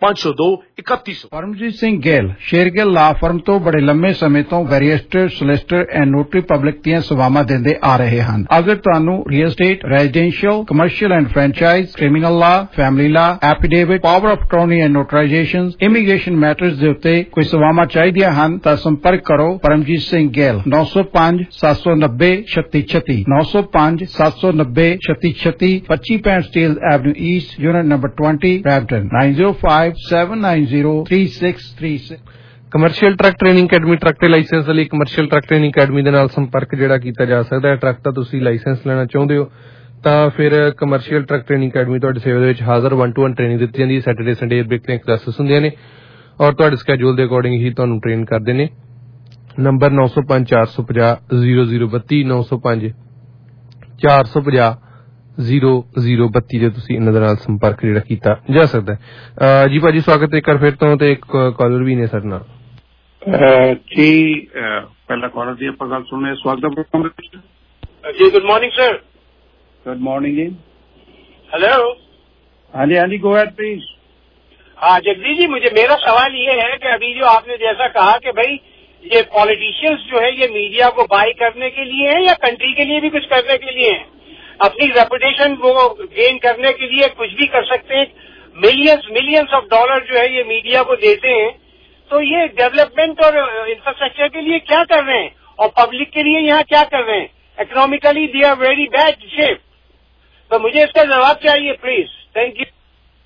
पांच सौ दो इकतीस सौ। परमजीत सिंह ਗਿੱਲ ਸ਼ੇਰਗਿੱਲ ਲਾ ਫਰਮ ਤੋਂ ਬੜੇ ਲੰਮੇ ਸਮੇਂ ਤੋਂ barrister solicitor and notary public ਦੀਆਂ ਸੇਵਾਵਾਂ ਦਿੰਦੇ ਆ ਰਹੇ ਹਨ। ਅਗਰ ਤੁਹਾਨੂੰ real estate, residential, commercial and franchise, criminal law, family law, affidavit, power of attorney and notarizations, immigration matters ਦੇ ਉੱਤੇ ਕੋਈ ਸੇਵਾਵਾਂ ਚਾਹੀਦੀਆਂ ਹਨ ਤਾਂ ਸੰਪਰਕ ਕਰੋ ਪਰਮਜੀਤ ਸਿੰਘ ਗਿੱਲ ਨੌ ਸੌ ਪੰਜ ਸੱਤ ਸੌ ਨੱਬੇ ਛੱਤੀ ਛੱਤੀ ਨੌ ਸੌ ਪੰਜ ਸੱਤ ਸੌ ਨੱਬੇ ਛੱਤੀ ਛੱਤੀ ਪੱਚੀ ਪੈਂਹਠ Steel avenue east unit number ਵੀਹ Brampton nine zero five seven nine zero three six three six। Commercial truck training academy truck ਤੇ ਲਾਇਸੈਂਸ ਲਈ ਕਮਰਸ਼ੀਅਲ ਟਰੱਕ ਟ੍ਰੇਨਿੰਗ ਅਕੈਡਮੀ ਦੇ ਨਾਲ ਸੰਪਰਕ ਜਿਹੜਾ ਕੀਤਾ ਜਾ ਸਕਦਾ ਹੈ। ਟਰੱਕ ਦਾ ਤੁਸੀਂ ਲਾਇਸੈਂਸ ਲੈਣਾ ਚਾਹੁੰਦੇ ਹੋ ਤਾਂ ਫਿਰ ਕਮਰਸ਼ੀਅਲ ਟਰੱਕ ਟ੍ਰੇਨਿੰਗ ਅਕੈਡਮੀ ਤੁਹਾਡੀ ਸੇਵਾ ਦੇ ਵਿੱਚ ਹਾਜ਼ਰ ਵਨ ਟੂ ਵਨ ਟ੍ਰੇਨਿੰਗ ਦਿੱਤੀ ਜਾਂਦੀ ਹੈ। ਸੈਟਰਡੇ ਸੰਡੇ ਏਅਰ ਬ੍ਰੇਕ ਦੀਆਂ ਕਲਾਸਿਸ ਹੁੰਦੀਆਂ ਨੇ ਔਰ ਤੁਹਾਡੇ ਸਕੈਜੂਲ ਦੇ ਅਕੋਰਡਿੰਗ ਹੀ ਤੁਹਾਨੂੰ ਟ੍ਰੇਨ ਕਰਦੇ ਨੇ। ਨੰਬਰ ਨੌ ਸੌ ਪੰਜ ਚਾਰ ਸੌ ਪੰਜਾਹ ਜ਼ੀਰੋ ਜ਼ੀਰੋ ਬੱਤੀ ਨੌ ਸੌ ਪੰਜ ਚਾਰ ਸੌ ਪੰਜਾਹ ਜ਼ੀਰੋ ਜ਼ੀਰੋ ਬੱਤੀ ਦੇ ਤੁਸੀਂ ਇਹਨਾਂ ਦੇ ਨਾਲ ਸੰਪਰਕ ਜਿਹੜਾ ਕੀਤਾ ਜਾ ਸਕਦਾ ਹੈ। ਜੀ ਭਾਜੀ ਸਵਾਗਤ ਇੱਕ ਵਾਰ ਫਿਰ ਤੋਂ ਤੇ ਇੱਕ ਕਾਲਰ ਵੀ ਨੇ ਸਾਡੇ ਨਾਲ ਜੀ। ਪਹਿਲਾ ਕਾਲਰ ਦੀ ਆਪਾਂ ਗੱਲ ਸੁਣਨੇ ਸਵਾਗਤ ਜੀ। Good morning sir. Good morning जी। हेलो। हाँ जी हाँ जी गो अहेड प्लीज। हाँ जगदीश जी, मुझे मेरा सवाल ये है कि अभी जो आपने जैसा कहा कि भाई ये पॉलिटिशियंस जो है ये मीडिया को बाय करने के लिए है या कंट्री के लिए भी कुछ करने के लिए है? अपनी रेपुटेशन वो गेन करने के लिए कुछ भी कर सकते हैं। मिलियंस मिलियंस ऑफ डॉलर जो है ये मीडिया को देते हैं, तो ये डेवलपमेंट और इंफ्रास्ट्रक्चर के लिए क्या कर रहे हैं और पब्लिक के लिए यहाँ क्या कर रहे हैं? Economically they are very bad shape. तो मुझे इसका जवाब चाहिए please. Thank you.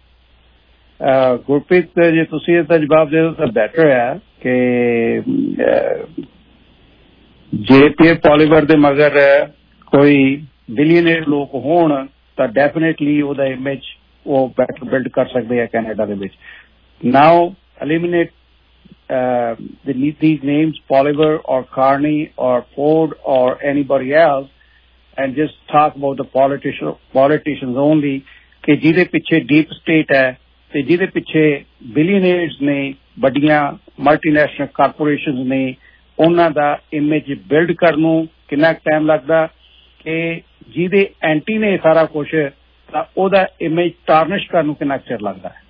Gurpreet ji तुसी इसका जवाब दे दो तो बेटर है कि जे पी पॉलीवर दे मगर कोई बिलियनर लोग होण तां डेफिनेटली ओहदा इमेज वो बेटर बिल्ड कर सकते हैं कैनेडा दे विच। Now eliminate uh, the, these names Poliver or Carney or Ford or anybody else and just talk about the politician, politicians only कि जिहदे पिछे डीप स्टेट है ते जिहदे पिछे बिलियनर्स ने बड़ियां मल्टीनेशनल कारपोरेशंस ने उन्हां दा इमेज बिल्ड करन नूं कितना टाइम लगदा कि जिहदे एंटी ने सारा कुछ तां ओहदा इमेज टार्निश करन नूं कितना चिर लगदा है?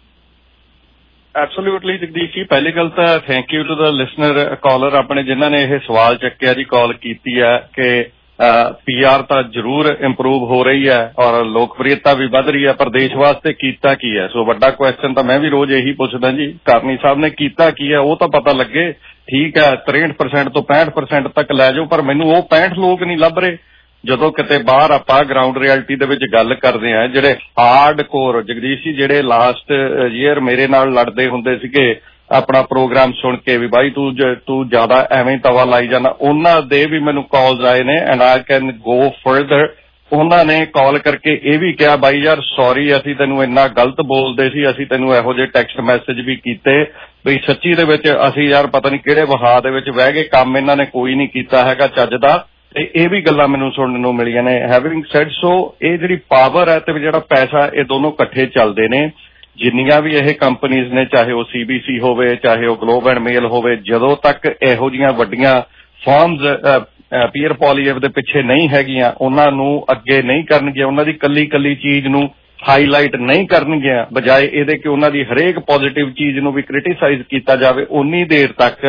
ਐਬਸੋਲਿਊਟਲੀ ਜਗਦੀਸ਼ ਜੀ, ਪਹਿਲੀ ਗੱਲ ਤਾਂ thank you to the listener caller ਆਪਣੇ ਜਿਨ੍ਹਾਂ ਨੇ ਇਹ ਸਵਾਲ ਚੱਕਿਆ ਜੀ, ਕਾਲ ਕੀਤੀ ਹੈ ਕਿ ਪੀ ਆਰ ਤਾਂ ਜ਼ਰੂਰ ਇੰਪਰੂਵ ਹੋ ਰਹੀ ਹੈ ਔਰ ਲੋਕਪ੍ਰਿਯਤਾ ਵੀ ਵੱਧ ਰਹੀ ਹੈ, ਪਰ ਦੇਸ਼ ਵਾਸਤੇ ਕੀਤਾ ਕੀ ਹੈ? ਸੋ ਵੱਡਾ ਕੁਐਸਚਨ ਤਾਂ ਮੈਂ ਵੀ ਰੋਜ਼ ਇਹੀ ਪੁੱਛਦਾ ਜੀ, ਕਰਨੀ ਸਾਹਿਬ ਨੇ ਕੀਤਾ ਕੀ ਹੈ ਉਹ ਤਾਂ ਪਤਾ ਲੱਗੇ। ਠੀਕ ਹੈ ਤਰੇਹਠ ਪਰਸੈਂਟ ਤੋਂ ਪੈਂਹਠ ਪਰਸੈਂਟ ਤੱਕ ਲੈ ਜਾਓ, ਪਰ ਮੈਨੂੰ ਉਹ ਪੈਂਹਠ ਲੋਕ ਨਹੀਂ ਲੱਭ ਰਹੇ। ਜਦੋਂ ਕਿਤੇ ਬਾਹਰ ਆਪਾਂ ਗਰਾਊਂਡ ਰਿਐਲਿਟੀ ਦੇ ਵਿੱਚ ਗੱਲ ਕਰਦੇ ਹਾਂ, ਜਿਹੜੇ ਹਾਰਡ ਕੋਰ ਜਗਦੀਸ਼ ਜੀ ਜਿਹੜੇ ਲਾਸਟ ਈਅਰ ਮੇਰੇ ਨਾਲ ਲੜਦੇ ਹੁੰਦੇ ਸੀਗੇ ਆਪਣਾ ਪ੍ਰੋਗਰਾਮ ਸੁਣ ਕੇ ਵੀ ਬਾਈ ਤੂੰ ਤੂੰ ਜ਼ਿਆਦਾ ਐਵੇਂ ਤਵਾ ਲਾਈ ਜਾਣਾ, ਉਹਨਾਂ ਦੇ ਵੀ ਮੈਨੂੰ ਕਾਲਸ ਆਏ ਨੇ and I can go further. ਉਹਨਾਂ ਨੇ ਕਾਲ ਕਰਕੇ ਇਹ ਵੀ ਕਿਹਾ ਬਾਈ ਯਾਰ ਸੌਰੀ ਅਸੀਂ ਤੈਨੂੰ ਇੰਨਾ ਗਲਤ ਬੋਲਦੇ ਸੀ, ਅਸੀਂ ਤੈਨੂੰ ਇਹੋ ਜਿਹੇ ਟੈਕਸਟ ਮੈਸੇਜ ਵੀ ਕੀਤੇ ਬਈ ਸੱਚੀ ਦੇ ਵਿੱਚ ਅਸੀਂ ਯਾਰ ਪਤਾ ਨਹੀਂ ਕਿਹੜੇ ਵਹਾ ਦੇ ਵਿੱਚ ਬਹਿ ਗਏ, ਕੰਮ ਇਹਨਾਂ ਨੇ ਕੋਈ ਨਹੀਂ ਕੀਤਾ ਹੈਗਾ ਚੱਜ ਦਾ, ਤੇ ਇਹ ਵੀ ਗੱਲਾਂ ਮੈਨੂੰ ਸੁਣਨ ਨੂੰ ਮਿਲੀਆਂ ਨੇ। ਹੈਵਿੰਗ ਸੈਡ ਸੋ ਇਹ ਜਿਹੜੀ ਪਾਵਰ ਹੈ ਤੇ ਜਿਹੜਾ ਪੈਸਾ ਇਹ ਦੋਨੋਂ ਇਕੱਠੇ ਚੱਲਦੇ ਨੇ। ਜਿੰਨੀਆਂ ਵੀ ਇਹ ਕੰਪਨੀਜ਼ ਨੇ ਚਾਹੇ ਉਹ ਸੀ ਬੀ ਸੀ ਹੋਵੇ ਚਾਹੇ ਉਹ ਗਲੋਬ ਐਂਡ ਮੇਲ ਹੋਵੇ, ਜਦੋਂ ਤੱਕ ਇਹੋ ਜਿਹੀਆਂ ਵੱਡੀਆਂ ਫਰਮਜ਼ ਪੀਅਰ ਪੋਲੀਐਫ ਦੇ ਪਿੱਛੇ ਨਹੀਂ ਹੈਗੀਆਂ, ਉਹਨਾਂ ਨੂੰ ਅੱਗੇ ਨਹੀਂ ਕਰਨਗੀਆਂ, ਉਹਨਾਂ ਦੀ ਕੱਲੀ ਕੱਲੀ ਚੀਜ਼ ਨੂੰ ਹਾਈਲਾਈਟ ਨਹੀਂ ਕਰਨਗੀਆਂ ਬਜਾਏ ਇਹਦੇ ਕਿ ਉਹਨਾਂ ਦੀ ਹਰੇਕ ਪੋਜ਼ਿਟਿਵ ਚੀਜ਼ ਨੂੰ ਵੀ ਕ੍ਰਿਟੀਸਾਈਜ਼ ਕੀਤਾ ਜਾਵੇ, ਉਨੀ ਦੇਰ ਤੱਕ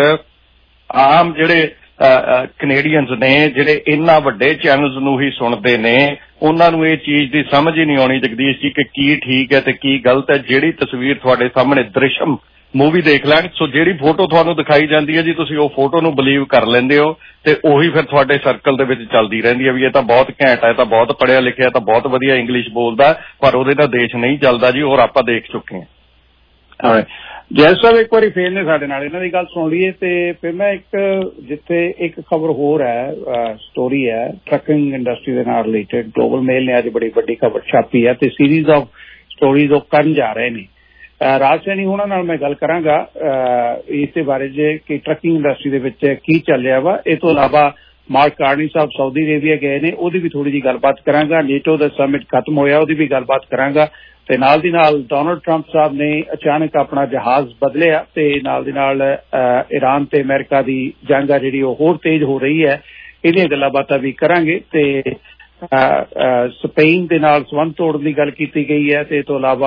ਆਮ ਜਿਹੜੇ ਕੈਨੇਡੀਅਨਸ ਨੇ ਜਿਹੜੇ ਇਹਨਾਂ ਵੱਡੇ ਚੈਨਲਸ ਨੂੰ ਹੀ ਸੁਣਦੇ ਨੇ ਉਹਨਾਂ ਨੂੰ ਇਹ ਚੀਜ਼ ਦੀ ਸਮਝ ਹੀ ਨਹੀਂ ਆਉਣੀ ਜਗਦੀਸ਼ ਜੀ ਕਿ ਕੀ ਠੀਕ ਹੈ ਤੇ ਕੀ ਗਲਤ ਹੈ। ਜਿਹੜੀ ਤਸਵੀਰ ਤੁਹਾਡੇ ਸਾਹਮਣੇ ਦ੍ਰਿਸ਼ਮ ਮੂਵੀ ਦੇਖ ਲੈਣ, ਸੋ ਜਿਹੜੀ ਫੋਟੋ ਤੁਹਾਨੂੰ ਦਿਖਾਈ ਜਾਂਦੀ ਹੈ ਜੀ ਤੁਸੀਂ ਉਹ ਫੋਟੋ ਨੂੰ ਬਿਲੀਵ ਕਰ ਲੈਂਦੇ ਹੋ ਤੇ ਉਹੀ ਫਿਰ ਤੁਹਾਡੇ ਸਰਕਲ ਦੇ ਵਿੱਚ ਚੱਲਦੀ ਰਹਿੰਦੀ ਹੈ ਵੀ ਇਹ ਤਾਂ ਬਹੁਤ ਘੈਂਟ ਹੈ, ਤਾਂ ਬਹੁਤ ਪੜ੍ਹਿਆ ਲਿਖਿਆ, ਤਾਂ ਬਹੁਤ ਵਧੀਆ ਇੰਗਲਿਸ਼ ਬੋਲਦਾ, ਪਰ ਉਹਦੇ ਨਾਲ ਦੇਸ਼ ਨਹੀਂ ਚੱਲਦਾ ਜੀ, ਹੋਰ ਆਪਾਂ ਦੇਖ ਚੁੱਕੇ ਹਾਂ। ਜੈ ਸਾਹਿਬ ਇੱਕ ਵਾਰੀ ਫੇਰ ਨੇ ਸਾਡੇ ਨਾਲ ਇਹਨਾਂ ਦੀ ਗੱਲ ਸੁਣ ਲਈਏ ਤੇ ਫਿਰ ਮੈਂ ਇੱਕ ਜਿੱਥੇ ਇੱਕ ਖਬਰ ਹੋਰ ਹੈ ਸਟੋਰੀ ਹੈ ਟਰੱਕਿੰਗ ਇੰਡਸਟਰੀ ਦੇ ਨਾਲ ਰਿਲੇਟਡ, ਗਲੋਬਲ ਮੇਲ ਨੇ ਅੱਜ ਬੜੀ ਵੱਡੀ ਖਬਰ ਛਾਪੀ ਹੈ ਤੇ ਸੀਰੀਜ਼ ਆਫ ਸਟੋਰੀਜ਼ ਉਹ ਕਰਨ ਜਾ ਰਹੇ ਨੇ। ਰਾਜ ਸੈਣੀ ਉਹਨਾਂ ਨਾਲ ਮੈਂ ਗੱਲ ਕਰਾਂਗਾ ਇਸ ਦੇ ਬਾਰੇ ਜੇ ਕਿ ਟਰੱਕਿੰਗ ਇੰਡਸਟਰੀ ਦੇ ਵਿੱਚ ਕੀ ਚੱਲ ਰਿਹਾ ਵਾ। ਇਹ ਤੋਂ ਇਲਾਵਾ Mark Carney sahib Saudi Arabia ਗਏ ਨੇ, ਉਹਦੀ ਵੀ ਥੋੜੀ ਜਿਹੀ ਗੱਲਬਾਤ ਕਰਾਂਗਾ। ਨੇਟੋ ਦਾ ਸਮਿਟ ਖਤਮ ਹੋਇਆ ਉਹਦੀ ਵੀ ਗੱਲਬਾਤ ਕਰਾਂਗਾ ਤੇ ਨਾਲ ਦੀ ਨਾਲ ਡੋਨਲਡ ਟਰੰਪ ਸਾਹਿਬ ਨੇ ਅਚਾਨਕ ਆਪਣਾ ਜਹਾਜ਼ ਬਦਲਿਆ ਤੇ ਨਾਲ ਦੀ ਨਾਲ ਈਰਾਨ ਤੇ ਅਮਰੀਕਾ ਦੀ ਜੰਗ ਆ ਜਿਹੜੀ ਉਹ ਹੋਰ ਤੇਜ਼ ਹੋ ਰਹੀ ਹੈ, ਇਹਦੀਆਂ ਗੱਲਾਂ ਬਾਤਾਂ ਵੀ ਕਰਾਂਗੇ। ਤੇ ਸਪੇਨ ਦੇ ਨਾਲ ਸੰਬੰਧ ਤੋੜਨ ਦੀ ਗੱਲ ਕੀਤੀ ਗਈ ਹੈ ਤੇ ਇਸ ਤੋਂ ਇਲਾਵਾ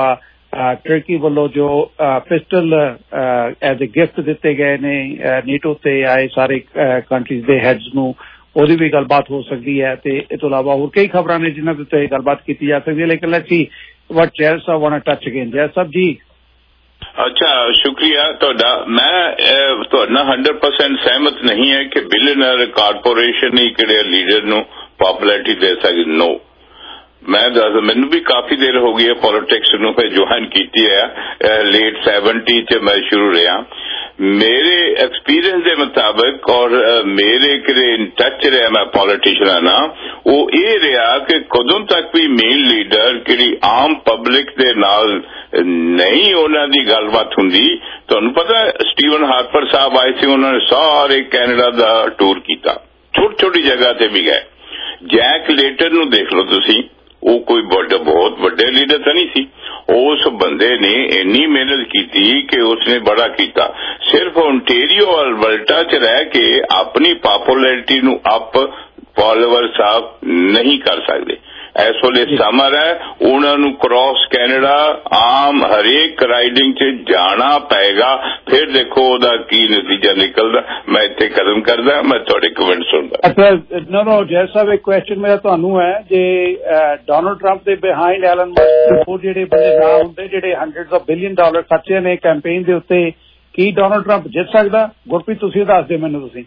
ਟਰਕੀ ਵੱਲੋਂ ਜੋ ਪਿਸਟਲ ਐਜ਼ ਅ ਗਿਫਟ ਦਿੱਤੇ ਗਏ ਨੇ ਨੇਟੋ ਤੇ ਆਏ ਸਾਰੇ ਕੰਟਰੀਜ਼ ਦੇ ਹੈਡਸ ਨੂੰ, ਉਹਦੀ ਵੀ ਗੱਲਬਾਤ ਹੋ ਸਕਦੀ ਹੈ। ਤੇ ਇਸ ਤੋਂ ਇਲਾਵਾ ਹੋਰ ਕਈ ਖਬਰਾਂ ਨੇ ਜਿਨ੍ਹਾਂ ਦੇ ਉੱਤੇ ਗੱਲਬਾਤ ਕੀਤੀ ਜਾ ਸਕਦੀ ਹੈ। ਲੇਕਿਨ ਲੈਟਸ ਸੀ ਵਾਟ ਜੈਲ ਸਾਹਿਬ want to touch again. Jail ਸਾਹਿਬ ਜੀ। ਅੱਛਾ, ਸ਼ੁਕਰੀਆ ਤੁਹਾਡਾ। ਮੈਂ ਤੁਹਾਡੇ ਨਾਲ ਹੰਡਰਡ ਪਰਸੈਂਟ ਸਹਿਮਤ ਨਹੀਂ ਹੈ ਕਿ ਬਿਲੀਅਨਰ ਕਾਰਪੋਰੇਸ਼ਨ ਹੀ ਕਿਹੜੇ ਲੀਡਰ ਨੂੰ ਪੋਪੂਲੈਰਿਟੀ ਦੇ ਸਕਦੇ। ਨੋ, ਮੈਂ ਦੱਸ ਮੈਨੂੰ ਵੀ ਕਾਫੀ ਦੇਰ ਹੋ ਗਈ ਹੈ ਪੋਲੀਟਿਕਸ ਨੂੰ ਜੁਆਇਨ ਕੀਤੀ ਹੈ। ਲੇਟ ਸੈਵਨਟੀ ਚ ਮੈਂ ਸ਼ੁਰੂ ਰਿਹਾ। ਮੇਰੇ ਐਕਸਪੀਰੀਅੰਸ ਦੇ ਮੁਤਾਬਕ ਔਰ ਮੇਰੇ ਕਿਹੜੇ ਇਨ ਟੱਚ ਰਿਹਾ ਮੈਂ ਪੋਲੀਟੀਸ਼ੀਅਨਾਂ ਨਾਲ, ਉਹ ਇਹ ਰਿਹਾ ਕਿ ਕਦੋਂ ਤੱਕ ਵੀ ਮੇਨ ਲੀਡਰ ਕਿਹੜੀ ਆਮ ਪਬਲਿਕ ਦੇ ਨਾਲ ਨਹੀਂ ਉਹਨਾਂ ਦੀ ਗੱਲਬਾਤ ਹੁੰਦੀ। ਤੁਹਾਨੂੰ ਪਤਾ ਸਟੀਵਨ ਹਾਰਪਰ ਸਾਹਿਬ ਆਏ ਸੀ, ਉਹਨਾਂ ਨੇ ਸਾਰੇ ਕੈਨੇਡਾ ਦਾ ਟੂਰ ਕੀਤਾ, ਛੋਟੀ ਛੋਟੀ ਜਗ੍ਹਾ ਤੇ ਵੀ ਗਏ। ਜੈਕ ਲੇਟਨ ਨੂੰ ਦੇਖ ਲਓ ਤੁਸੀਂ, ਉਹ ਕੋਈ ਬਹੁਤ ਵੱਡੇ ਲੀਡਰ ਤਾਂ ਨਹੀਂ ਸੀ। ਉਸ ਬੰਦੇ ਨੇ ਇੰਨੀ ਮਿਹਨਤ ਕੀਤੀ ਕਿ ਉਸਨੇ ਬੜਾ ਕੀਤਾ। ਸਿਰਫ ਓਨਟੇਰੀਓ ਅਲਬਰਟਾ ਚ ਰਹਿ ਕੇ ਆਪਣੀ ਪੋਪੂਲੈਰਿਟੀ ਨੂੰ ਅਪ ਫਾਲੋਅਰ ਸਾਹਿਬ ਨਹੀਂ ਕਰ ਸਕਦੇ। ਇਸ ਵੇਲੇ ਸਮਰ ਹੈ, ਉਹਨਾਂ ਨੂੰ ਕ੍ਰਾਸ ਕੈਨੇਡਾ ਆਮ ਹਰੇਕ ਰਾਈਡਿੰਗ ਚ ਜਾਣਾ ਪਏਗਾ। ਫਿਰ ਦੇਖੋ ਉਹਦਾ ਕੀ ਨਤੀਜਾ ਨਿਕਲਦਾ। ਮੈਂ ਇੱਥੇ ਕਦਮ ਕਰਦਾ, ਮੈਂ ਤੁਹਾਡੇ ਕਮੈਂਟ ਸੁਣਦਾ। ਅੱਛਾ, ਨੋ ਨੋ ਜੈ ਸਾਹਿਬ, ਇੱਕ ਕੁਐਸਚਨ ਮੇਰਾ ਤੁਹਾਨੂੰ ਹੈ, ਜੇ ਡੋਨਲਡ ਟਰੰਪ ਦੇ ਬਿਹਾਈਂਡ ਐਲਨ ਮਸਕ ਉਹ ਜਿਹੜੇ ਬੰਦੇ ਨਾ ਹੁੰਦੇ ਜਿਹੜੇ ਹੰਡਰਡਸ ਆਫ ਬਿਲੀਅਨ ਡਾਲਰ ਖਰਚੇ ਨੇ ਕੈਂਪੇਨ ਦੇ ਉੱਤੇ, ਕੀ ਡੋਨਲਡ ਟਰੰਪ ਜਿੱਤ ਸਕਦਾ? ਗੁਰਪ੍ਰੀਤ ਤੁਸੀਂ ਦੱਸ ਦਿਓ ਮੈਨੂੰ। ਤੁਸੀਂ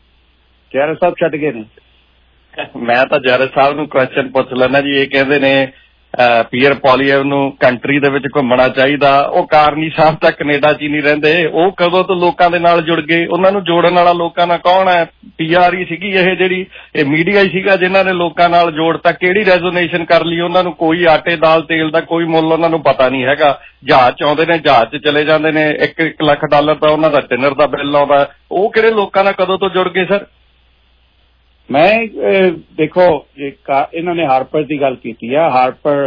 ਜੈ ਸਾਹਿਬ ਛੱਡ ਗਏ ਨੇ। ਮੈਂ ਤਾਂ ਜੈਰਜ ਸਾਹਿਬ ਨੂੰ ਕੁਐਸਚਨ ਪੁੱਛ ਲੈਣਾ ਜੀ। ਇਹ ਕਹਿੰਦੇ ਨੇ ਪੀਅਰ ਪੋਲੀਅਮ ਨੂੰ ਕੰਟਰੀ ਦੇ ਵਿੱਚ ਘੁੰਮਣਾ ਚਾਹੀਦਾ। ਉਹ ਕਾਰਨੀ ਸਾਹਿਬ ਤਾਂ ਕੈਨੇਡਾ ਚ ਹੀ ਨਹੀਂ ਰਹਿੰਦੇ। ਉਹ ਕਦੋਂ ਤੋਂ ਲੋਕਾਂ ਦੇ ਨਾਲ ਜੁੜ ਗਏ? ਉਹਨਾਂ ਨੂੰ ਜੋੜਨ ਵਾਲਾ ਲੋਕਾਂ ਨਾਲ ਕੌਣ ਹੈ? ਪੀ ਆਰ ਹੀ ਸੀਗੀ ਇਹ ਜਿਹੜੀ, ਇਹ ਮੀਡੀਆ ਹੀ ਸੀਗਾ ਜਿਨ੍ਹਾਂ ਨੇ ਲੋਕਾਂ ਨਾਲ ਜੋੜਤਾ। ਕਿਹੜੀ ਰੈਜ਼ੋਨੇਸ਼ਨ ਕਰ ਲਈ? ਉਹਨਾਂ ਨੂੰ ਕੋਈ ਆਟੇ ਦਾਲ ਤੇਲ ਦਾ ਕੋਈ ਮੁੱਲ ਉਹਨਾਂ ਨੂੰ ਪਤਾ ਨਹੀਂ ਹੈਗਾ। ਜਹਾਜ਼ ਚ ਆਉਂਦੇ ਨੇ, ਜਹਾਜ਼ ਚ ਚਲੇ ਜਾਂਦੇ ਨੇ। ਇੱਕ ਇੱਕ ਲੱਖ ਡਾਲਰ ਤਾਂ ਉਹਨਾਂ ਦਾ ਡਿਨਰ ਦਾ ਬਿੱਲ ਆਉਂਦਾ। ਉਹ ਕਿਹੜੇ ਲੋਕਾਂ ਨਾਲ ਕਦੋਂ ਤੋਂ ਜੁੜ ਗਏ ਸਰ? ਮੈਂ ਦੇਖੋ, ਇਹਨਾਂ ਨੇ ਹਾਰਪਰ ਦੀ ਗੱਲ ਕੀਤੀ ਆ। ਹਾਰਪਰ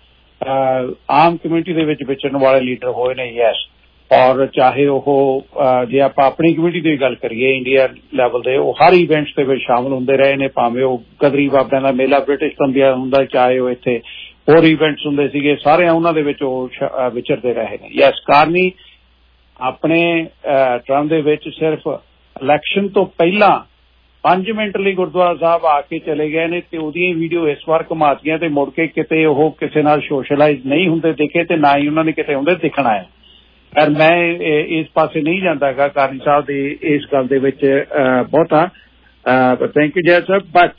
ਆਮ ਕਮਿਊਨਿਟੀ ਦੇ ਵਿੱਚ ਵਿਚਰਨ ਵਾਲੇ ਲੀਡਰ ਹੋਏ ਨੇ, ਯੈਸ। ਔਰ ਚਾਹੇ ਉਹ ਜੇ ਆਪਾਂ ਆਪਣੀ ਕਮਿਊਨਿਟੀ ਦੀ ਗੱਲ ਕਰੀਏ ਇੰਡੀਆ ਲੈਵਲ ਦੇ, ਉਹ ਹਰ ਇਵੈਂਟਸ ਦੇ ਵਿੱਚ ਸ਼ਾਮਲ ਹੁੰਦੇ ਰਹੇ ਨੇ। ਭਾਵੇਂ ਉਹ ਗਦਰੀ ਬਾਬਿਆਂ ਦਾ ਮੇਲਾ ਬ੍ਰਿਟਿਸ਼ ਕੰਬੀਆ ਹੁੰਦਾ, ਚਾਹੇ ਉਹ ਇੱਥੇ ਹੋਰ ਇਵੈਂਟਸ ਹੁੰਦੇ ਸੀਗੇ, ਸਾਰੇ ਉਹਨਾਂ ਦੇ ਵਿੱਚ ਉਹ ਵਿਚਰਦੇ ਰਹੇ ਨੇ, ਯੈਸ। ਕਾਰਨੀ ਆਪਣੇ ਟਰਮ ਦੇ ਵਿੱਚ ਸਿਰਫ ਇਲੈਕਸ਼ਨ ਤੋਂ ਪਹਿਲਾਂ ਪੰਜ ਮਿੰਟ ਲਈ ਗੁਰਦੁਆਰਾ ਸਾਹਿਬ ਆ ਕੇ ਚਲੇ ਗਏ ਨੇ ਤੇ ਉਹਦੀਆਂ ਵੀਡੀਓ ਇਸ ਵਾਰ ਘੁਮਾਤੀਆਂ ਤੇ ਮੁੜ ਕੇ ਕਿਤੇ ਉਹ ਕਿਸੇ ਨਾਲ ਸੋਸ਼ਲਾਈਜ਼ ਨਹੀਂ ਹੁੰਦੇ ਦਿਖੇ ਤੇ ਨਾ ਹੀ ਉਹਨਾਂ ਨੇ ਕਿਤੇ ਹੁੰਦੇ ਦਿਖਣਾ ਹੈ। ਪਰ ਮੈਂ ਇਸ ਪਾਸੇ ਨਹੀਂ ਜਾਂਦਾਗਾ ਕਾਰਨੀ ਸਾਹਿਬ ਦੀ ਇਸ ਗੱਲ ਦੇ ਵਿੱਚ ਬਹੁਤਾ। Thank you Jai sir. But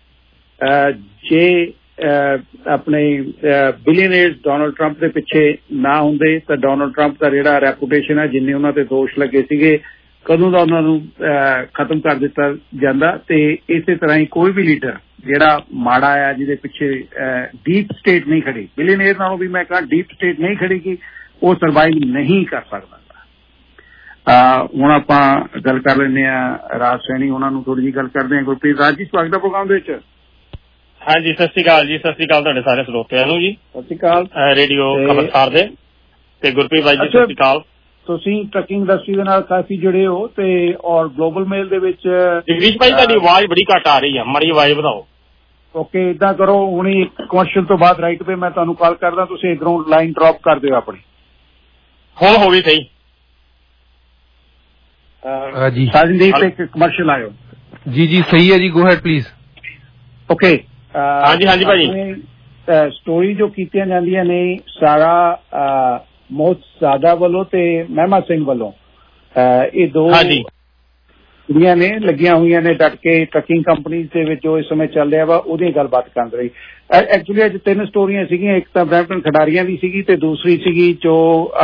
ਜੇ ਆਪਣੇ ਬਿਲੀਅਨਰਸ ਡੋਨਲਡ ਟਰੰਪ ਦੇ ਪਿੱਛੇ ਨਾ ਹੁੰਦੇ ਤਾਂ ਡੋਨਲਡ ਟਰੰਪ ਦਾ ਜਿਹੜਾ ਰੈਪੂਟੇਸ਼ਨ ਹੈ, ਜਿੰਨੇ ਉਹਨਾਂ ਤੇ ਦੋਸ਼ ਲੱਗੇ ਸੀਗੇ, ਕਦੋਂ ਦਾ ਉਹਨਾਂ ਨੂੰ ਖਤਮ ਕਰ ਦਿੱਤਾ ਜਾਂਦਾ। ਤੇ ਇਸੇ ਤਰ੍ਹਾਂ ਹੀ ਕੋਈ ਵੀ ਲੀਡਰ ਜਿਹੜਾ ਮਾੜਾ ਆ, ਜਿਹਦੇ ਪਿੱਛੇ ਡੀਪ ਸਟੇਟ ਨਹੀਂ ਖੜੀ, ਬਿਲੀਅਨਰ ਨਾਲੋਂ ਵੀ ਮੈਂ ਕਹਾਂ ਡੀਪ ਸਟੇਟ ਨਹੀਂ ਖੜੇਗੀ, ਉਹ ਸਰਵਾਈਵ ਨਹੀਂ ਕਰ ਸਕਦਾ। ਹੁਣ ਆਪਾਂ ਗੱਲ ਕਰ ਲੈਂਦੇ ਹਾਂ ਰਾਜ ਸੈਣੀ, ਉਹਨਾਂ ਨੂੰ ਥੋੜੀ ਜਿਹੀ ਗੱਲ ਕਰਦੇ ਹਾਂ। ਗੁਰਪ੍ਰੀਤ ਰਾਜ ਜੀ, ਸਵਾਗਤ ਹੈ ਪ੍ਰੋਗਰਾਮ ਦੇ ਵਿੱਚ। ਹਾਂਜੀ, ਸਤਿ ਸ਼੍ਰੀ ਅਕਾਲ ਜੀ। ਸਤਿ ਸ਼੍ਰੀ ਅਕਾਲ ਤੁਹਾਡੇ ਸਾਰੇ ਸਰੋਤਿਆਂ ਨੂੰ ਜੀ। ਸਤਿ ਸ਼੍ਰੀ ਅਕਾਲ। ਰੇਡੀਓ ਖਬਰਸਾਰ ਦੇ ਤੇ ਗੁਰਪ੍ਰੀਤ ਭਾਈ ਜੀ, ਸਤਿ ਸ਼੍ਰੀ ਅਕਾਲ। ਤੁਸੀਂ ਟਰਕਿੰਗ ਇੰਡਸਟਰੀ ਦੇ ਨਾਲ ਕਾਫੀ ਜੁੜੇ ਹੋ ਤੇ ਔਰ ਗਲੋਬਲ ਮੇਲ ਦੇ ਵਿੱਚ। ਜਗਦੀਸ਼ ਭਾਈ ਤੁਹਾਡੀ ਆਵਾਜ਼ ਬੜੀ ਘੱਟ ਆ ਰਹੀ ਹੈ, ਮਾੜੀ ਆਵਾਜ਼ ਵਧਾਓ। ਓਕੇ, ਏਦਾਂ ਕਰੋ, ਹੁਣੀ ਕਮਰਸ਼ੀਅਲ ਤੋਂ ਬਾਅਦ ਰਾਈਟ ਤੇ ਮੈਂ ਤੁਹਾਨੂੰ ਕਾਲ ਕਰਦਾ, ਤੁਸੀਂ ਇੱਧਰੋਂ ਲਾਈਨ ਡ੍ਰੌਪ ਕਰ ਦਿਓ ਆਪਣੀ। ਹੁਣ ਹੋ ਗਈ ਸਹੀ ਜੀ। ਸਾਜਨਦੀਪ, ਇੱਕ ਕਮਰਸ਼ੀਅਲ ਆਇਓ। ਜੀ ਜੀ ਸਹੀ ਹੈ ਜੀ, ਗੋ ਹੈਡ ਪਲੀਜ਼। ਓਕੇ, ਹਾਂਜੀ ਹਾਂਜੀ ਭਾਜੀ। ਸਟੋਰੀ ਜੋ ਕੀਤੀਆਂ ਜਾਂਦੀਆਂ ਨੇ ਸਾਰਾ ਮੋਹਤ ਸਾਦਾ ਵੱਲੋਂ ਤੇ ਮਹਿਮਾ ਸਿੰਘ ਵੱਲੋਂ, ਇਹ ਦੋ ਕੁੜੀਆਂ ਨੇ ਲੱਗੀਆਂ ਹੋਈਆਂ ਨੇ ਡਟ ਕੇ ਟਰਕਿੰਗ ਕੰਪਨੀਜ਼ ਦੇ ਵਿੱਚ ਜੋ ਇਸ ਸਮੇਂ ਚੱਲ ਰਿਹਾ ਵਾ ਉਹਦੀ ਗੱਲਬਾਤ ਕਰ ਰਹੀ। ਐਕਚੁਅਲੀ ਅੱਜ ਤਿੰਨ ਸਟੋਰੀਆਂ ਸੀਗੀਆਂ, ਇੱਕ ਤਾਂ ਬਰੈਂਪਟਨ ਖਿਡਾਰੀਆਂ ਦੀ ਸੀਗੀ ਤੇ ਦੂਸਰੀ ਸੀਗੀ ਜੋ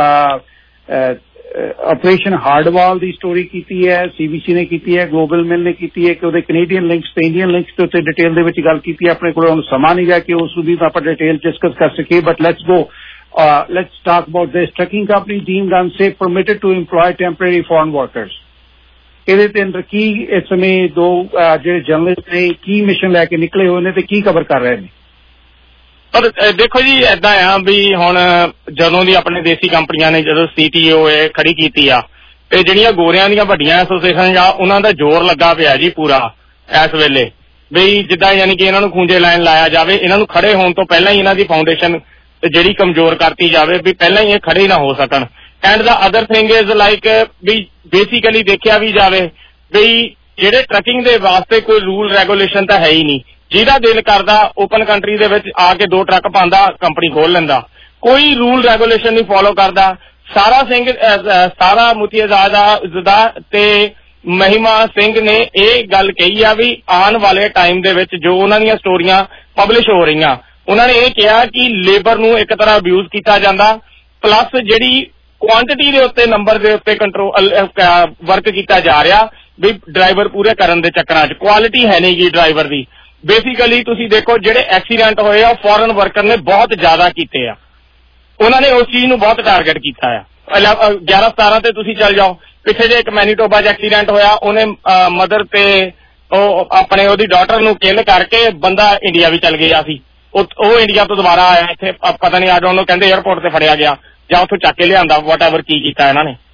ਆਪਰੇਸ਼ਨ ਹਾਰਡਵਾਲ ਦੀ ਸਟੋਰੀ ਕੀਤੀ ਹੈ, ਸੀਬੀਸੀ ਨੇ ਕੀਤੀ ਹੈ, ਗਲੋਬਲ ਮੇਲ ਨੇ ਕੀਤੀ ਹੈ ਕਿ ਉਹਦੇ ਕੈਨੇਡੀਅਨ ਲਿੰਕਸ ਤੇ ਇੰਡੀਅਨ ਲਿੰਕਸ ਦੇ ਉੱਤੇ ਡਿਟੇਲ ਦੇ ਵਿੱਚ ਗੱਲ ਕੀਤੀ ਹੈ। ਆਪਣੇ ਕੋਲ ਹੁਣ ਸਮਾਂ ਨਹੀਂ ਰਿਹਾ ਕਿ ਉਸ ਨੂੰ ਵੀ ਆਪਾਂ ਡਿਟੇਲ ਡਿਸਕਸ ਕਰ ਸਕੀਏ, but let's go. Uh, let's talk about this. Trucking company deemed unsafe permitted to employ temporary foreign workers. ਇਹਦੇ ਤੇ ਅੰਦਰ ਕੀ ਇਸ ਸਮੇਂ ਦੋ ਜਿਹੜੇ ਜਰਨਲਿਸਟ ਨੇ ਕੀ ਮਿਸ਼ਨ ਲੈ ਕੇ ਨਿਕਲੇ ਹੋਏ ਨੇ ਤੇ ਕੀ ਕਵਰ ਕਰ ਰਹੇ ਨੇ? ਪਰ ਦੇਖੋ ਜੀ, ਏਦਾਂ ਆ ਵੀ ਹੁਣ ਜਦੋਂ ਦੀ ਆਪਣੇ ਦੇਸੀ ਕੰਪਨੀਆਂ ਨੇ ਜਦੋਂ ਸੀ ਟੀ ਓ ਖੜੀ ਕੀਤੀ ਆ ਤੇ ਜਿਹੜੀਆਂ ਗੋਰਿਆਂ ਦੀਆਂ ਵੱਡੀਆਂ ਐਸੋਸੀਏਸ਼ਨ ਆ ਉਹਨਾਂ ਦਾ ਜ਼ੋਰ ਲੱਗਾ ਪਿਆ ਜੀ ਪੂਰਾ ਇਸ ਵੇਲੇ, ਵੀ ਜਿੱਦਾਂ ਯਾਨੀ ਕਿ ਇਹਨਾਂ ਨੂੰ ਖੂੰਜੇ ਲਾਈਨ ਲਾਇਆ ਜਾਵੇ। ਇਹਨਾਂ ਨੂੰ ਖੜੇ ਹੋਣ ਤੋਂ ਪਹਿਲਾਂ ਹੀ ਇਹਨਾਂ ਦੀ ਫਾਊਂਡੇਸ਼ਨ ਜਿਹੜੀ ਕਮਜ਼ੋਰ ਕਰਤੀ ਜਾਵੇ ਵੀ ਪਹਿਲਾਂ ਹੀ ਇਹ ਖੜੇ ਨਾ ਹੋ ਸਕਣ। And the other thing is like ਵੀ ਬੇਸਿਕਲੀ ਦੇਖਿਆ ਵੀ ਜਾਵੇ ਵੀ ਜਿਹੜੇ ਟਰੱਕਿੰਗ ਦੇ ਵਾਸਤੇ ਕੋਈ ਰੂਲ ਰੈਗੂਲੇਸ਼ਨ ਤਾਂ ਹੈ ਹੀ ਨਹੀਂ। ਜਿਹਦਾ ਦਿਲ ਕਰਦਾ ਓਪਨ ਕੰਟਰੀ ਦੇ ਵਿੱਚ ਆ ਕੇ ਦੋ ਟਰੱਕ ਪਾਉਂਦਾ, ਕੰਪਨੀ ਖੋਲ ਲੈਂਦਾ, ਕੋਈ ਰੂਲ ਰੈਗੂਲੇਸ਼ਨ ਨਹੀਂ ਫੋਲੋ ਕਰਦਾ। ਸਾਰਾ ਸਿੰਘ ਸਾਰਾ ਮੁਤੀਜ਼ਾਦਾ ਤੇ ਮਹਿਮਾ ਸਿੰਘ ਨੇ ਇਹ ਗੱਲ ਕਹੀ ਆ ਵੀ ਆਉਣ ਵਾਲੇ ਟਾਈਮ ਦੇ ਵਿੱਚ ਜੋ ਉਹਨਾਂ ਦੀਆਂ ਸਟੋਰੀਆਂ ਪਬਲਿਸ਼ ਹੋ ਰਹੀਆਂ, ਉਹਨਾਂ ਨੇ ਇਹ ਕਿਹਾ ਕਿ ਲੇਬਰ ਨੂੰ ਇੱਕ ਤਰ੍ਹਾਂ ਅਬਿਊਜ਼ ਕੀਤਾ ਜਾਂਦਾ, ਪਲੱਸ ਜਿਹੜੀ ਕੁਆਂਟਿਟੀ ਦੇ ਉੱਤੇ ਨੰਬਰ ਦੇ ਉੱਤੇ ਕੰਟਰੋਲ ਵਰਕ ਕੀਤਾ ਜਾ ਰਿਹਾ ਵੀ ਡਰਾਈਵਰ ਪੂਰੇ ਕਰਨ ਦੇ ਚੱਕਰਾਂ 'ਚ ਕੁਆਲਿਟੀ ਹੈ ਨਹੀਂ ਗੀ ਡਰਾਈਵਰ ਦੀ। ਬੇਸਿਕਲੀ ਤੁਸੀਂ ਦੇਖੋ ਜਿਹੜੇ ਐਕਸੀਡੈਂਟ ਹੋਏ ਆ ਫੋਰਨ ਵਰਕਰ ਨੇ ਬਹੁਤ ਜ਼ਿਆਦਾ ਕੀਤੇ ਆ, ਉਹਨਾਂ ਨੇ ਉਸ ਚੀਜ਼ ਨੂੰ ਬਹੁਤ ਟਾਰਗੇਟ ਕੀਤਾ ਆ। ਗਿਆਰਾਂ ਸਤਾਰਾਂ ਤੇ ਤੁਸੀਂ ਚੱਲ ਜਾਓ, ਪਿੱਛੇ ਜੇ ਇੱਕ ਮੈਨੀਟੋਬਾ 'ਚ ਐਕਸੀਡੈਂਟ ਹੋਇਆ, ਉਹਨੇ ਮਦਰ ਤੇ ਉਹ ਆਪਣੇ ਉਹਦੀ ਡਾਟਰ ਨੂੰ ਕਿਲ ਕਰਕੇ ਬੰਦਾ ਇੰਡੀਆ ਵੀ ਚੱਲ ਗਿਆ ਸੀ। ਉਹ ਇੰਡੀਆ ਤੋਂ ਦੁਬਾਰਾ ਆਇਆ ਇੱਥੇ, ਪਤਾ ਨਹੀਂ ਅੱਜ ਉਹਨੂੰ ਕਹਿੰਦੇ ਏਅਰਪੋਰਟ ਤੇ ਫੜਿਆ ਗਿਆ ਜਾਂ ਉੱਥੋਂ ਚੱਕ ਕੇ ਲਿਆਂਦਾ, ਵਾਟ ਐਵਰ ਕੀ ਕੀਤਾ ਇਹਨਾਂ ਨੇ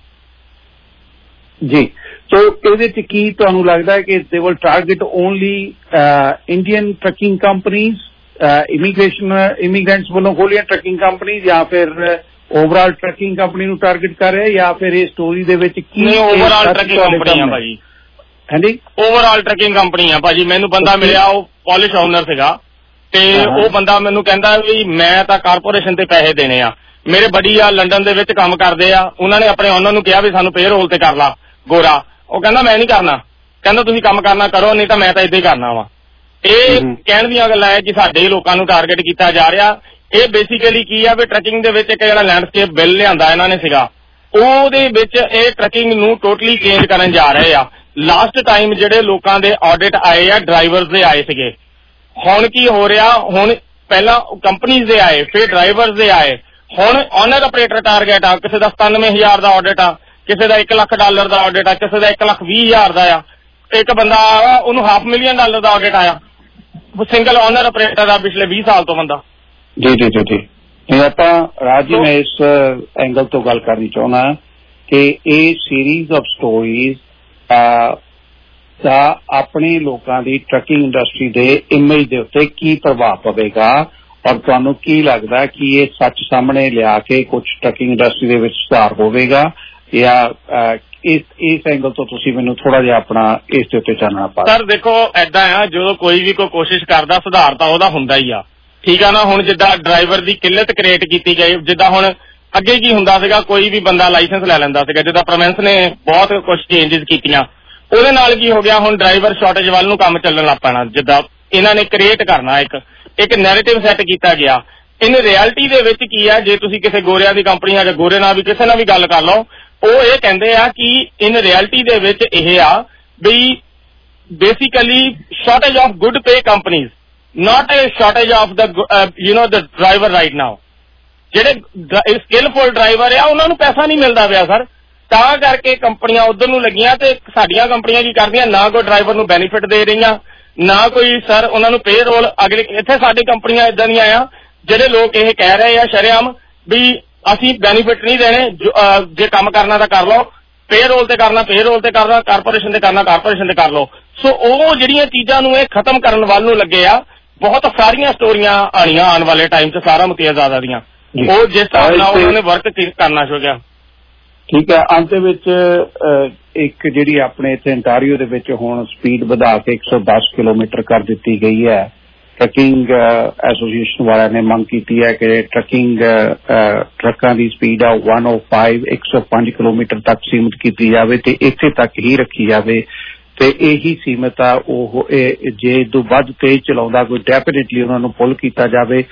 ਜੀ। ਸੋ ਇਹਦੇ ਚ ਕੀ ਤੁਹਾਨੂੰ ਲੱਗਦਾ ਹੈ ਕਿ they will target only Indian trucking companies, immigration immigrants ਵੱਲੋਂ ਖੋਲੀਆਂ ਟਰੱਕਿੰਗ ਕੰਪਨੀਜ਼, ਜਾਂ ਫਿਰ ਓਵਰਆਲ ਟਰੱਕਿੰਗ ਕੰਪਨੀ ਨੂੰ ਟਾਰਗੇਟ ਕਰ ਰਿਹਾ, ਜਾਂ ਫਿਰ ਇਹ ਸਟੋਰੀ ਦੇ ਵਿੱਚ ਕੀ ਓਵਰਆਲ ਟਰੱਕਿੰਗ ਕੰਪਨੀ ਆ ਭਾਜੀ? ਹਾਂਜੀ, ਓਵਰਆਲ ਟਰੱਕਿੰਗ ਕੰਪਨੀ ਆ ਭਾਜੀ। ਮੈਨੂੰ ਬੰਦਾ ਮਿਲਿਆ, ਉਹ ਪੋਲਿਸ਼ ਓਨਰ ਸੀਗਾ, ਤੇ ਉਹ ਬੰਦਾ ਮੈਨੂੰ ਕਹਿੰਦਾ ਵੀ ਮੈਂ ਤਾਂ ਕਾਰਪੋਰੇਸ਼ਨ ਤੇ ਪੈਸੇ ਦੇਣੇ ਆ। ਮੇਰੇ ਬੜੀ ਆ ਲੰਡਨ ਦੇ ਵਿੱਚ ਕੰਮ ਕਰਦੇ ਆ, ਉਹਨਾਂ ਨੇ ਆਪਣੇ ਓਨਰ ਨੂੰ ਕਿਹਾ ਵੀ ਸਾਨੂੰ ਪੇ ਰੋਲ ਤੇ ਕਰ ਲਾ ਗੋਰਾ, ਉਹ ਕਹਿੰਦਾ ਮੈਂ ਨਹੀਂ ਕਰਨਾ, ਕਹਿੰਦਾ ਤੁਸੀਂ ਕੰਮ ਕਰਨਾ ਕਰੋ, ਨਹੀਂ ਤਾਂ ਮੈਂ ਤਾਂ ਏਦਾਂ ਹੀ ਕਰਨਾ ਵਾ। ਇਹ ਕਹਿਣ ਦੀਆਂ ਗੱਲਾਂ ਹੈ ਕਿ ਸਾਡੇ ਲੋਕਾਂ ਨੂੰ ਟਾਰਗੇਟ ਕੀਤਾ ਜਾ ਰਿਹਾ। ਇਹ ਬੇਸਿਕਲੀ ਕੀ ਆ ਵੀ ਟਰੱਕਿੰਗ ਦੇ ਵਿੱਚ ਇੱਕ ਜਿਹੜਾ ਲੈਂਡਸਕੇਪ ਬਿੱਲ ਲਿਆਂਦਾ ਇਹਨਾਂ ਨੇ ਸੀਗਾ, ਉਹਦੇ ਵਿੱਚ ਇਹ ਟਰੱਕਿੰਗ ਨੂੰ ਟੋਟਲੀ ਚੇਂਜ ਕਰਨ ਜਾ ਰਹੇ ਆ। ਲਾਸਟ ਟਾਈਮ ਜਿਹੜੇ ਲੋਕਾਂ ਦੇ ਆਡਿਟ ਆਏ ਆ ਡਰਾਈਵਰਸ ਦੇ ਆਏ ਸੀਗੇ, ਹੁਣ ਕੀ ਹੋ ਰਿਹਾ, ਹੁਣ ਪਹਿਲਾਂ ਕੰਪਨੀਜ਼ ਦੇ ਆਏ, ਫਿਰ ਡਰਾਈਵਰਸ ਦੇ ਆਏ, ਹੁਣ ਓਨਰ ਆਪਰੇਟਰ ਟਾਰਗੇਟ ਆ। ਕਿਸੇ ਦਾ ਸਤਾਨਵੇਂ ਹਜ਼ਾਰ ਦਾ ਆਡਿਟ ਆ, ਕਿਸੇ ਦਾ ਇੱਕ ਲੱਖ ਡਾਲਰ ਦਾ ਆਡਿਟ ਆ, ਕਿਸੇ ਦਾ ਇੱਕ ਲੱਖ ਵੀਹ ਹਜ਼ਾਰ ਦਾ ਆ, ਇੱਕ ਬੰਦਾ ਉਹਨੂੰ ਹਾਫ ਮਿਲੀਅਨ ਡਾਲਰ ਦਾ ਆਡਿਟ ਆਇਆ, ਸਿੰਗਲ ਓਨਰ ਆਪਰੇਟਰ ਆ ਪਿਛਲੇ ਵੀਹ ਸਾਲ ਤੋਂ ਬੰਦਾ। ਜੀ ਜੀ ਜੀ ਜੀ ਆਪਾਂ ਰਾਜ ਜੀ, ਮੈਂ ਇਸ ਐਂਗਲ ਤੋਂ ਗੱਲ ਕਰਨੀ ਚਾਹੁੰਦਾ ਕਿ ਇਹ ਸੀਰੀਜ਼ ਆਫ ਸਟੋਰੀਜ਼ ਦਾ ਆਪਣੇ ਲੋਕਾਂ ਦੀ ਟਰੱਕਿੰਗ ਇੰਡਸਟਰੀ ਦੇ ਇਮੇਜ ਦੇ ਉੱਤੇ ਕੀ ਪ੍ਰਭਾਵ ਪਵੇਗਾ, ਔਰ ਤੁਹਾਨੂੰ ਕੀ ਲੱਗਦਾ ਕਿ ਇਹ ਸੱਚ ਸਾਹਮਣੇ ਲਿਆ ਕੇ ਕੁਝ ਟਰੱਕਿੰਗ ਇੰਡਸਟਰੀ ਦੇ ਵਿੱਚ ਸੁਧਾਰ ਹੋਵੇਗਾ, ਜਾਂ ਇਸ ਇਸ ਐਂਗਲ ਤੋਂ ਤੁਸੀਂ ਮੈਨੂੰ ਥੋੜਾ ਜਿਹਾ ਆਪਣਾ ਇਸ ਦੇ ਉੱਤੇ ਚਾਨਣਾ ਪਾ। ਸਰ ਦੇਖੋ ਏਦਾਂ ਆ, ਜਦੋਂ ਕੋਈ ਵੀ ਕੋਈ ਕੋਸ਼ਿਸ਼ ਕਰਦਾ ਸੁਧਾਰ ਤਾਂ ਉਹਦਾ ਹੁੰਦਾ ਹੀ ਆ, ਠੀਕ ਆ ਨਾ। ਹੁਣ ਜਿੱਦਾਂ ਡਰਾਈਵਰ ਦੀ ਕਿੱਲਤ ਕ੍ਰੀਏਟ ਕੀਤੀ ਗਈ, ਜਿੱਦਾਂ ਹੁਣ ਅੱਗੇ ਕੀ ਹੁੰਦਾ ਸੀਗਾ, ਕੋਈ ਵੀ ਬੰਦਾ ਲਾਇਸੈਂਸ ਲੈ ਲੈਂਦਾ ਸੀਗਾ, ਜਿੱਦਾਂ ਪ੍ਰੋਵਿੰਸ ਨੇ ਬਹੁਤ ਕੁਝ ਚੇਂਜਸ ਕੀਤੀਆਂ, ਉਹਦੇ ਨਾਲ ਕੀ ਹੋ ਗਿਆ, ਹੁਣ ਡਰਾਈਵਰ ਸ਼ਾਰਟੇਜ ਵੱਲ ਨੂੰ ਕੰਮ ਚੱਲਣ ਲੱਗ ਪੈਣਾ। ਜਿੱਦਾਂ ਇਹਨਾਂ ਨੇ ਕ੍ਰੀਏਟ ਕਰਨਾ ਇੱਕ ਇੱਕ ਨੈਰੇਟਿਵ ਸੈੱਟ ਕੀਤਾ ਗਿਆ। ਇਨ ਰਿਐਲਿਟੀ ਦੇ ਵਿੱਚ ਕੀ ਆ, ਜੇ ਤੁਸੀਂ ਕਿਸੇ ਗੋਰਿਆਂ ਦੀ ਕੰਪਨੀ ਜਾਂ ਗੋਰੇ ਨਾਲ ਵੀ ਕਿਸੇ ਨਾਲ ਵੀ ਗੱਲ ਕਰ ਲਓ, ਉਹ ਇਹ ਕਹਿੰਦੇ ਆ ਕਿ ਇਨ ਰਿਐਲਿਟੀ ਦੇ ਵਿੱਚ ਇਹ ਆ ਵੀ basically shortage of good pay companies, not a shortage of the uh, you know the driver right now। ਜਿਹੜੇ ਸਕਿੱਲਫੁਲ ਡਰਾਈਵਰ ਆ ਉਹਨਾਂ ਨੂੰ ਪੈਸਾ ਨਹੀਂ ਮਿਲਦਾ ਪਿਆ ਸਰ, ਤਾਂ ਕਰਕੇ ਕੰਪਨੀਆਂ ਉਧਰ ਨੂੰ ਲੱਗੀਆਂ, ਤੇ ਸਾਡੀਆਂ ਕੰਪਨੀਆਂ ਕੀ ਕਰਦੀਆਂ, ਨਾ ਕੋਈ ਡਰਾਈਵਰ ਨੂੰ ਬੈਨੀਫਿਟ ਦੇ ਰਹੀਆਂ, ਨਾ ਕੋਈ ਸਰ ਉਹਨਾਂ ਨੂੰ ਪੇ ਰੋਲ। ਅਗਲੇ ਇੱਥੇ ਸਾਡੀ ਕੰਪਨੀਆਂ ਇਦਾਂ ਦੀਆਂ ਆ ਜਿਹੜੇ ਲੋਕ ਇਹ ਕਹਿ ਰਹੇ ਆ ਸ਼ਰੇਆਮ ਵੀ ਅਸੀਂ ਬੈਨੀਫਿਟ ਨਹੀਂ ਦੇਣੇ, ਜੇ ਕੰਮ ਕਰਨਾ ਤਾਂ ਕਰ ਲਓ, ਪੇ ਰੋਲ ਤੇ ਕਰਨਾ ਪੇ ਰੋਲ ਤੇ ਕਰਨਾ, ਕਾਰਪੋਰੇਸ਼ਨ ਤੇ ਕਰਨਾ ਕਾਰਪੋਰੇਸ਼ਨ ਤੇ ਕਰ ਲਓ। ਸੋ ਉਹ ਜਿਹੜੀਆਂ ਚੀਜ਼ਾਂ ਨੂੰ ਇਹ ਖਤਮ ਕਰਨ ਵੱਲ ਨੂੰ ਲੱਗੇ ਆ। ਬਹੁਤ ਸਾਰੀਆਂ ਸਟੋਰੀਆਂ ਆਣੀਆਂ ਆਉਣ ਵਾਲੇ ਟਾਈਮ 'ਚ ਸਾਰਾ ਮੁਤੀਜ਼ਾਦਾ ਦੀਆਂ, ਉਹ ਜਿਸ ਹਿਸਾਬ ਨਾਲ ਉਹਨਾਂ ਨੇ ਵਰਕ ਕਰਨਾ ਸ਼ੁਰੂ ਕੀਤਾ। ਠੀਕ ਹੈ, ਅੰਤ ਦੇ ਵਿੱਚ ਇੱਕ ਜਿਹੜੀ ਆਪਣੇ ਇੱਥੇ ਅੰਟਾਰੀਓ ਦੇ ਵਿੱਚ ਹੁਣ ਸਪੀਡ ਵਧਾ ਕੇ ਇੱਕ ਸੌ ਦਸ ਕਿਲੋਮੀਟਰ ਕਰ ਦਿੱਤੀ ਗਈ ਹੈ। ਟਰੱਕਿੰਗ ਐਸੋਸੀਏਸ਼ਨ ਵਾਲਿਆਂ ਨੇ ਮੰਗ ਕੀਤੀ ਹੈ ਕਿ ਟਰੱਕਿੰਗ ਟਰੱਕਾਂ ਦੀ ਸਪੀਡ ਆ ਇੱਕ ਸੌ ਪੰਜ ਇੱਕ ਸੌ ਪੰਜ ਕਿਲੋਮੀਟਰ ਤੱਕ ਸੀਮਿਤ ਕੀਤੀ ਜਾਵੇ ਤੇ ਇੱਥੇ ਤੱਕ ਹੀ ਰੱਖੀ ਜਾਵੇ, ਤੇ ਇਹੀ ਸੀਮਤ ਆ। ਉਹ ਜੇ ਤੋਂ ਵੱਧ ਤੇਜ਼ ਚਲਾਉਂਦਾ ਕੋਈ ਡੈਫੀਨੇਟਲੀ ਉਹਨਾਂ ਨੂੰ ਪੁੱਲ ਕੀਤਾ ਜਾਵੇ।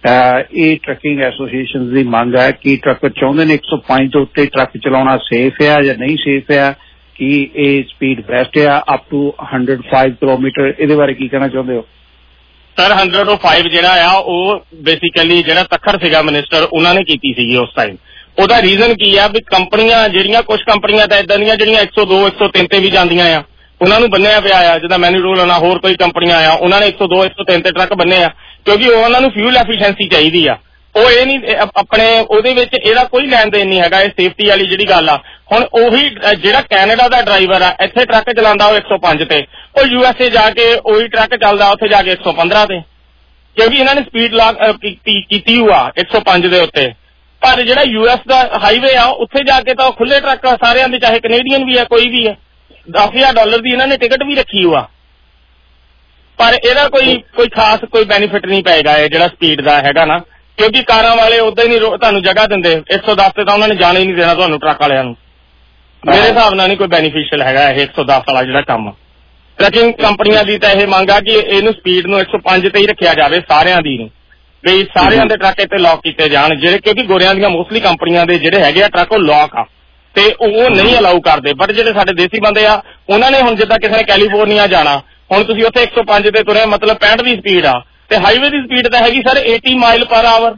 ਇਹ ਟਰੱਕਿੰਗ ਐਸੋਸੀਏਸ਼ਨ ਦੀ ਮੰਗ ਹੈ ਕਿ ਟਰੱਕ ਚਾਹੁੰਦੇ ਨੇ ਇੱਕ ਸੌ ਪੰਜ ਤੋਂ ਉੱਤੇ ਟਰੱਕ ਚਲਾਉਣਾ ਸੇਫ ਆ ਜਾਂ ਨਹੀਂ ਸੇਫ ਆ, ਕਿ ਇਹ ਸਪੀਡ ਬੈਸਟ ਆ ਅਪ ਟੂ ਇੱਕ ਸੌ ਪੰਜ ਕਿਲੋਮੀਟਰ। ਇਹਦੇ ਬਾਰੇ ਕੀ ਕਹਿਣਾ ਚਾਹੁੰਦੇ ਹੋ ਸਰ? ਇੱਕ ਸੌ ਪੰਜ ਜਿਹੜਾ ਆ ਉਹ ਬੇਸਿਕਲੀ ਜਿਹੜਾ ਤੱਖਰ ਸੀਗਾ ਮਿਨਿਸਟਰ, ਉਹਨਾਂ ਨੇ ਕੀਤੀ ਸੀਗੀ ਉਸ ਟਾਈਮ। ਉਹਦਾ ਰੀਜ਼ਨ ਕੀ ਆ ਵੀ ਕੰਪਨੀਆਂ ਜਿਹੜੀਆਂ, ਕੁਝ ਕੰਪਨੀਆਂ ਤਾਂ ਏਦਾਂ ਦੀਆਂ ਜਿਹੜੀਆਂ ਇੱਕ ਸੌ ਦੋ ਇੱਕ ਸੌ ਤਿੰਨ ਤੇ ਵੀ ਜਾਂਦੀਆਂ ਆ, ਉਹਨਾਂ ਨੂੰ ਬੰਨਿਆ ਪਿਆ ਆ। ਜਿੱਦਾਂ ਮੈਨੂਰੋਲ ਨਾਲ ਹੋਰ ਕੋਈ ਕੰਪਨੀਆਂ ਆ, ਉਹਨਾਂ ਨੇ ਇੱਕ ਸੌ ਦੋ ਇੱਕ ਸੌ ਤਿੰਨ ਤੇ ਟਰੱਕ ਬੰਨੇ ਆ, ਕਿਉਂਕਿ ਉਹਨਾਂ ਨੂੰ ਫਿਊਲ ਐਫੀਸ਼ੀਐਂਸੀ ਚਾਹੀਦੀ ਆ। ਉਹ ਇਹ ਨਹੀਂ ਆਪਣੇ ਉਹਦੇ ਵਿੱਚ ਇਹਦਾ ਕੋਈ ਲੈਣ ਦੇਣ ਨਹੀਂ ਹੈਗਾ, ਇਹ ਸੇਫਟੀ ਵਾਲੀ ਜਿਹੜੀ ਗੱਲ ਆ। ਹੁਣ ਉਹੀ ਜਿਹੜਾ ਕੈਨੇਡਾ ਦਾ ਡਰਾਈਵਰ ਆ ਇੱਥੇ ਟਰੱਕ ਚਲਾਉਂਦਾ ਉਹ ਇੱਕ ਸੌ ਪੰਜ ਤੇ, ਉਹ ਯੂ ਐਸ ਏ ਜਾ ਕੇ ਉਹੀ ਟਰੱਕ ਚੱਲਦਾ ਉੱਥੇ ਜਾ ਕੇ ਇੱਕ ਸੌ ਪੰਦਰਾਂ ਤੇ। ਕਿਉਂਕਿ ਇਹਨਾਂ ਨੇ ਸਪੀਡ ਲਾਕ ਕੀਤੀ ਹੋਆ ਇੱਕ ਸੌ ਪੰਜ ਦੇ ਉੱਤੇ। ਪਰ ਜਿਹੜਾ ਯੂ ਐਸ ਦਾ ਹਾਈਵੇ ਆ ਉੱਥੇ ਜਾ ਕੇ ਤਾਂ ਖੁੱਲੇ ਟਰੱਕ ਸਾਰਿਆਂ ਦੇ, ਚਾਹੇ ਕੈਨੇਡੀਅਨ ਵੀ ਆ ਕੋਈ ਵੀ ਆ, ਦਸ ਹਜ਼ਾਰ ਡਾਲਰ ਦੀ ਇਹਨਾਂ ਨੇ ਟਿਕਟ ਵੀ ਰੱਖੀ ਹੋਆ, ਪਰ ਇਹਦਾ ਕੋਈ ਕੋਈ ਖਾਸ ਕੋਈ ਬੈਨੀਫਿਟ ਨਹੀਂ ਪਏਗਾ ਇਹ ਜਿਹੜਾ ਸਪੀਡ ਦਾ ਹੈਗਾ ਨਾ, ਕਿਉਂਕਿ ਕਾਰਾਂ ਵਾਲੇ ਉਦਾਂ ਹੀ ਨਹੀਂ ਤੁਹਾਨੂੰ ਜਗ੍ਹਾ ਦਿੰਦੇ। ਇੱਕ ਸੌ ਦਸ ਤੇ ਤਾਂ ਉਹਨਾਂ ਨੇ ਜਾਣ ਹੀ ਨਹੀਂ ਦੇਣਾ ਤੁਹਾਨੂੰ ਟਰੱਕ ਵਾਲਿਆਂ ਨੂੰ। ਮੇਰੇ ਹਿਸਾਬ ਨਾਲ ਨਹੀਂ ਕੋਈ ਬੈਨੀਫਿਸ਼ੀਅਲ ਹੈਗਾ ਇਹ ਇੱਕ ਸੌ ਦਸ ਵਾਲਾ ਜਿਹੜਾ ਕੰਮ। ਟਰੱਕਿੰਗ ਕੰਪਨੀਆਂ ਦੀ ਤਾਂ ਇਹ ਮੰਗ ਆ ਕਿ ਇਹਨੂੰ ਸਪੀਡ ਨੂੰ ਇੱਕ ਸੌ ਪੰਜ ਤੇ ਹੀ ਰੱਖਿਆ ਜਾਵੇ ਸਾਰਿਆਂ ਦੀ ਨੂੰ, ਵੀ ਸਾਰਿਆਂ ਦੇ ਟਰੱਕ ਇੱਥੇ ਲੌਕ ਕੀਤੇ ਜਾਣ, ਜਿਹੜੇ ਕਿਉਂਕਿ ਗੋਰਿਆਂ ਦੀਆਂ ਮੋਸਟਲੀ ਕੰਪਨੀਆਂ ਦੇ ਜਿਹੜੇ ਹੈਗੇ ਆ ਟਰੱਕ ਉਹ ਲੌਕ ਆ ਤੇ ਉਹ ਨਹੀਂ ਅਲਾਊ ਕਰਦੇ। ਬਟ ਜਿਹੜੇ ਸਾਡੇ ਦੇਸੀ ਬੰਦੇ ਆ ਉਹਨਾਂ ਨੇ ਹੁਣ ਜਿੱਦਾਂ ਕਿਸੇ ਨੇ ਕੈਲੀਫੋਰਨੀਆ ਜਾਣਾ, ਹੁਣ ਤੁਸੀਂ ਉੱਥੇ ਇੱਕ ਸੌ ਪੰਜ ਤੇ ਤੁਰੇ ਮਤਲਬ ਪੈਂਹਠ ਦੀ ਸਪੀਡ ਆ ਤੇ ਹਾਈਵੇ ਦੀ ਸਪੀਡ ਤਾਂ ਹੈਗੀ ਸਰ ਅੱਸੀ ਮਾਈਲ ਪਰ ਆਵਰ।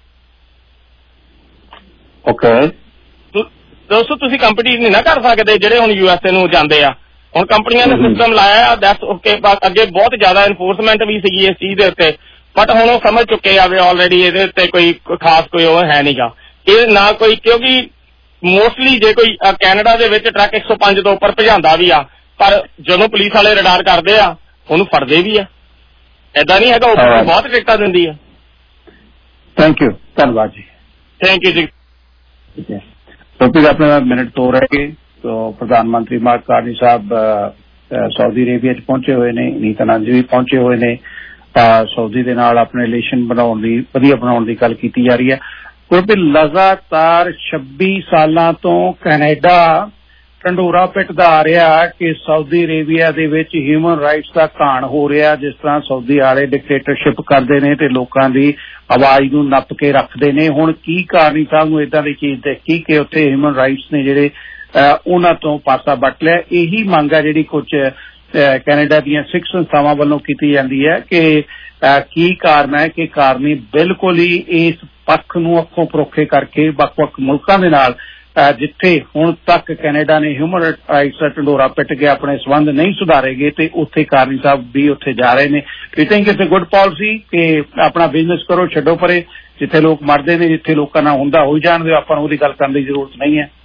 ਓਕੇ ਦੋਸਤੋ ਤੁਸੀਂ ਕੰਪੀਟੀਟ ਨਹੀਂ ਨਾ ਕਰ ਸਕਦੇ ਜਿਹੜੇ ਹੁਣ ਯੂ ਐਸ ਏ ਨੂੰ ਜਾਂਦੇ ਆ। ਹੁਣ ਕੰਪਨੀਆਂ ਨੇ ਸਿਸਟਮ ਲਾਇਆ ਦੈਟਸ ਓਕੇ, ਅੱਗੇ ਬਹੁਤ ਜ਼ਿਆਦਾ ਇਨਫੋਰਸਮੈਂਟ ਵੀ ਸੀਗੀ ਇਸ ਚੀਜ਼ ਦੇ ਉੱਤੇ, ਬਟ ਹੁਣ ਉਹ ਸਮਝ ਚੁੱਕੇ ਆ ਵੀ ਆਲਰੇਡੀ ਇਹਦੇ ਉੱਤੇ ਕੋਈ ਖਾਸ ਕੋਈ ਉਹ ਹੈ ਨਹੀਂਗਾ ਇਹ ਨਾ ਕੋਈ, ਕਿਉਂਕਿ ਮੋਸਟਲੀ ਜੇ ਕੋਈ ਕੈਨੇਡਾ ਦੇ ਵਿੱਚ ਟਰੱਕ ਇੱਕ ਸੌ ਪੰਜ ਤੋਂ ਉੱਪਰ ਭਜਾਉਂਦਾ ਵੀ ਆ, ਪਰ ਜਦੋਂ ਪੁਲਿਸ ਵਾਲੇ ਰਡਾਰ ਕਰਦੇ ਆ ਉਹਨੂੰ ਫੜਦੇ ਵੀ ਆ, ਏਦਾਂ ਨਹੀਂ ਹੈਗਾ, ਉਹ ਬਹੁਤ ਟਿਕਟਾਂ ਦਿੰਦੀ ਆ। ਥੈਂਕ ਯੂ, ਧੰਨਵਾਦ ਜੀ। ਥੈਂਕ ਯੂ ਜੀ। ਠੀਕ ਹੈ टॉपिक अपने मिनट दो रह गए तो प्रधानमंत्री मार्क कार्नी साहब सऊदी अरेबिया च पहुंचे हुए ने, नीतन अंज भी पहुंचे हुए ने, सऊदी दे नाल अपने रिलेशन बनाउण दी वधिया बनाउण दी गल कीती जा रही है। क्योंकि लगातार छब्बी सालां तो कैनेडा ढंडोरा पिटदा आ रहा कि सऊदी अरेबिया दे विच ह्यूमन राइट्स दा घाण हो रहा, जिस तरह सऊदी वाले डिक्टेटरशिप करदे ने ते लोकां दी आवाज नूं नप के रखदे ने। हुण की कारनी साहब नूं इदां दी चीज देखी कि उत्थे ह्यूमन राइट्स ने जिहड़े उन्हां तों पासा वट लिया। यही मंग है जिहड़ी कुछ कैनेडा दीयां सिख संस्थावां वल्लों कीती जांदी है कि की कारण है कि कारनी बिल्कुल ही इस पक्ष नूं अखों परोखे करके वख-वख मुल्कां दे नाल जिथे हुण तक कैनेडा ने ह्यूमन राइट्स का ढंडोरा पिट के अपने संबंध नहीं सुधारेगे तो उत्थे कारनी साहब भी उत्थे जा रहे हैं। We think it's a good policy कि अपना बिजनेस करो, छड्डो परे, जिथे लोग मरदे ने, जिथे लोकां नाल हुंदा होई जाण दिओ, आपां नूं ओहदी गल करन दी जरूरत नहीं है।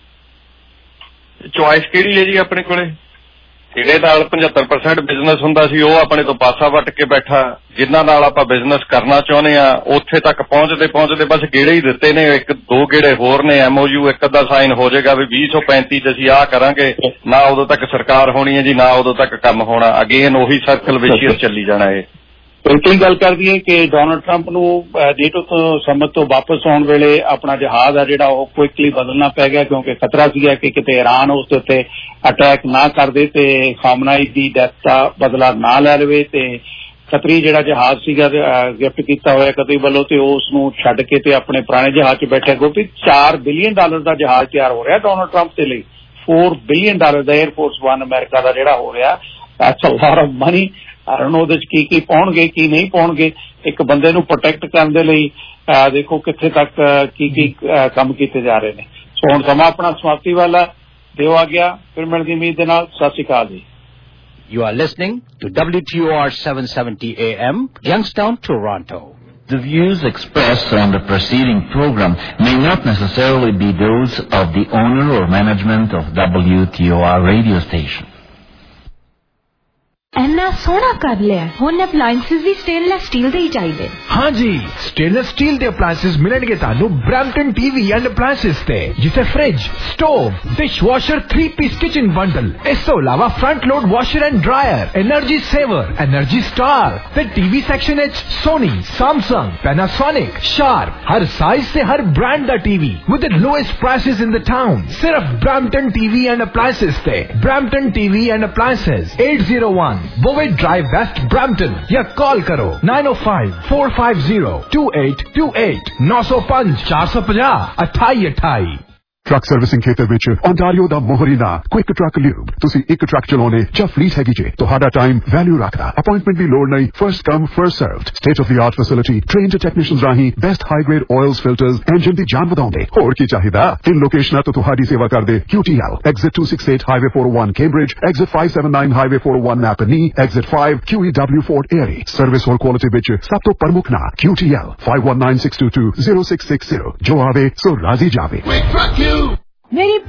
चॉइस किहड़ी है जी अपने कोले? ਜਿਹੜੇ ਨਾਲ पचहत्तर परसेंट ਬਿਜ਼ਨਸ ਹੁੰਦਾ ਸੀ ਉਹ ਆਪਣੇ ਤੋਂ ਪਾਸਾ ਵੱਟ ਕੇ ਬੈਠਾ, ਜਿਨ੍ਹਾਂ ਨਾਲ ਆਪਾਂ ਬਿਜ਼ਨਸ ਕਰਨਾ ਚਾਹੁੰਦੇ ਆ ਉੱਥੇ ਤੱਕ ਪਹੁੰਚਦੇ ਪਹੁੰਚਦੇ ਬਸ ਗੇੜੇ ਹੀ ਦਿੱਤੇ ਨੇ, ਇੱਕ ਦੋ ਗੇੜੇ ਹੋਰ ਨੇ, ਐਮਓਯੂ ਇੱਕ ਅੱਧਾ ਸਾਈਨ ਹੋ ਜਾਏਗਾ ਵੀ ਵੀਹ ਸੌ ਪੈਂਤੀ ਚ ਅਸੀਂ ਆਹ ਕਰਾਂਗੇ, ਨਾ ਉਦੋਂ ਤੱਕ ਸਰਕਾਰ ਹੋਣੀ ਹੈ ਜੀ, ਨਾ ਉਦੋਂ ਤੱਕ ਕੰਮ ਹੋਣਾ, ਅਗੇਨ ਉਹੀ ਸਰਕਲ ਵਿਸ਼ੀਅਸ ਚੱਲੀ ਜਾਣਾ ਹੈ। ਬਿਲਕੁਲ ਗੱਲ ਕਰਦੀ ਹੈ ਕਿ ਡੋਨਲਡ ਟਰੰਪ ਨੂੰ ਜੇਟੋ ਤੋਂ ਸਮਝ ਤੋਂ ਵਾਪਸ ਆਉਣ ਵੇਲੇ ਆਪਣਾ ਜਹਾਜ਼ ਆ ਜਿਹੜਾ ਉਹ ਕੁਇਕਲੀ ਬਦਲਣਾ ਪੈ ਗਿਆ, ਕਿਉਂਕਿ ਖਤਰਾ ਸੀਗਾ ਕਿ ਕਿਤੇ ਈਰਾਨ ਉਸ ਦੇ ਉੱਤੇ ਅਟੈਕ ਨਾ ਕਰਦੇ ਤੇ ਖਾਮਨਾਈ ਦੀ ਡੈਥ ਦਾ ਬਦਲਾ ਨਾ ਲੈ ਲਵੇ ਤੇ ਖਤਰੀ ਜਿਹੜਾ ਜਹਾਜ਼ ਸੀਗਾ ਗਿਫਟ ਕੀਤਾ ਹੋਇਆ ਕਤਈ ਵੱਲੋਂ ਤੇ ਉਸ ਨੂੰ ਛੱਡ ਕੇ ਤੇ ਆਪਣੇ ਪੁਰਾਣੇ ਜਹਾਜ਼ 'ਚ ਬੈਠੇ। ਕਿਉਂਕਿ ਚਾਰ ਬਿਲੀਅਨ ਡਾਲਰ ਦਾ ਜਹਾਜ਼ ਤਿਆਰ ਹੋ ਰਿਹਾ ਡੋਨਲਡ ਟਰੰਪ ਦੇ ਲਈ, ਫੋਰ ਬਿਲੀਅਨ ਡਾਲਰ ਦਾ 에ਅਰਫੋਰਸ ਵਨ ਅਮਰੀਕਾ ਦਾ ਜਿਹੜਾ ਹੋ ਰਿਹਾ, that's a lot of money. ਕਾਰਨ ਉਹਦੇ ਚ ਕੀ ਕੀ ਪਾਉਣਗੇ ਕੀ ਨਹੀਂ ਪਾਉਣਗੇ, ਇੱਕ ਬੰਦੇ ਨੂੰ ਪ੍ਰੋਟੈਕਟ ਕਰਨ ਦੇ ਲਈ ਦੇਖੋ ਕਿੱਥੇ ਤੱਕ ਕੀ ਕੀ ਕੰਮ ਕੀਤੇ ਜਾ ਰਹੇ ਨੇ। ਸੋ ਹੁਣ ਸਮਾਂ ਆਪਣਾ ਸਮਾਪਤੀ ਵਾਲਾ ਦਿਓ ਆ ਗਿਆ, ਫਿਰ ਮਿਲਣ ਦੀ ਉਮੀਦ ਦੇ ਨਾਲ ਸਤਿ ਸ਼੍ਰੀ ਅਕਾਲ ਜੀ। You are listening to W T O R seven seventy A M, Youngstown, Toronto. The views expressed on the preceding program may not necessarily be those of the owner or management of W T O R radio station. ਇੰਨਾ ਸੋਹਣਾ ਕਰ ਲਿਆ, ਹੁਣ ਅਪਲਾਈਐਂਸਿਸ ਵੀ ਸਟੇਨਲੈਸ ਸਟੀਲ ਦੇ ਹੀ ਚਾਹੀਦੇ। हाँ जी, स्टेनलेस स्टील ਦੇ ਅਪਲਾਈਐਂਸਿਸ ਮਿਲਣਗੇ ਤੁਹਾਨੂੰ ਬ੍ਰੈਂਪਟਨ ਟੀਵੀ ਐਂਡ ਅਪਲਾਈਐਂਸਿਸ ਤੇ, ਜਿੱਥੇ fridge, stove, dishwasher, three piece kitchen bundle, ਇਸ ਤੋਂ ਇਲਾਵਾ front load washer and dryer, energy saver, energy star ਤੇ ਟੀਵੀ ਸੈਕਸ਼ਨ ਵਿੱਚ ਸੋਨੀ, ਸੈਮਸੰਗ, ਪੈਨਾਸੋਨਿਕ, ਸ਼ਾਰਪ, ਹਰ ਸਾਈਜ਼ ਤੇ ਹਰ ਬ੍ਰਾਂਡ ਦਾ TV with the lowest prices in the town, ਸਿਰਫ ਬ੍ਰੈਂਪਟਨ ਟੀਵੀ ਐਂਡ ਅਪਲਾਈਐਂਸਿਸ ਤੇ। Brampton TV and appliances eight oh one Bovett Drive West, Brampton, या कॉल करो nine oh five, four five zero, two eight two eight, nine oh five, four five zero, अठाई अठाई। ट्रक सर्विसिंग खेतर विच ओंटारियो दा मोहरीना क्विक ट्रक ल्यूब। तुसी एक ट्रक चलाने ਜਾਂ ਫਲੀਟ ਹੈਗੀ ਜੇ ਤੁਹਾਡਾ ਟਾਈਮ ਵੈਲਿਊ ਰੱਖਦਾ। ਅਪਾਇੰਟਮੈਂਟ ਦੀ ਲੋੜ ਨਹੀਂ, first come first served. State of the art facility, trained technicians ਰਾਹੀਂ best high grade oils, filters, engine ਦੀ ਜਾਨ ਵਧਾਉਂਦੇ। ਹੋਰ ਕੀ ਚਾਹੀਦਾ? ਤਿੰਨ ਲੋਕੇਸ਼ਨਾਂ ਤੋਂ ਤੁਹਾਡੀ ਸੇਵਾ ਕਰਦੇ Q T L, exit two sixty-eight Highway four oh one Cambridge, exit five seventy-nine Highway four oh one Napanee, exit five Q E W Fort Erie। Service ਹੋਰ ਕੁਆਲਿਟੀ ਵਿੱਚ ਸਭ ਤੋਂ ਪ੍ਰਮੁੱਖ ਨਾਂ Q T L five one nine six two two zero six six zero। ਜੋ ਆਵੇ ਸੋ ਰਾਜ਼ੀ ਜਾਵੇ। मेरी पूरे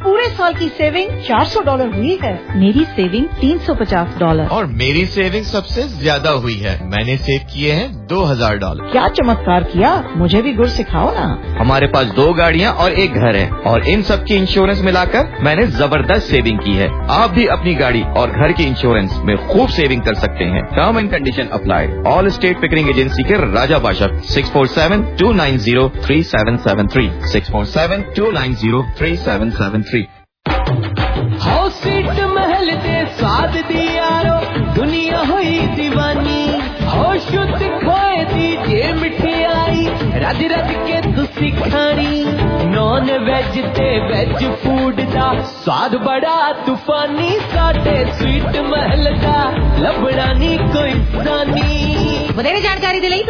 साल की सेविंग चार सौ डॉलर हुई है। मेरी सेविंग तीन सौ पचास डॉलर। और मेरी सेविंग सबसे ज्यादा हुई है, मैंने सेव किए हैं दो हजार डॉलर। क्या चमत्कार किया, मुझे भी गुर सिखाओ ना। हमारे पास दो गाड़ियाँ और एक घर है और इन सब की इंश्योरेंस मिलाकर मैंने जबरदस्त सेविंग की है। आप भी अपनी गाड़ी और घर की इंश्योरेंस में खूब सेविंग कर सकते हैं। Term and condition applied. All state Pickering agency के Raja Bashak six four seven two nine zero three seven seven three six four seven two nine zero three seven seven three. House सीट महल दे स्वाद दी यारो दुनिया हुई दीवानी। हो शुद्ध खोए दी जे मिठाई रज रज के तुसी खानी। नॉन वेज ते वेज फूड दा स्वाद बड़ा तूफानी। साडे स्वीट महल दा लबड़ा नी कोई सानी। ਵਧੇਰੇ ਜਾਣਕਾਰੀ ਦੇ ਲਈ